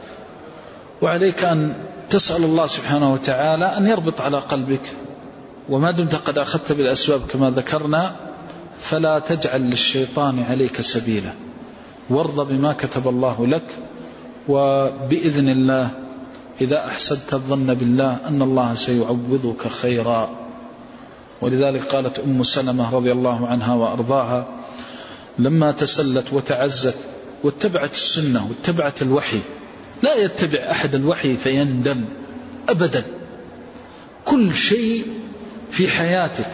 وعليك أن تسأل الله سبحانه وتعالى أن يربط على قلبك. وما دمت قد أخذت بالأسباب كما ذكرنا فلا تجعل للشيطان عليك سبيلا، وارضى بما كتب الله لك. وبإذن الله إذا أحسنت الظن بالله أن الله سيعوضك خيرا. ولذلك قالت أم سلمة رضي الله عنها وأرضاها لما تسلت وتعزت واتبعت السنة واتبعت الوحي، لا يتبع أحد الوحي فيندم أبدا. كل شيء في حياتك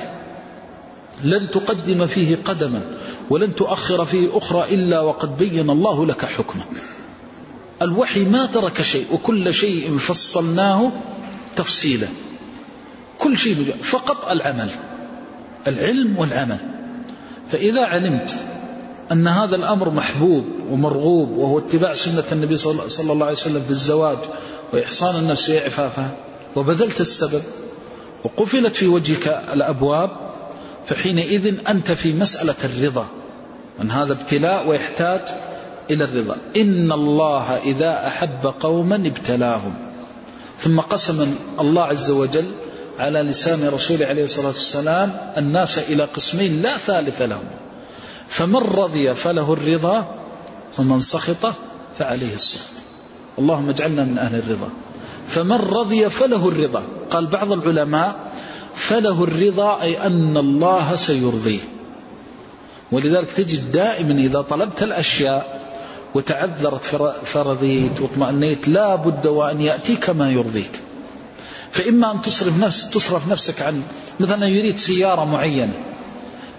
لن تقدم فيه قدما ولن تؤخر فيه أخرى إلا وقد بين الله لك حكمه. الوحي ما ترك شيء، وكل شيء فصلناه تفصيلا، كل شيء، فقط العمل، العلم والعمل. فإذا علمت أن هذا الأمر محبوب ومرغوب وهو اتباع سنة النبي صلى الله عليه وسلم في الزواج وإحصان النفس وإعفافها، وبذلت السبب وقفلت في وجهك الأبواب، فحينئذ أنت في مسألة الرضا، أن هذا ابتلاء ويحتاج إلى الرضا. إن الله إذا أحب قوما ابتلاهم. ثم قسم الله عز وجل على لسان رسوله عليه الصلاة والسلام الناس إلى قسمين لا ثالث لهم، فمن رضي فله الرضا ومن سخط فعليه السخط. اللهم اجعلنا من أهل الرضا. فمن رضي فله الرضا، قال بعض العلماء فله الرضا أي أن الله سيرضيه. ولذلك تجد دائما إذا طلبت الأشياء وتعذرت فرضيت واطمأنيت لا بد وأن يأتيك ما يرضيك. فإما أن تصرف نفسك عن مثلا يريد سيارة معينة،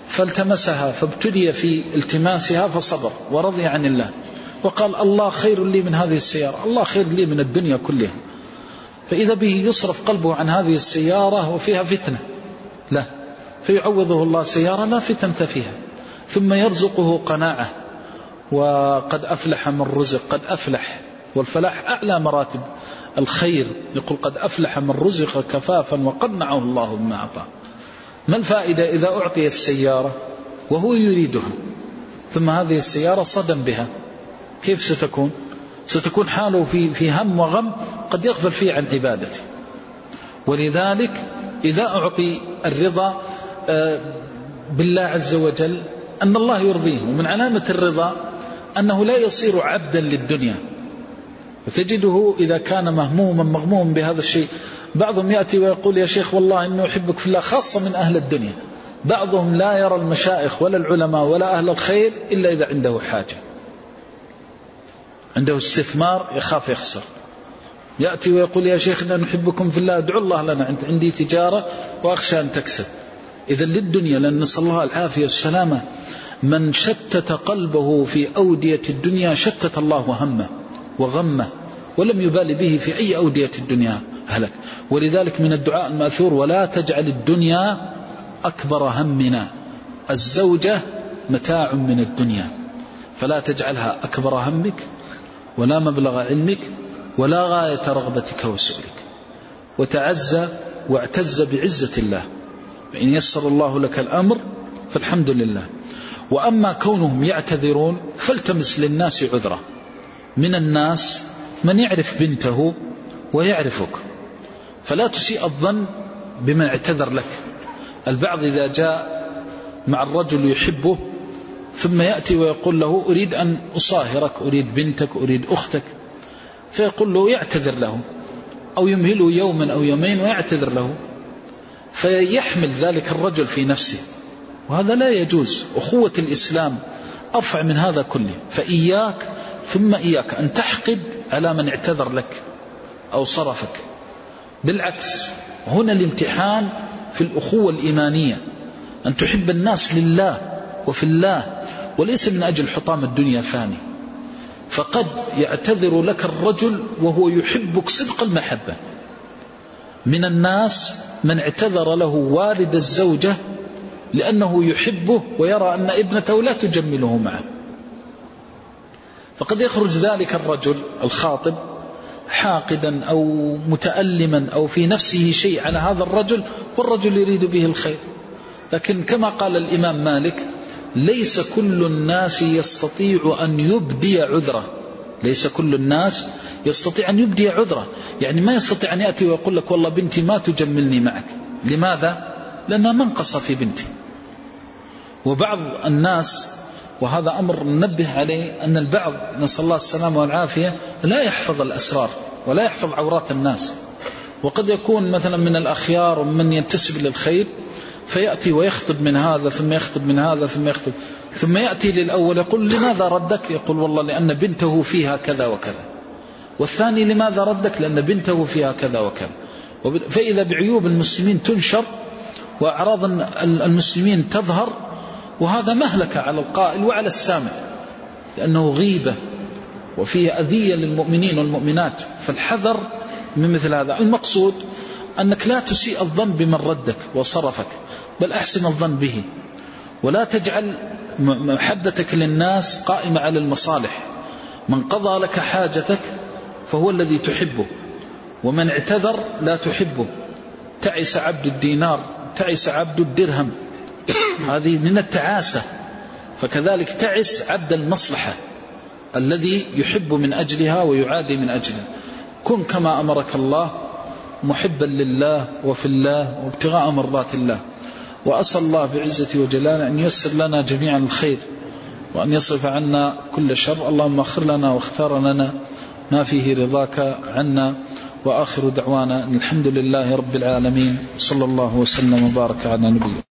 فالتمسها فابتلي في التماسها فصبر ورضي عن الله وقال الله خير لي من هذه السيارة، الله خير لي من الدنيا كلها. فإذا به يصرف قلبه عن هذه السيارة وفيها فتنة لا، فيعوضه الله سيارة لا فتنة فيها، ثم يرزقه قناعة. وقد أفلح من رزق، قد أفلح، والفلاح أعلى مراتب الخير. يقول قد أفلح من رزق كفافا وقنعه الله بما أعطاه. ما الفائدة إذا أعطي السيارة وهو يريدها ثم هذه السيارة صدم بها؟ كيف ستكون؟ ستكون حاله في هم وغم قد يغفل فيه عن عبادته. ولذلك إذا أعطي الرضا بالله عز وجل أن الله يرضيه. ومن علامة الرضا أنه لا يصير عبدا للدنيا. وتجده إذا كان مغموما بهذا الشيء، بعضهم يأتي ويقول يا شيخ والله إنه يحبك في الله، خاصة من أهل الدنيا. بعضهم لا يرى المشايخ ولا العلماء ولا أهل الخير إلا إذا عنده حاجة، عنده استثمار يخاف يخسر. يأتي ويقول يا شيخنا نحبكم في الله، ادعوا الله لنا، عندي تجارة وأخشى أن تكسب. إذا للدنيا، لأن نسأل الله العافية والسلامة، من شتت قلبه في أودية الدنيا شتت الله همه وغمه ولم يبالي به في أي أودية الدنيا هلك. ولذلك من الدعاء المأثور ولا تجعل الدنيا أكبر همنا. الزوجة متاع من الدنيا، فلا تجعلها أكبر همك ولا مبلغ علمك ولا غاية رغبتك وسؤلك. وتعزى واعتز بعزة الله، فإن يسر الله لك الأمر فالحمد لله. وأما كونهم يعتذرون فالتمس للناس عذرا. من الناس من يعرف بنته ويعرفك، فلا تسيء الظن بمن اعتذر لك. البعض إذا جاء مع الرجل يحبه ثم يأتي ويقول له أريد أن أصاهرك، أريد بنتك، أريد أختك، فيقول له يعتذر له أو يمهله يوما أو يومين ويعتذر له، فيحمل ذلك الرجل في نفسه، وهذا لا يجوز. أخوة الإسلام أرفع من هذا كله. فإياك ثم إياك أن تحقد على من اعتذر لك أو صرفك. بالعكس، هنا الامتحان في الأخوة الإيمانية، أن تحب الناس لله وفي الله وليس من أجل حطام الدنيا فاني. فقد يعتذر لك الرجل وهو يحبك صدق المحبة. من الناس من اعتذر له والد الزوجة لأنه يحبه ويرى أن ابنته لا تجمله معه، فقد يخرج ذلك الرجل الخاطب حاقدا أو متألما أو في نفسه شيء على هذا الرجل، والرجل يريد به الخير. لكن كما قال الإمام مالك ليس كل الناس يستطيع أن يبدي عذره. ليس كل الناس يستطيع أن يبدي عذره، يعني ما يستطيع أن يأتي ويقول لك والله بنتي ما تجملني معك. لماذا؟ لأنها منقصة في بنتي. وبعض الناس، وهذا أمر ننبه عليه، أن البعض نسأل الله السلامة والعافية لا يحفظ الأسرار ولا يحفظ عورات الناس. وقد يكون مثلا من الأخيار ومن ينتسب للخير، فيأتي ويخطب من هذا ثم يخطب من هذا ثم يخطب، ثم يأتي للأول يقول لماذا ردك؟ يقول والله لأن بنته فيها كذا وكذا. والثاني لماذا ردك؟ لأن بنته فيها كذا وكذا. فإذا بعيوب المسلمين تنشر وأعراض المسلمين تظهر، وهذا مهلكة على القائل وعلى السامع، لأنه غيبة وفيه أذية للمؤمنين والمؤمنات. فالحذر من مثل هذا. المقصود أنك لا تسيء الظن بمن ردك وصرفك، بل أحسن الظن به، ولا تجعل محبتك للناس قائمة على المصالح. من قضى لك حاجتك فهو الذي تحبه، ومن اعتذر لا تحبه. تعس عبد الدينار، تعس عبد الدرهم، هذه من التعاسة. فكذلك تعس عبد المصلحة الذي يحب من أجلها ويعادي من أجلها. كن كما أمرك الله، محبا لله وفي الله وابتغاء مرضات الله. وأسأل الله بعزته وجلاله أن ييسر لنا جميعا الخير وأن يصرف عنا كل شر. اللهم اغفر لنا واختار لنا ما فيه رضاك عنا. وآخر دعوانا الحمد لله رب العالمين، صلى الله وسلم وبارك على نبينا.